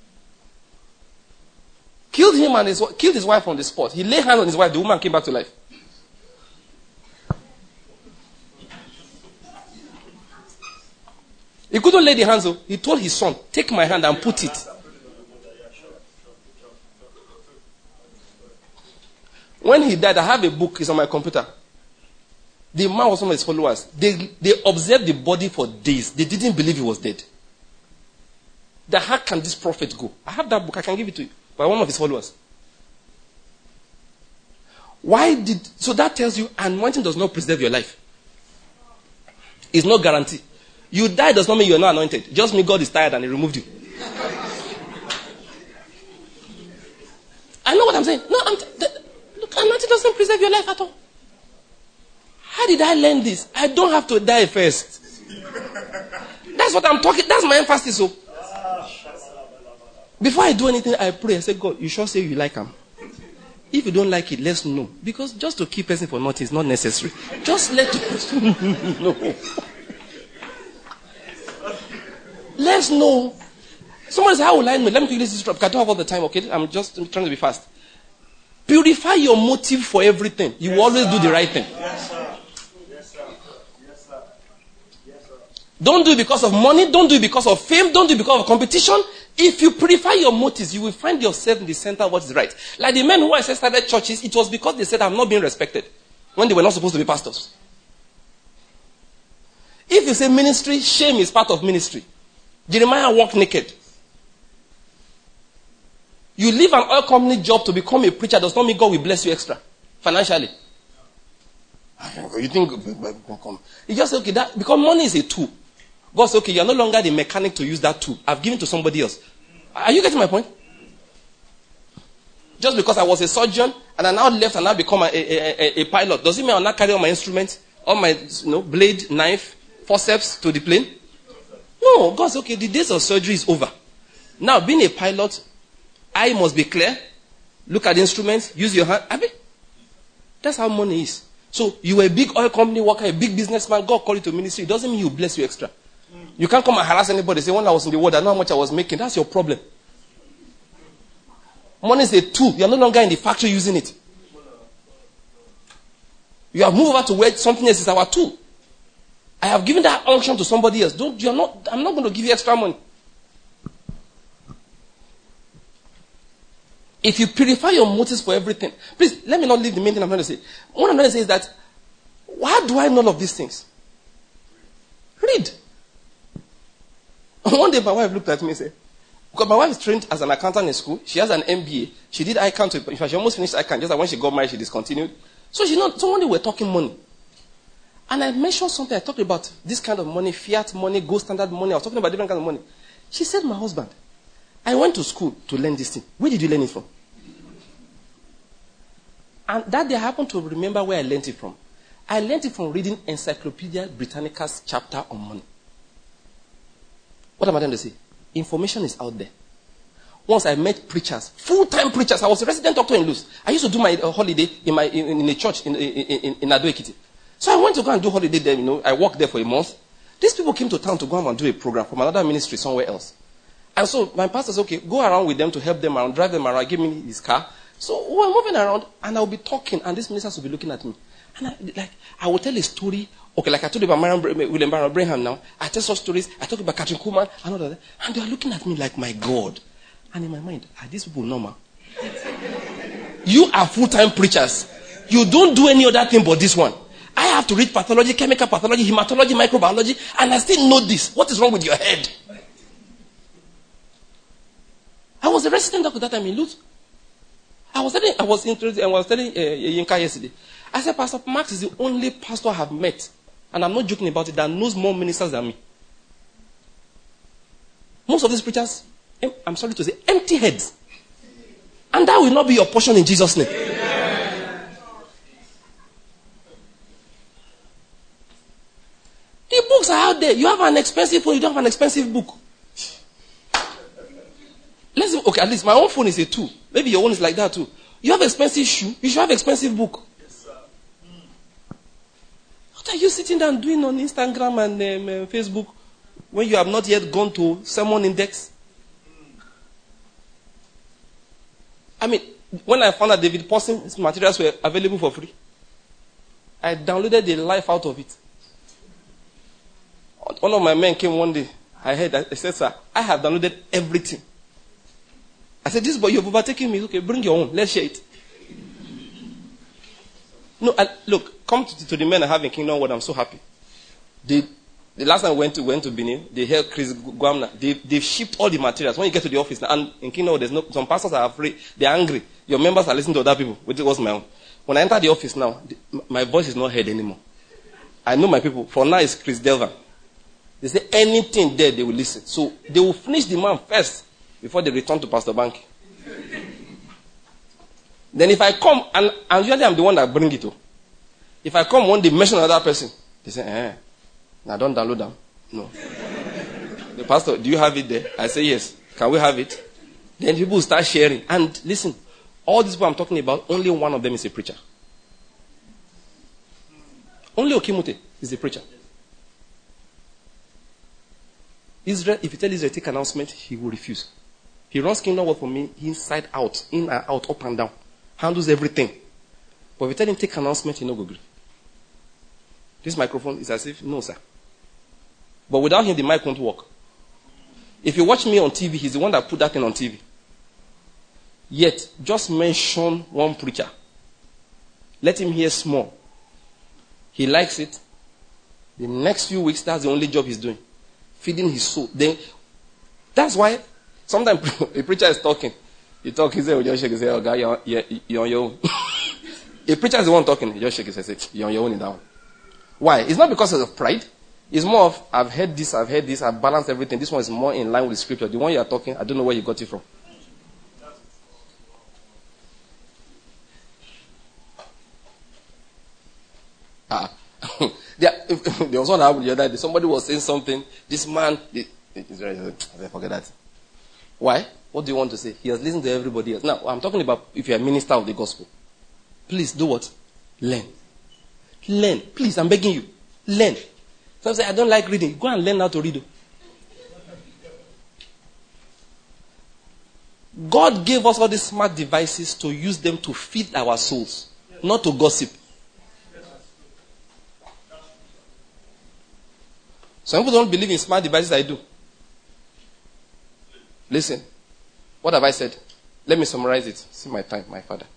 Killed him and killed his wife on the spot. He laid hands on his wife. The woman came back to life. He couldn't lay the hands on. He told his son, take my hand and put it. When he died, I have a book. It's on my computer. The man was one of his followers. They observed the body for days. They didn't believe he was dead. How can this prophet go? I have that book. I can give it to you. By one of his followers. So that tells you anointing does not preserve your life. It's no guarantee. You die does not mean you are not anointed. Just mean God is tired and he removed you. I know what I'm saying. No, look, anointing doesn't preserve your life at all. How did I learn this? I don't have to die first. That's what I'm talking. That's my emphasis. So, before I do anything, I pray. I say, God, you sure say you like him? If you don't like it, let's know. Because just to keep person for nothing is not necessary. Just let the person know. Let's know. Somebody says, how will I know? Let me quickly disrupt. I don't have all the time, okay? I'm trying to be fast. Purify your motive for everything. You will always do the right thing. Yes, sir. Yes, sir. Yes, sir. Yes, sir. Don't do it because of money. Don't do it because of fame. Don't do it because of competition. If you purify your motives, you will find yourself in the center of what is right. Like the men who I said started churches, it was because they said, I'm not being respected. When they were not supposed to be pastors. If you say ministry, shame is part of ministry. Jeremiah walked naked. You leave an oil company job to become a preacher does not mean God will bless you extra financially. You think you just say, okay, because money is a tool. God says, okay, you're no longer the mechanic to use that tool. I've given to somebody else. Are you getting my point? Just because I was a surgeon and I now left and now become a pilot, does it mean I'll not carry all my instruments, all my blade, knife, forceps to the plane? No, God says, okay, the days of surgery is over. Now, being a pilot, eye must be clear. Look at the instruments. Use your hand. That's how money is. So, you were a big oil company worker, a big businessman. God called you to ministry. It doesn't mean He will bless you extra. You can't come and harass anybody. Say, when I was in the world, I know how much I was making. That's your problem. Money is a tool. You are no longer in the factory using it. You have moved over to where something else is our tool. I have given that unction to somebody else. I'm not going to give you extra money. If you purify your motives for everything, please let me not leave the main thing I'm trying to say. What I'm trying to say is that, why do I know all of these things? Read. One day my wife looked at me and said, because my wife is trained as an accountant in school. She has an MBA. She did ICANN. In fact, she almost finished ICANN. Just like when she got married, she discontinued. So one day we were talking money. And I mentioned something. I talked about this kind of money, fiat money, gold standard money. I was talking about different kinds of money. She said, my husband, I went to school to learn this thing. Where did you learn it from? And that day I happened to remember where I learned it from. I learned it from reading Encyclopedia Britannica's chapter on money. What am I trying to say? Information is out there. Once I met preachers, full-time preachers. I was a resident doctor in Luz. I used to do my holiday in a church in Ado Ekiti. So I went to go and do holiday there. I worked there for a month. These people came to town to go and do a program from another ministry somewhere else. And so my pastor said, okay, go around with them to help them around, drive them around, give me his car. So we're moving around and I'll be talking and these ministers will be looking at me. And I will tell a story. Okay, like I told you about William Barron Abraham now. I tell such stories. I talk about Catherine Kuhlman and all that. And they are looking at me like, my God. And in my mind, are these people normal? You are full-time preachers. You don't do any other thing but this one. I have to read pathology, chemical pathology, hematology, microbiology, and I still know this. What is wrong with your head? I was a resident doctor that time in Lut. I was telling Yinka yesterday. I said, Pastor Max is the only pastor I have met, and I'm not joking about it, that knows more ministers than me. Most of these preachers, I'm sorry to say, empty heads. And that will not be your portion in Jesus' name. Amen. The books are out there. You have an expensive phone, you don't have an expensive book. Okay, at least my own phone is a 2. Maybe your own is like that too. You have expensive shoe, you should have expensive book. Yes, sir. What are you sitting down doing on Instagram and Facebook when you have not yet gone to Sermon Index? I mean, when I found out David Paulson's materials were available for free, I downloaded the life out of it. One of my men came one day. I said, sir, I have downloaded everything. I said, this boy, you've overtaken me. Okay, bring your own. Let's share it. No, look, come to the men I have in Kingdom World. I'm so happy. The last time I went to Benin, they heard Chris Guamna. They've shipped all the materials. When you get to the office, and in Kingdom World, some pastors are afraid. They're angry. Your members are listening to other people, which was my own. When I enter the office now, my voice is not heard anymore. I know my people. For now, it's Chris Delvan. They say anything there, they will listen. So they will finish the man first before they return to Pastor Banky. Then if I come, and usually I'm the one that bring it to. If I come one day, mention another person, they say, now don't download them. No. The pastor, do you have it there? I say, yes. Can we have it? Then people start sharing. And listen, all these people I'm talking about, only one of them is a preacher. Only Okimute is a preacher. Israel, if you tell Israel take announcement, he will refuse. He runs Kingdom World for me inside out, in and out, up and down. Handles everything. But if you tell him take announcement, he no go agree. This microphone is as if, no sir. But without him, the mic won't work. If you watch me on TV, he's the one that put that thing on TV. Yet, just mention one preacher. Let him hear small. He likes it. The next few weeks, that's the only job he's doing. Feeding his soul. Then, that's why sometimes a preacher is talking. He talks, he says, oh, just shake his head, oh, guy, you're on your own. A preacher is the one talking, he just shake his head, say, you're on your own in that one. Why? It's not because of pride. It's more of, I've heard this, I've balanced everything. This one is more in line with scripture. The one you are talking, I don't know where you got it from. There was one happened the other day. Somebody was saying something. This man, I forget that. Why? What do you want to say? He has listened to everybody else. Now, I'm talking about if you're a minister of the gospel. Please do what? Learn. Learn. Please, I'm begging you. Learn. Some say, I don't like reading. Go and learn how to read. God gave us all these smart devices to use them to feed our souls, not to gossip. Some people don't believe in smart devices. I do. Listen. What have I said? Let me summarize it. See my time, my father.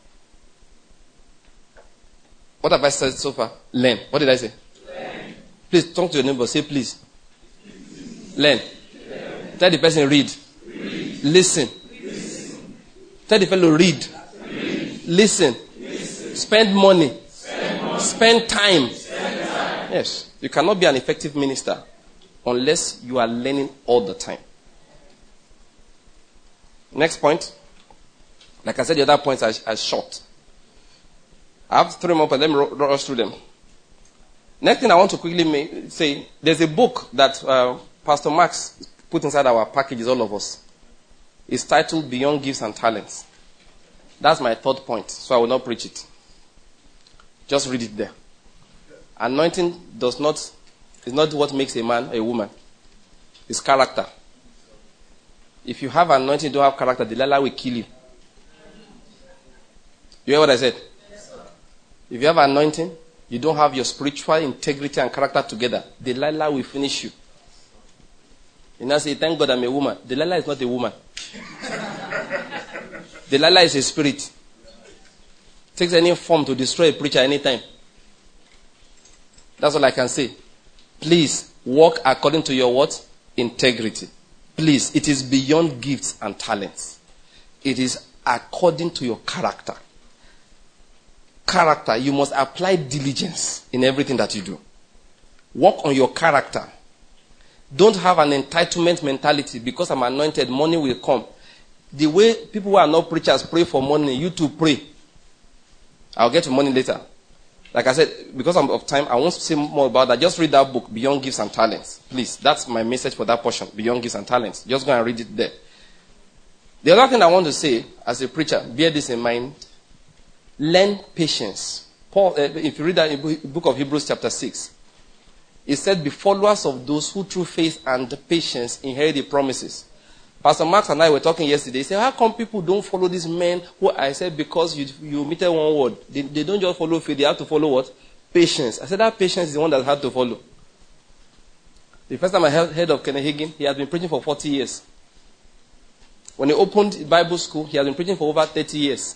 What have I said so far? Learn. What did I say? Learn. Please talk to your neighbor. Say please. Learn. Tell the person read. Listen. Tell the fellow read. Listen. Spend money. Spend time. Yes. You cannot be an effective minister unless you are learning all the time. Next point. Like I said, the other points are short. I have to throw them up and let me rush through them. Next thing I want to quickly say, there's a book that Pastor Max put inside our packages, all of us. It's titled Beyond Gifts and Talents. That's my third point, so I will not preach it. Just read it there. Anointing is not what makes a man a woman. It's character. If you have anointing, don't have character, Delilah will kill you. You hear what I said? Yes, sir. If you have anointing, you don't have your spiritual integrity and character together, Delilah will finish you. You now say, thank God I'm a woman. Delilah is not a woman. Delilah is a spirit. Takes any form to destroy a preacher anytime. That's all I can say. Please, walk according to your what? Integrity. Please, it is beyond gifts and talents. It is according to your character. Character, you must apply diligence in everything that you do. Work on your character. Don't have an entitlement mentality. Because I'm anointed, money will come. The way people who are not preachers pray for money, you too pray. I'll get to money later. Like I said, because of time, I won't say more about that. Just read that book, Beyond Gifts and Talents. Please, that's my message for that portion, Beyond Gifts and Talents. Just go and read it there. The other thing I want to say, as a preacher, bear this in mind. Learn patience. Paul, if you read that in the book of Hebrews chapter 6, it said, be followers of those who through faith and patience inherit the promises. Pastor Max and I were talking yesterday. He said, how come people don't follow these men who I said, because you omitted one word. They don't just follow faith, they have to follow what? Patience. I said, that patience is the one that had to follow. The first time I heard of Kenneth Hagin, he has been preaching for 40 years. When he opened Bible school, he has been preaching for over 30 years.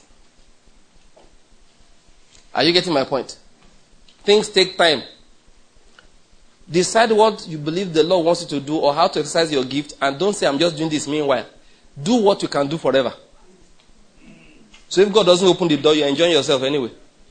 Are you getting my point? Things take time. Decide what you believe the Lord wants you to do or how to exercise your gift, and don't say, I'm just doing this meanwhile. Do what you can do forever. So if God doesn't open the door, you're enjoying yourself anyway.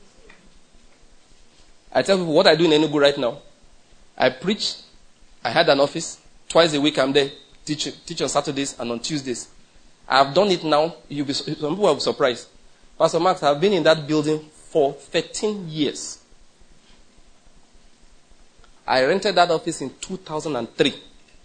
I tell people what I do in Enugu right now. I preach. I had an office. Twice a week I'm there. Teach on Saturdays and on Tuesdays. I've done it now. Some people will be surprised. Pastor Max, I've been in that building for 13 years. I rented that office in 2003.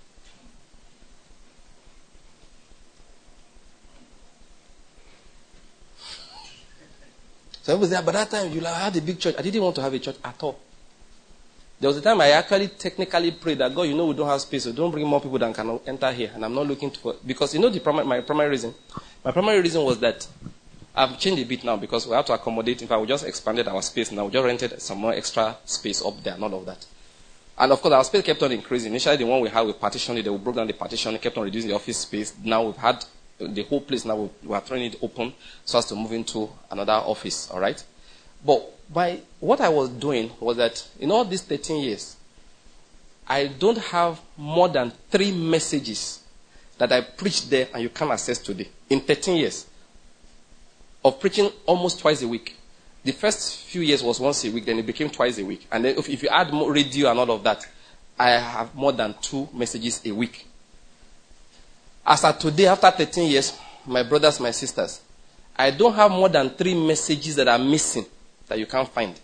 So people say, by that time you had a big church. I didn't want to have a church at all. There was a time I actually technically prayed that, God, we don't have space, so don't bring more people than can enter here. And I'm not looking for, because my primary reason? My primary reason was that I've changed a bit now because we have to accommodate. In fact, we just expanded our space now. We just rented some more extra space up there and all of that. And of course, our space kept on increasing. Initially, the one we had, we partitioned it. They broke down the partition, kept on reducing the office space. Now we've had the whole place. Now we are throwing it open so as to move into another office. All right. But what I was doing was that in all these 13 years, I don't have more than 3 messages that I preached there and you can access today. In 13 years of preaching almost twice a week. The first few years was once a week, then it became twice a week. And then if you add more radio and all of that, I have more than 2 messages a week. As of today, after 13 years, my brothers, my sisters, I don't have more than 3 messages that are missing that you can't find.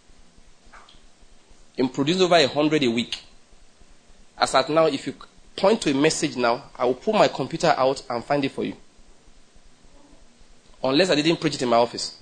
I'm producing over 100 a week. As at now, if you point to a message now, I will pull my computer out and find it for you. Unless I didn't preach it in my office.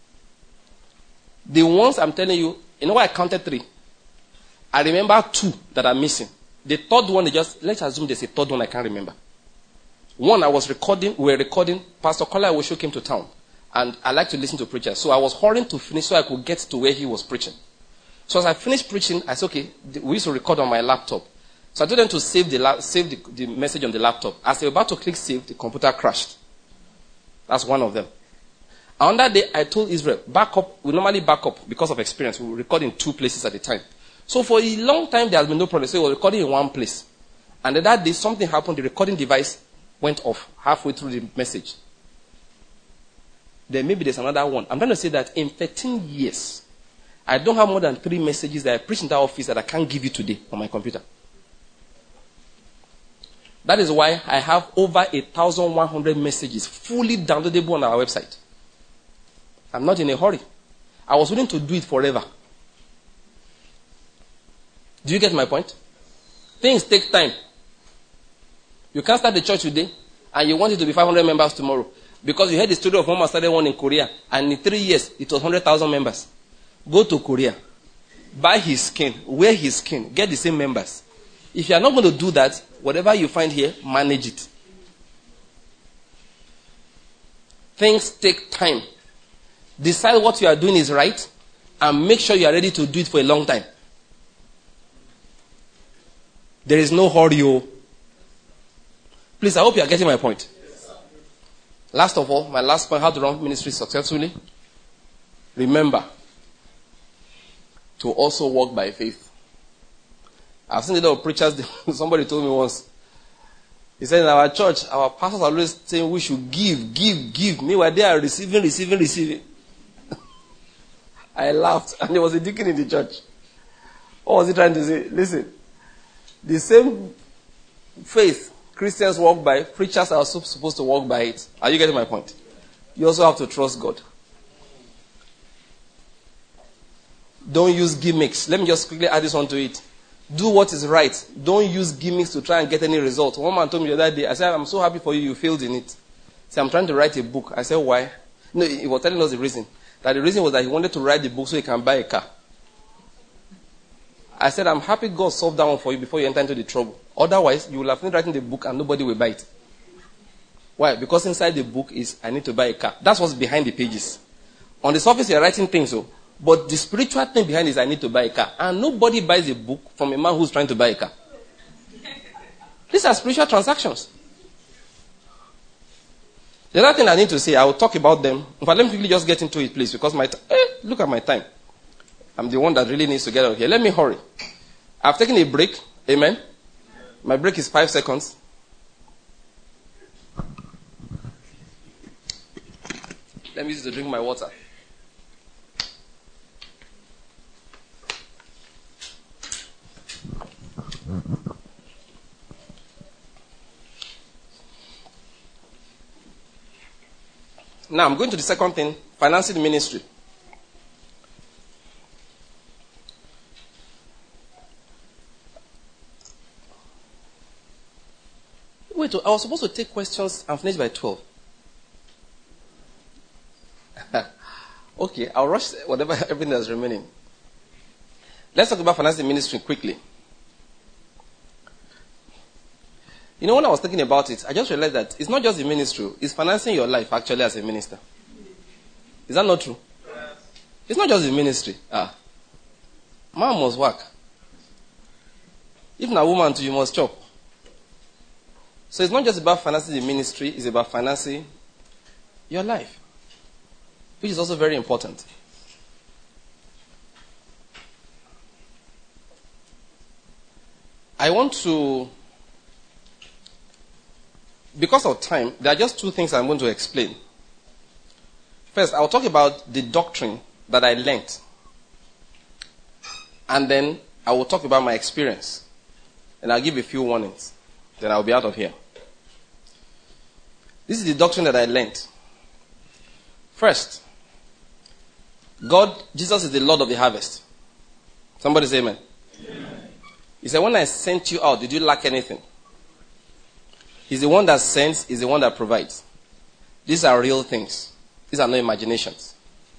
The ones I'm telling you, I counted 3. I remember 2 that are missing. The third one, let's assume there's a third one I can't remember. One, we were recording, Pastor Kola Osho came to town. And I like to listen to preachers. So I was hurrying to finish so I could get to where he was preaching. So as I finished preaching, I said, okay, we used to record on my laptop. So I told them to save the message on the laptop. As they were about to click save, the computer crashed. That's one of them. On that day, I told Israel, back up. We normally back up because of experience. We record in 2 places at a time. So for a long time, there has been no problem. So we were recording in 1 place. And then that day, something happened. The recording device went off halfway through the message. Then maybe there's another one. I'm trying to say that in 13 years, I don't have more than 3 messages that I preach in that office that I can't give you today on my computer. That is why I have over 1,100 messages fully downloadable on our website. I'm not in a hurry. I was willing to do it forever. Do you get my point? Things take time. You can't start the church today and you want it to be 500 members tomorrow. Because you heard the story of Mama started one in Korea, and in 3 years, it was 100,000 members. Go to Korea, buy his skin, wear his skin, get the same members. If you are not going to do that, whatever you find here, manage it. Things take time. Decide what you are doing is right, and make sure you are ready to do it for a long time. There is no hurry. Please, I hope you are getting my point. Last of all, my last point, how to run ministry successfully. Remember to also walk by faith. I've seen a lot of preachers. Somebody told me once, he said in our church, our pastors are always saying we should give. Meanwhile, they are receiving. I laughed, and there was a deacon in the church. What was he trying to say? Listen, the same faith Christians walk by, preachers are also supposed to walk by it. Are you getting my point? You also have to trust God. Don't use gimmicks. Let me just quickly add this onto it. Do what is right. Don't use gimmicks to try and get any result. One man told me the other day, I said, I'm so happy for you, you failed in it. He said, I'm trying to write a book. I said, why? No, he was telling us the reason. That the reason was that he wanted to write the book so he can buy a car. I said, I'm happy God solved that one for you before you enter into the trouble. Otherwise, you will have finished writing the book and nobody will buy it. Why? Because inside the book is, I need to buy a car. That's what's behind the pages. On the surface, you're writing things, but the spiritual thing behind is, I need to buy a car. And nobody buys a book from a man who's trying to buy a car. These are spiritual transactions. The other thing I need to say, I will talk about them. In fact, let me quickly just get into it, please, because look at my time. I'm the one that really needs to get out here. Let me hurry. I've taken a break. Amen. My break is 5 seconds. Let me use it to drink my water. Now, I'm going to the second thing, financing the ministry. Wait, I was supposed to take questions and finish by 12. Okay, I'll rush everything that's remaining. Let's talk about financing the ministry quickly. You know, when I was thinking about it, I just realized that it's not just the ministry, it's financing your life actually as a minister. Is that not true? Yes. It's not just the ministry. Man must work. If not a woman too, you must chop. So it's not just about financing the ministry, it's about financing your life, which is also very important. I want to, because of time, there are just two things I'm going to explain. First, I'll talk about the doctrine that I learned. And then I will talk about my experience. And I'll give a few warnings. Then I'll be out of here. This is the doctrine that I learned. First, Jesus is the Lord of the harvest. Somebody say amen. Amen. He said, when I sent you out, did you lack anything? He's the one that sends, he's the one that provides. These are real things. These are no imaginations.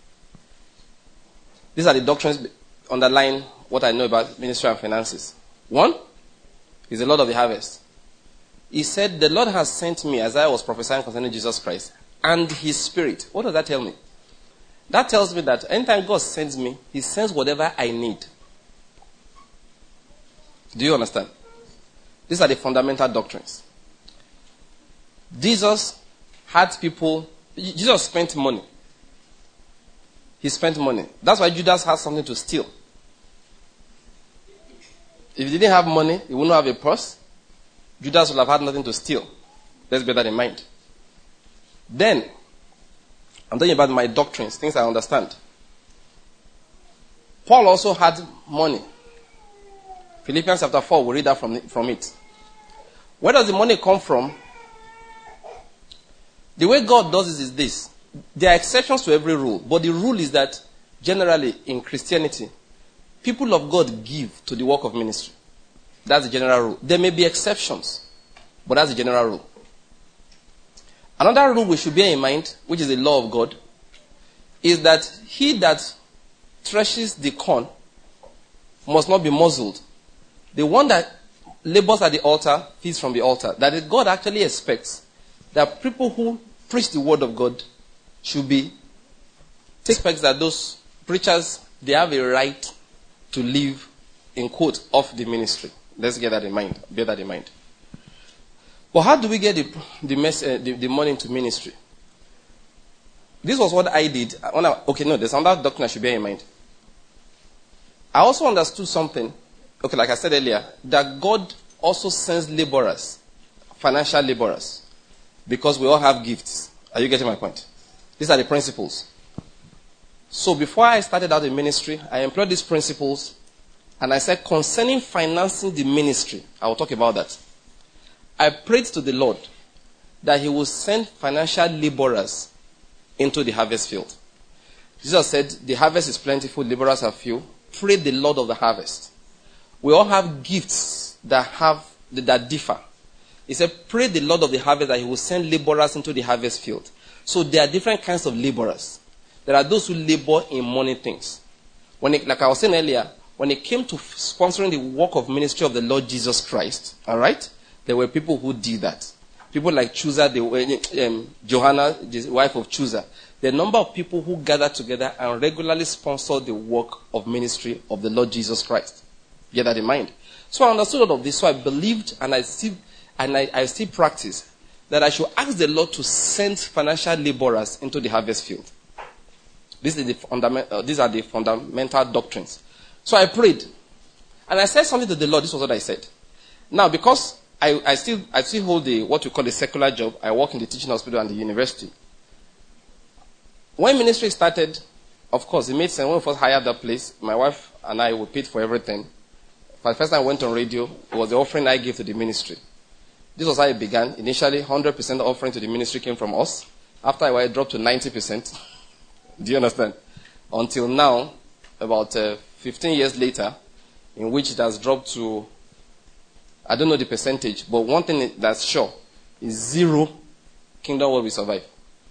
These are the doctrines underlying what I know about ministry and finances. One, he's the Lord of the harvest. He said, the Lord has sent me, as I was prophesying concerning Jesus Christ, and his spirit. What does that tell me? That tells me that anytime God sends me, he sends whatever I need. Do you understand? These are the fundamental doctrines. Jesus spent money. He spent money. That's why Judas had something to steal. If he didn't have money, he wouldn't have a purse. Judas would have had nothing to steal. Let's bear that in mind. Then, I'm talking about my doctrines, things I understand. Paul also had money. Philippians chapter 4, we'll read that from it. Where does the money come from? The way God does it is this. There are exceptions to every rule, but the rule is that generally in Christianity, people of God give to the work of ministry. That's the general rule. There may be exceptions, but that's the general rule. Another rule we should bear in mind, which is the law of God, is that he that threshes the corn must not be muzzled. The one that labors at the altar feeds from the altar. That is, God actually expects that people who preach the word of God should be, expects that those preachers they have a right to live, in quote, off the ministry. Let's get that in mind. Bear that in mind. But how do we get the money into ministry? This was what I did. There's another doctrine I should bear in mind. I also understood something, like I said earlier, that God also sends laborers, financial laborers, because we all have gifts. Are you getting my point? These are the principles. So before I started out in ministry, I employed these principles, and I said, concerning financing the ministry, I will talk about that. I prayed to the Lord that he will send financial laborers into the harvest field. Jesus said, the harvest is plentiful, laborers are few. Pray the Lord of the harvest. We all have gifts that differ. He said, pray the Lord of the harvest that he will send laborers into the harvest field. So there are different kinds of laborers. There are those who labor in money things. Like I was saying earlier, when it came to sponsoring the work of ministry of the Lord Jesus Christ, all right, there were people who did that. People like Chusa, Johanna, the wife of Chusa. The number of people who gathered together and regularly sponsored the work of ministry of the Lord Jesus Christ. Get that in mind. So I understood all of this. So I believed, and I still practice, that I should ask the Lord to send financial laborers into the harvest field. These are the fundamental doctrines. So I prayed, and I said something to the Lord. This was what I said. Now, because I still hold what we call a secular job. I work in the teaching hospital and the university. When ministry started, of course, it made sense. When we first hired that place, my wife and I, we paid for everything. For the first time I went on radio, it was the offering I gave to the ministry. This was how it began. Initially, 100% offering to the ministry came from us. After a while, it dropped to 90%. Do you understand? Until now, about 15 years later, in which it has dropped to, I don't know the percentage, but one thing that's sure is 0 Kingdom World will survive.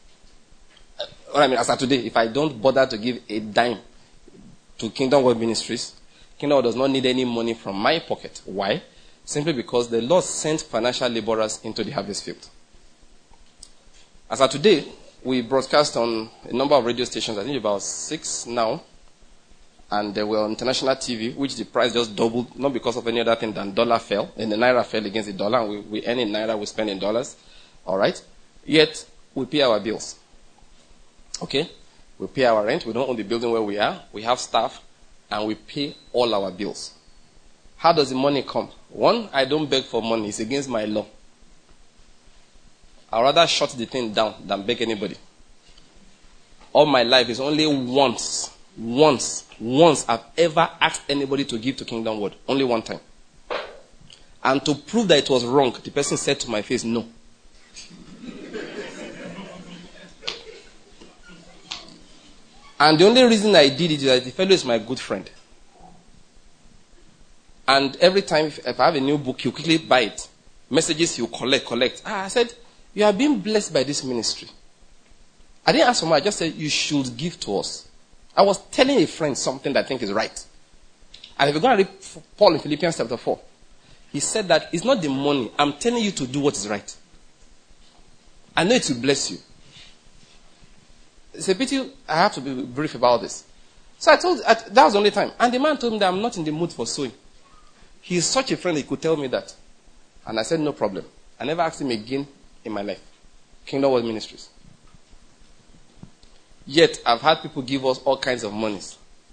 As of today, if I don't bother to give a dime to Kingdom World Ministries, Kingdom World does not need any money from my pocket. Why? Simply because the Lord sent financial laborers into the harvest field. As of today, we broadcast on a number of radio stations, I think about 6 now, and they were on international TV, which the price just doubled, not because of any other thing than dollar fell, and the naira fell against the dollar, and we earn in naira, we spend in dollars. All right? Yet, we pay our bills. Okay? We pay our rent. We don't own the building where we are. We have staff, and we pay all our bills. How does the money come? One, I don't beg for money. It's against my law. I'd rather shut the thing down than beg anybody. All my life is only once I've ever asked anybody to give to Kingdom World. Only one time. And to prove that it was wrong, the person said to my face, no. And the only reason I did it is that the fellow is my good friend. And every time, if I have a new book, he'll quickly buy it. Messages he'll collect. I said, you are being blessed by this ministry. I didn't ask for money. I just said, you should give to us. I was telling a friend something that I think is right. And if you're going to read Paul in Philippians chapter 4, he said that it's not the money. I'm telling you to do what is right. I know it will bless you. It's a pity I have to be brief about this. So that was the only time. And the man told me that I'm not in the mood for sowing. He is such a friend, he could tell me that. And I said, no problem. I never asked him again in my life. Kingdom World Ministries. Yet, I've had people give us all kinds of monies.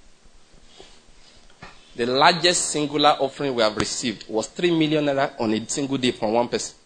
The largest singular offering we have received was 3 million naira on a single day from one person.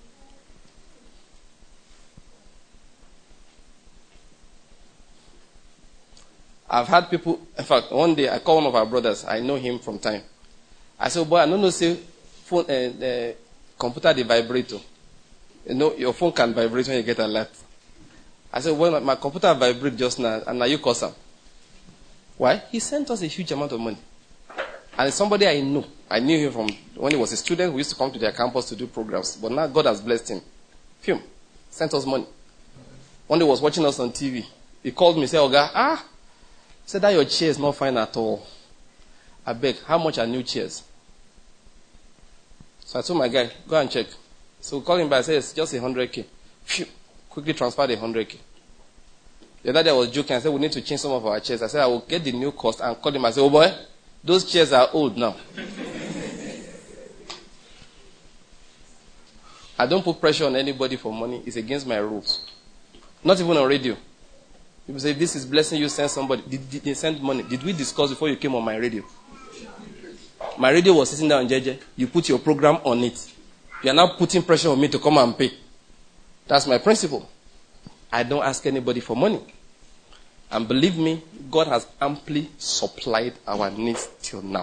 I've had people, in fact, one day I called one of our brothers. I know him from time. I said, boy, I don't know, say, phone, computer, the vibrator. You know, your phone can vibrate when you get alert. I said, well, my computer vibrated just now, and now you call some. Why? He sent us a huge amount of money. And it's somebody I know. I knew him from when he was a student. We used to come to their campus to do programs. But now God has blessed him. Film. Sent us money. One day he was watching us on TV. He called me and said, Oga, said that your chair is not fine at all. I beg, how much are new chairs? So I told my guy, go and check. So we called him back and said, it's just 100K. Phew. Quickly transferred 100K. The other day I was joking. I said, we need to change some of our chairs. I said, I will get the new cost and call him. I said, oh boy, those chairs are old now. I don't put pressure on anybody for money. It's against my rules. Not even on radio. People say, this is blessing you, send somebody. Did they send money? Did we discuss before you came on my radio? My radio was sitting down, JJ. You put your program on it. You are now putting pressure on me to come and pay. That's my principle. I don't ask anybody for money. And believe me, God has amply supplied our needs till now.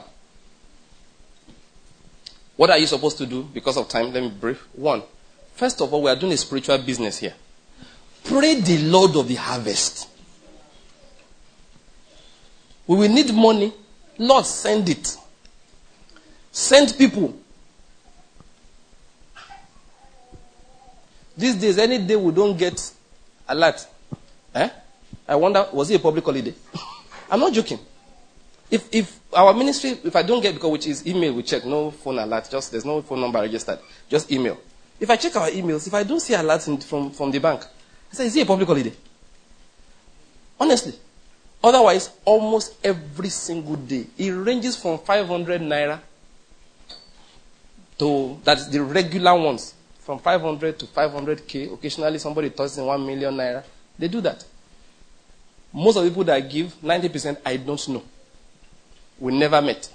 What are you supposed to do? Because of time, let me brief. 1, first of all, we are doing a spiritual business here. Pray the Lord of the harvest. We will need money. Lord, send it. Send people. These days, any day we don't get alert. I wonder, was it a public holiday? I'm not joking. If our ministry, if I don't get, because which is email, we check, no phone alert, just there's no phone number registered, just email. If I check our emails, if I don't see alerts from the bank, I say, is it a public holiday? Honestly. Otherwise, almost every single day, it ranges from 500 naira to, that's the regular ones, from 500 to 500K. Occasionally, somebody tosses in 1 million naira. They do that. Most of the people that give, 90%, I don't know. We never met.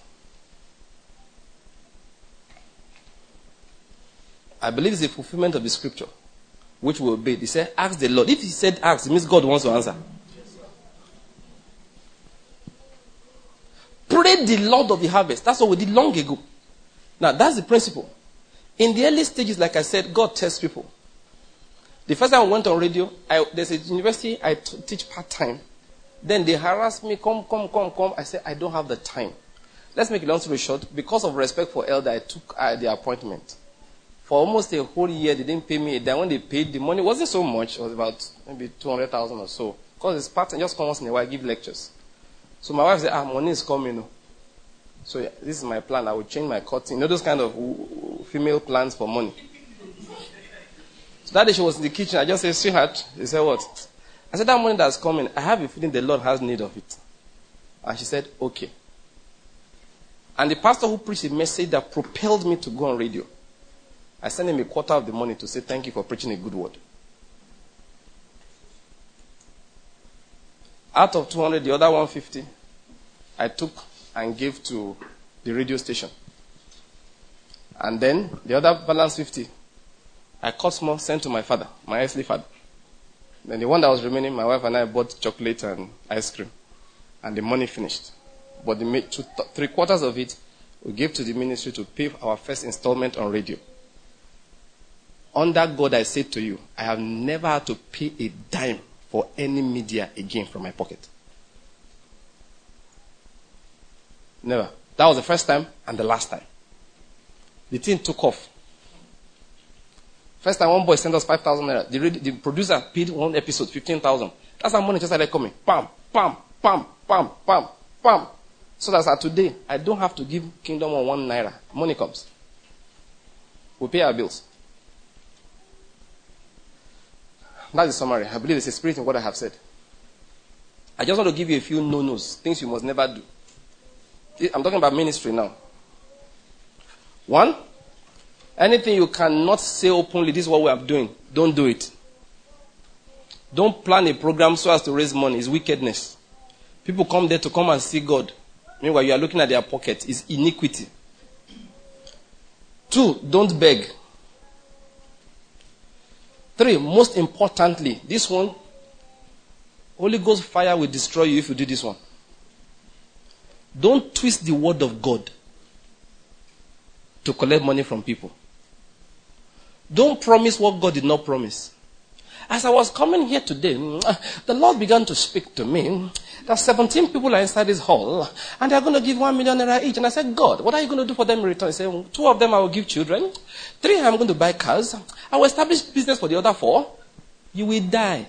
I believe it's a fulfillment of the scripture, which we obeyed. He said, ask the Lord. If he said ask, it means God wants to answer. Pray the Lord of the harvest. That's what we did long ago. Now, that's the principle. In the early stages, like I said, God tests people. The first time I went on radio, there's a university I teach part-time. Then they harassed me, come. I said, I don't have the time. Let's make it long story short. Because of respect for elder, I took the appointment. For almost a whole year, they didn't pay me. Then when they paid, the money wasn't so much. It was about maybe 200,000 or so. Because it's part-time, just come once in a while, give lectures. So my wife said, money is coming. So yeah, this is my plan. I will change my curtain. You know those kind of female plans for money. So that day she was in the kitchen. I just said, sweetheart. She said, what? I said, that money that's coming, I have a feeling the Lord has need of it. And she said, okay. And the pastor who preached a message that propelled me to go on radio, I sent him a quarter of the money to say thank you for preaching a good word. Out of 200, the other 150, I took and gave to the radio station. And then the other balance 50, I cut small, sent to my father, my earthly father. Then the one that was remaining, my wife and I bought chocolate and ice cream. And the money finished. But the 3/4 of it, we gave to the ministry to pay our first installment on radio. Under God, I say to you, I have never had to pay a dime for any media again from my pocket. Never. That was the first time and the last time. The thing took off. First time one boy sent us 5,000 naira. The producer paid one episode 15,000. That's how money just started coming. Pam, pam, pam, pam, pam, pam. So that's today, I don't have to give Kingdom on 1 naira. Money comes. We pay our bills. That's the summary. I believe there's a spirit in what I have said. I just want to give you a few no-nos, things you must never do. I'm talking about ministry now. 1, anything you cannot say openly, this is what we are doing, don't do it. Don't plan a program so as to raise money. It's wickedness. People come there to come and see God. Meanwhile, you are looking at their pocket. It's iniquity. 2, don't beg. 3, most importantly, this one, Holy Ghost fire will destroy you if you do this one. Don't twist the word of God to collect money from people. Don't promise what God did not promise. As I was coming here today, the Lord began to speak to me that 17 people are inside this hall and they are going to give 1 million naira each. And I said, God, what are you going to do for them in return? He said, 2 of them I will give children. 3 I'm going to buy cars. I will establish business for the other 4. You will die.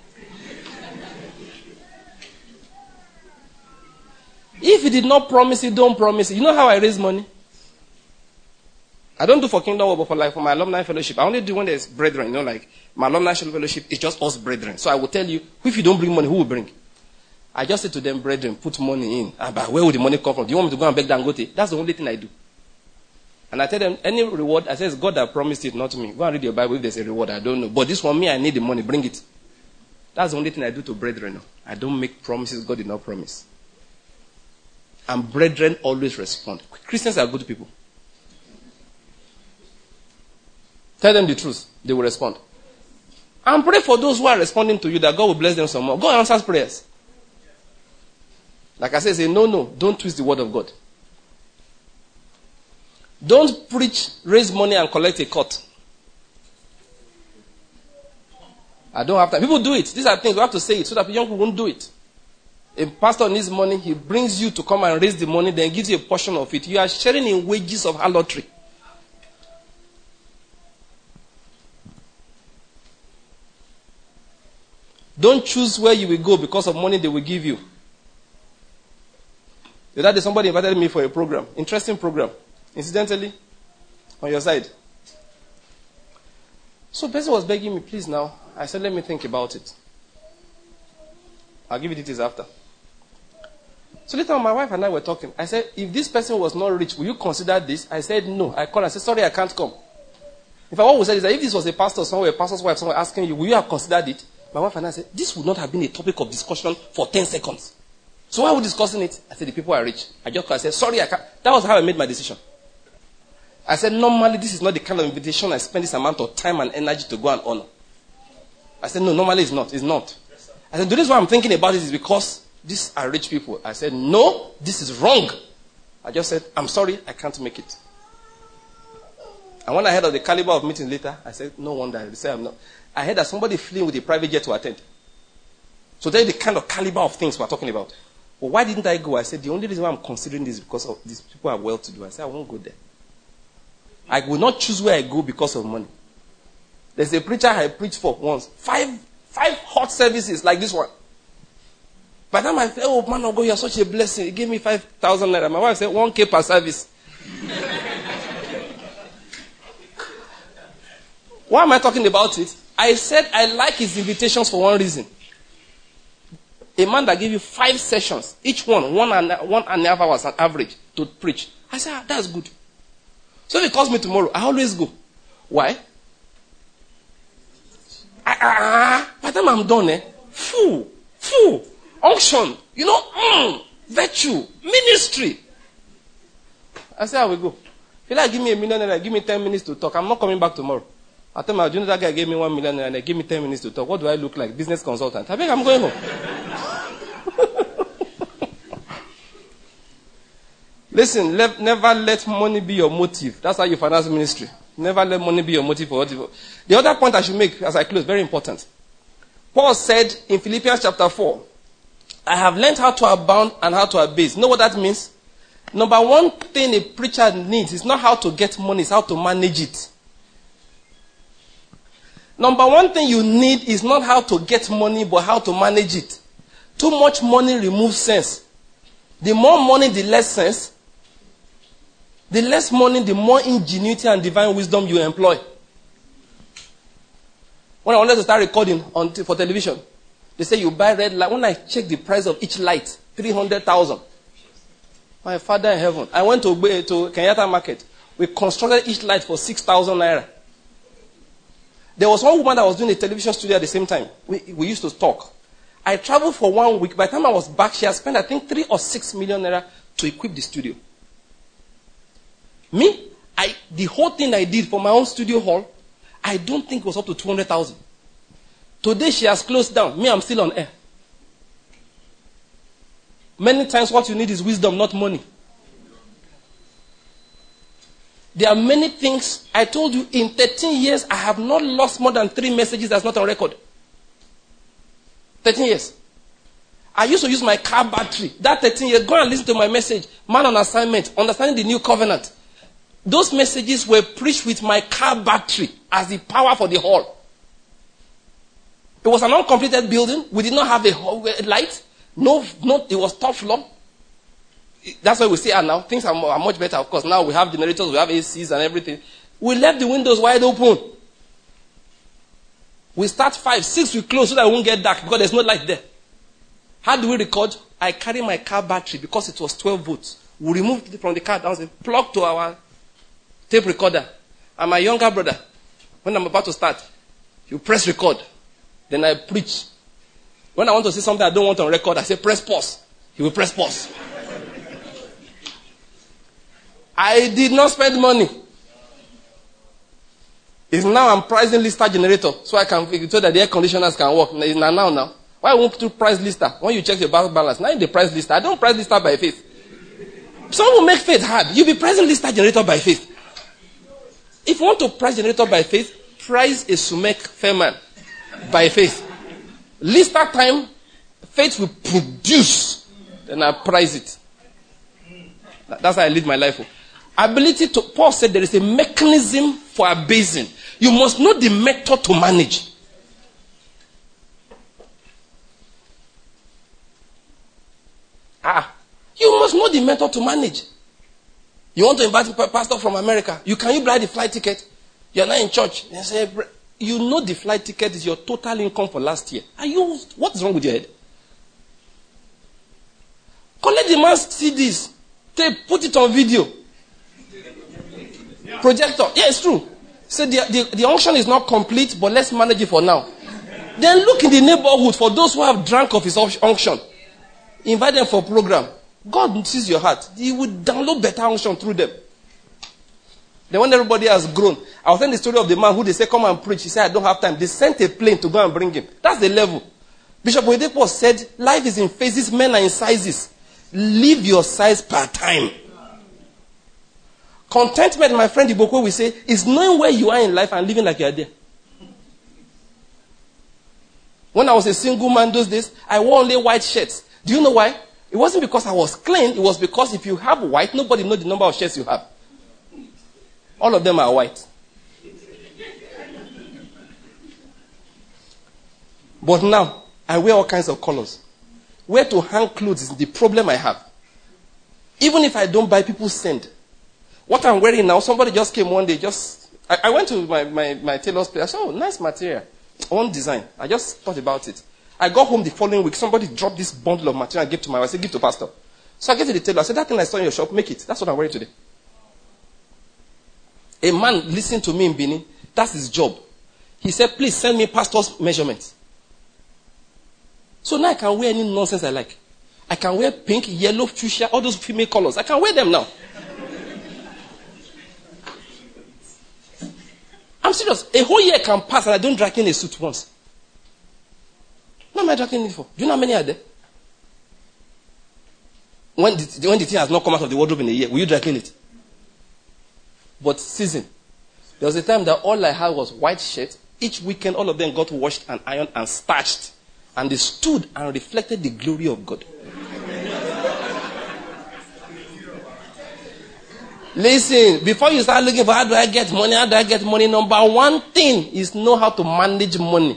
If he did not promise it, don't promise it. You know how I raise money? I don't do for kingdom work, but for my alumni fellowship. I only do when there's brethren. Like my alumni fellowship is just us brethren. So I will tell you, if you don't bring money, who will bring? I just say to them, brethren, put money in. But where will the money come from? Do you want me to go and beg Dangote? That's the only thing I do. And I tell them, any reward, I say, it's God that promised it, not me. Go and read your Bible if there's a reward. I don't know. But this one, me, I need the money. Bring it. That's the only thing I do to brethren. I don't make promises God did not promise. And brethren always respond. Christians are good people. Tell them the truth. They will respond. And pray for those who are responding to you that God will bless them some more. God answers prayers. Like I say, no, don't twist the word of God. Don't preach, raise money and collect a cut. I don't have time. People do it. These are things we have to say it so that young people won't do it. A pastor needs money, he brings you to come and raise the money, then gives you a portion of it. You are sharing in wages of harlotry. Don't choose where you will go because of money they will give you. The other day somebody invited me for a program, interesting program. Incidentally, on your side. So the person was begging me, please now. I said, let me think about it. I'll give you details after. So later on, my wife and I were talking. I said, if this person was not rich, will you consider this? I said, no. I called and said, sorry, I can't come. In fact, what we said is that if this was a pastor somewhere, a pastor's wife somewhere asking you, will you have considered it? My wife and I said, this would not have been a topic of discussion for 10 seconds. So why are we discussing it? I said, the people are rich. I said, sorry, I can't. That was how I made my decision. I said, normally this is not the kind of invitation I spend this amount of time and energy to go and honor. I said, no, normally it's not. It's not. I said, the reason why I'm thinking about it is because these are rich people. I said, no, this is wrong. I just said, I'm sorry, I can't make it. And when I heard of the caliber of meetings later, I said, no wonder. I said, I'm not. I heard that somebody flew with a private jet to attend. So that's the kind of caliber of things we're talking about. But why didn't I go? I said, the only reason why I'm considering this is because of these people are well to do. I said, I won't go there. I will not choose where I go because of money. There's a preacher I preached for once. Five hot services like this one. By the time I said, oh man of God, you're such a blessing. He gave me 5,000 naira. My wife said, 1K per service. Why am I talking about it? I said I like his invitations for one reason. A man that gave you 5 sessions, each one and a half hours on average to preach. I said, that's good. So if he calls me tomorrow, I always go. Why? By the time I'm done, full, unction, virtue, ministry. I say, I will go. If you like, give me $1 million, give me 10 minutes to talk. I'm not coming back tomorrow. I tell my junior, that guy gave me $1 million and they give me 10 minutes to talk. What do I look like? Business consultant. I think I'm going home. Listen, never let money be your motive. That's how you finance ministry. Never let money be your motive for whatever. The other point I should make as I close, very important. Paul said in Philippians chapter 4, I have learned how to abound and how to abase. You know what that means? Number one thing a preacher needs is not how to get money, it's how to manage it. Number one thing you need is not how to get money, but how to manage it. Too much money removes sense. The more money, the less sense. The less money, the more ingenuity and divine wisdom you employ. When I wanted to start recording for television, they say you buy red light. When I check the price of each light, 300,000. My Father in heaven. I went to Kenyatta Market. We constructed each light for 6,000 naira. There was one woman that was doing a television studio at the same time. We used to talk. I traveled for 1 week. By the time I was back, she had spent, I think, 3 or 6 million naira to equip the studio. Me, the whole thing I did for my own studio hall, I don't think it was up to 200,000. Today she has closed down. Me, I'm still on air. Many times what you need is wisdom, not money. There are many things. I told you, in 13 years, I have not lost more than 3 messages that's not on record. 13 years. I used to use my car battery. That 13 years, go and listen to my message. Man on assignment, understanding the new covenant. Those messages were preached with my car battery as the power for the hall. It was an uncompleted building. We did not have a light. No, it was top floor. That's why we say, now things are much better. Of course, now we have generators, we have ACs and everything. We left the windows wide open. We start 5, 6, we close so that it won't get dark because there's no light there. How do we record? I carry my car battery because it was 12 volts. We removed it from the car downstairs, plugged to our tape recorder. And my younger brother, when I'm about to start, you press record. Then I preach. When I want to say something I don't want on record, I say press pause. He will press pause. I did not spend money. It's now I'm pricing lister generator so that the air conditioners can work. Now. Why won't you price lister? When you check your bank balance, now the price lister. I don't price lister by faith. Some will make faith hard. You'll be pricing lister generator by faith. If you want to price generator by faith, price a Sumac Fairman by faith. Lister time, faith will produce. Then I price it. That's how I live my life. Ability to, Paul said there is a mechanism for abasing. You must know the method to manage. You must know the method to manage. You want to invite a pastor from America. You buy the flight ticket. You're not in church. They say, you know the flight ticket is your total income for last year. What is wrong with your head? Collect the man's CDs. Put it on video. Projector. Yeah, it's true. So the unction is not complete, but let's manage it for now. Then look in the neighborhood for those who have drunk of his unction. Invite them for a program. God sees your heart. He will download better unction through them. Then when everybody has grown, I was telling the story of the man who they say, come and preach. He said, I don't have time. They sent a plane to go and bring him. That's the level. Bishop Oyedepo said, life is in phases, men are in sizes. Live your size per time. Contentment, my friend Iboko will say, is knowing where you are in life and living like you are there. When I was a single man those days, I wore only white shirts. Do you know why? It wasn't because I was clean. It was because if you have white, nobody knows the number of shirts you have. All of them are white. But now, I wear all kinds of colors. Where to hang clothes is the problem I have. Even if I don't buy, people send. What I'm wearing now, somebody just came one day, I went to my tailor's place. I said, oh, nice material. One design. I just thought about it. I got home the following week. Somebody dropped this bundle of material and gave to my wife. I said, give to pastor. So I gave to the tailor. I said, that thing I saw in your shop, make it. That's what I'm wearing today. A man listened to me in Benin. That's his job. He said, please send me pastor's measurements. So now I can wear any nonsense I like. I can wear pink, yellow, fuchsia, all those female colors. I can wear them now. I'm serious. A whole year can pass and I don't drag in a suit once. What am I dragging it for? Do you know how many are there? When the thing has not come out of the wardrobe in a year, will you drag in it? But season. There was a time that all I had was white shirt. Each weekend, all of them got washed and ironed and starched. And they stood and reflected the glory of God. Listen, before you start looking for how do I get money, number one thing is know how to manage money.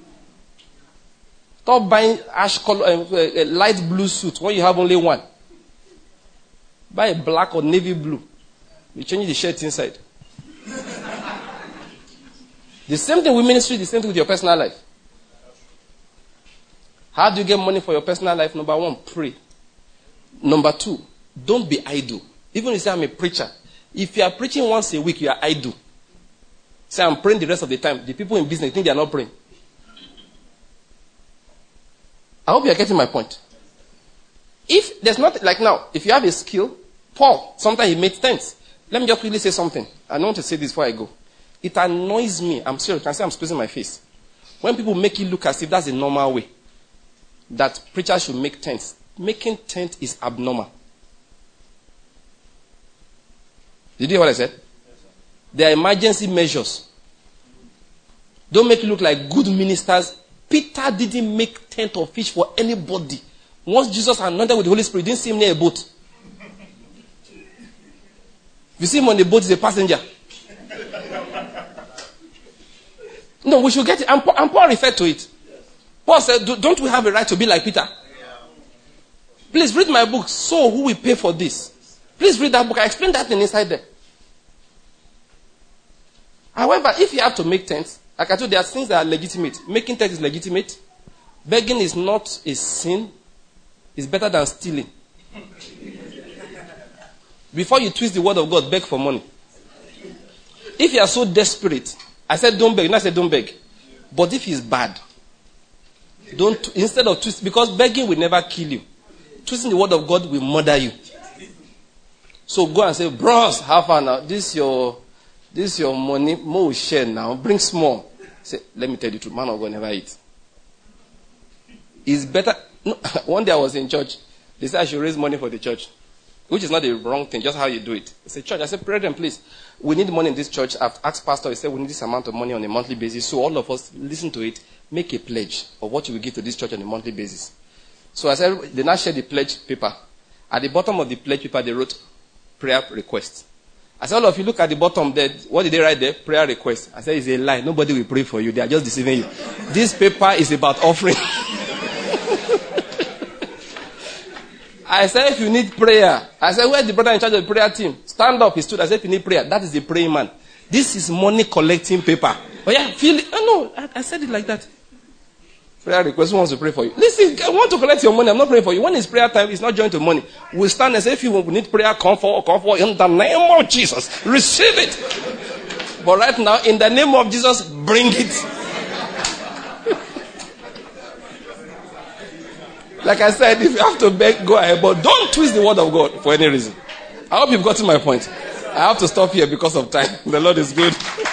Stop buying ash color, light blue suit when you have only one. Buy a black or navy blue. You change the shirt inside. The same thing with ministry, the same thing with your personal life. How do you get money for your personal life? Number one, pray. Number two, don't be idle. Even if you say I'm a preacher, if you are preaching once a week, you are idle. Say I'm praying the rest of the time. The people in business think they are not praying. I hope you are getting my point. If there's not, like now, if you have a skill, Paul, sometimes he made tents. Let me just quickly say something. I don't want to say this before I go. It annoys me. I'm serious. You can see I'm squeezing my face. When people make it look as if that's a normal way, that preachers should make tents. Making tent is abnormal. Did you hear what I said? Yes, they are emergency measures. Don't make it look like good ministers. Peter didn't make tent or fish for anybody. Once Jesus anointed with the Holy Spirit, didn't see him near a boat. If you see him on the boat, he's a passenger. No, we should get it. And Paul referred to it. Paul said, don't we have a right to be like Peter? Please read my book. So who will pay for this? Please read that book. I explained that thing inside there. However, if you have to make tents, like I told you, there are things that are legitimate. Making tents is legitimate. Begging is not a sin. It's better than stealing. Before you twist the word of God, beg for money. If you are so desperate, I said don't beg. I said don't beg. But if it's bad, don't, instead of twist, because begging will never kill you. Twisting the word of God will murder you. So go and say, bros, how far now? This your money, more share now. Bring small. Say, let me tell you the truth, man of God never eat. It's better. No, one day I was in church. They said I should raise money for the church, which is not the wrong thing, just how you do it. It's a church. I said, brethren, please, we need money in this church. I've asked pastor, he said we need this amount of money on a monthly basis. So all of us listen to it, make a pledge of what you will give to this church on a monthly basis. So I said, they now share the pledge paper. At the bottom of the pledge paper, they wrote prayer request. I said, all of you look at the bottom there. What did they write there? Prayer request. I said, it's a lie. Nobody will pray for you. They are just deceiving you. This paper is about offering. I said, if you need prayer. I said, where's the brother in charge of the prayer team? Stand up. He stood. I said, if you need prayer, that is the praying man. This is money collecting paper. Oh yeah, feel it. Oh no, I said it like that. Prayer request, who wants to pray for you? Listen, I want to collect your money. I'm not praying for you. When it's prayer time, it's not joined to money. We'll stand and say, if you need prayer, come forward in the name of Jesus. Receive it. But right now, in the name of Jesus, bring it. Like I said, if you have to beg, go ahead. But don't twist the word of God for any reason. I hope you've gotten my point. I have to stop here because of time. The Lord is good.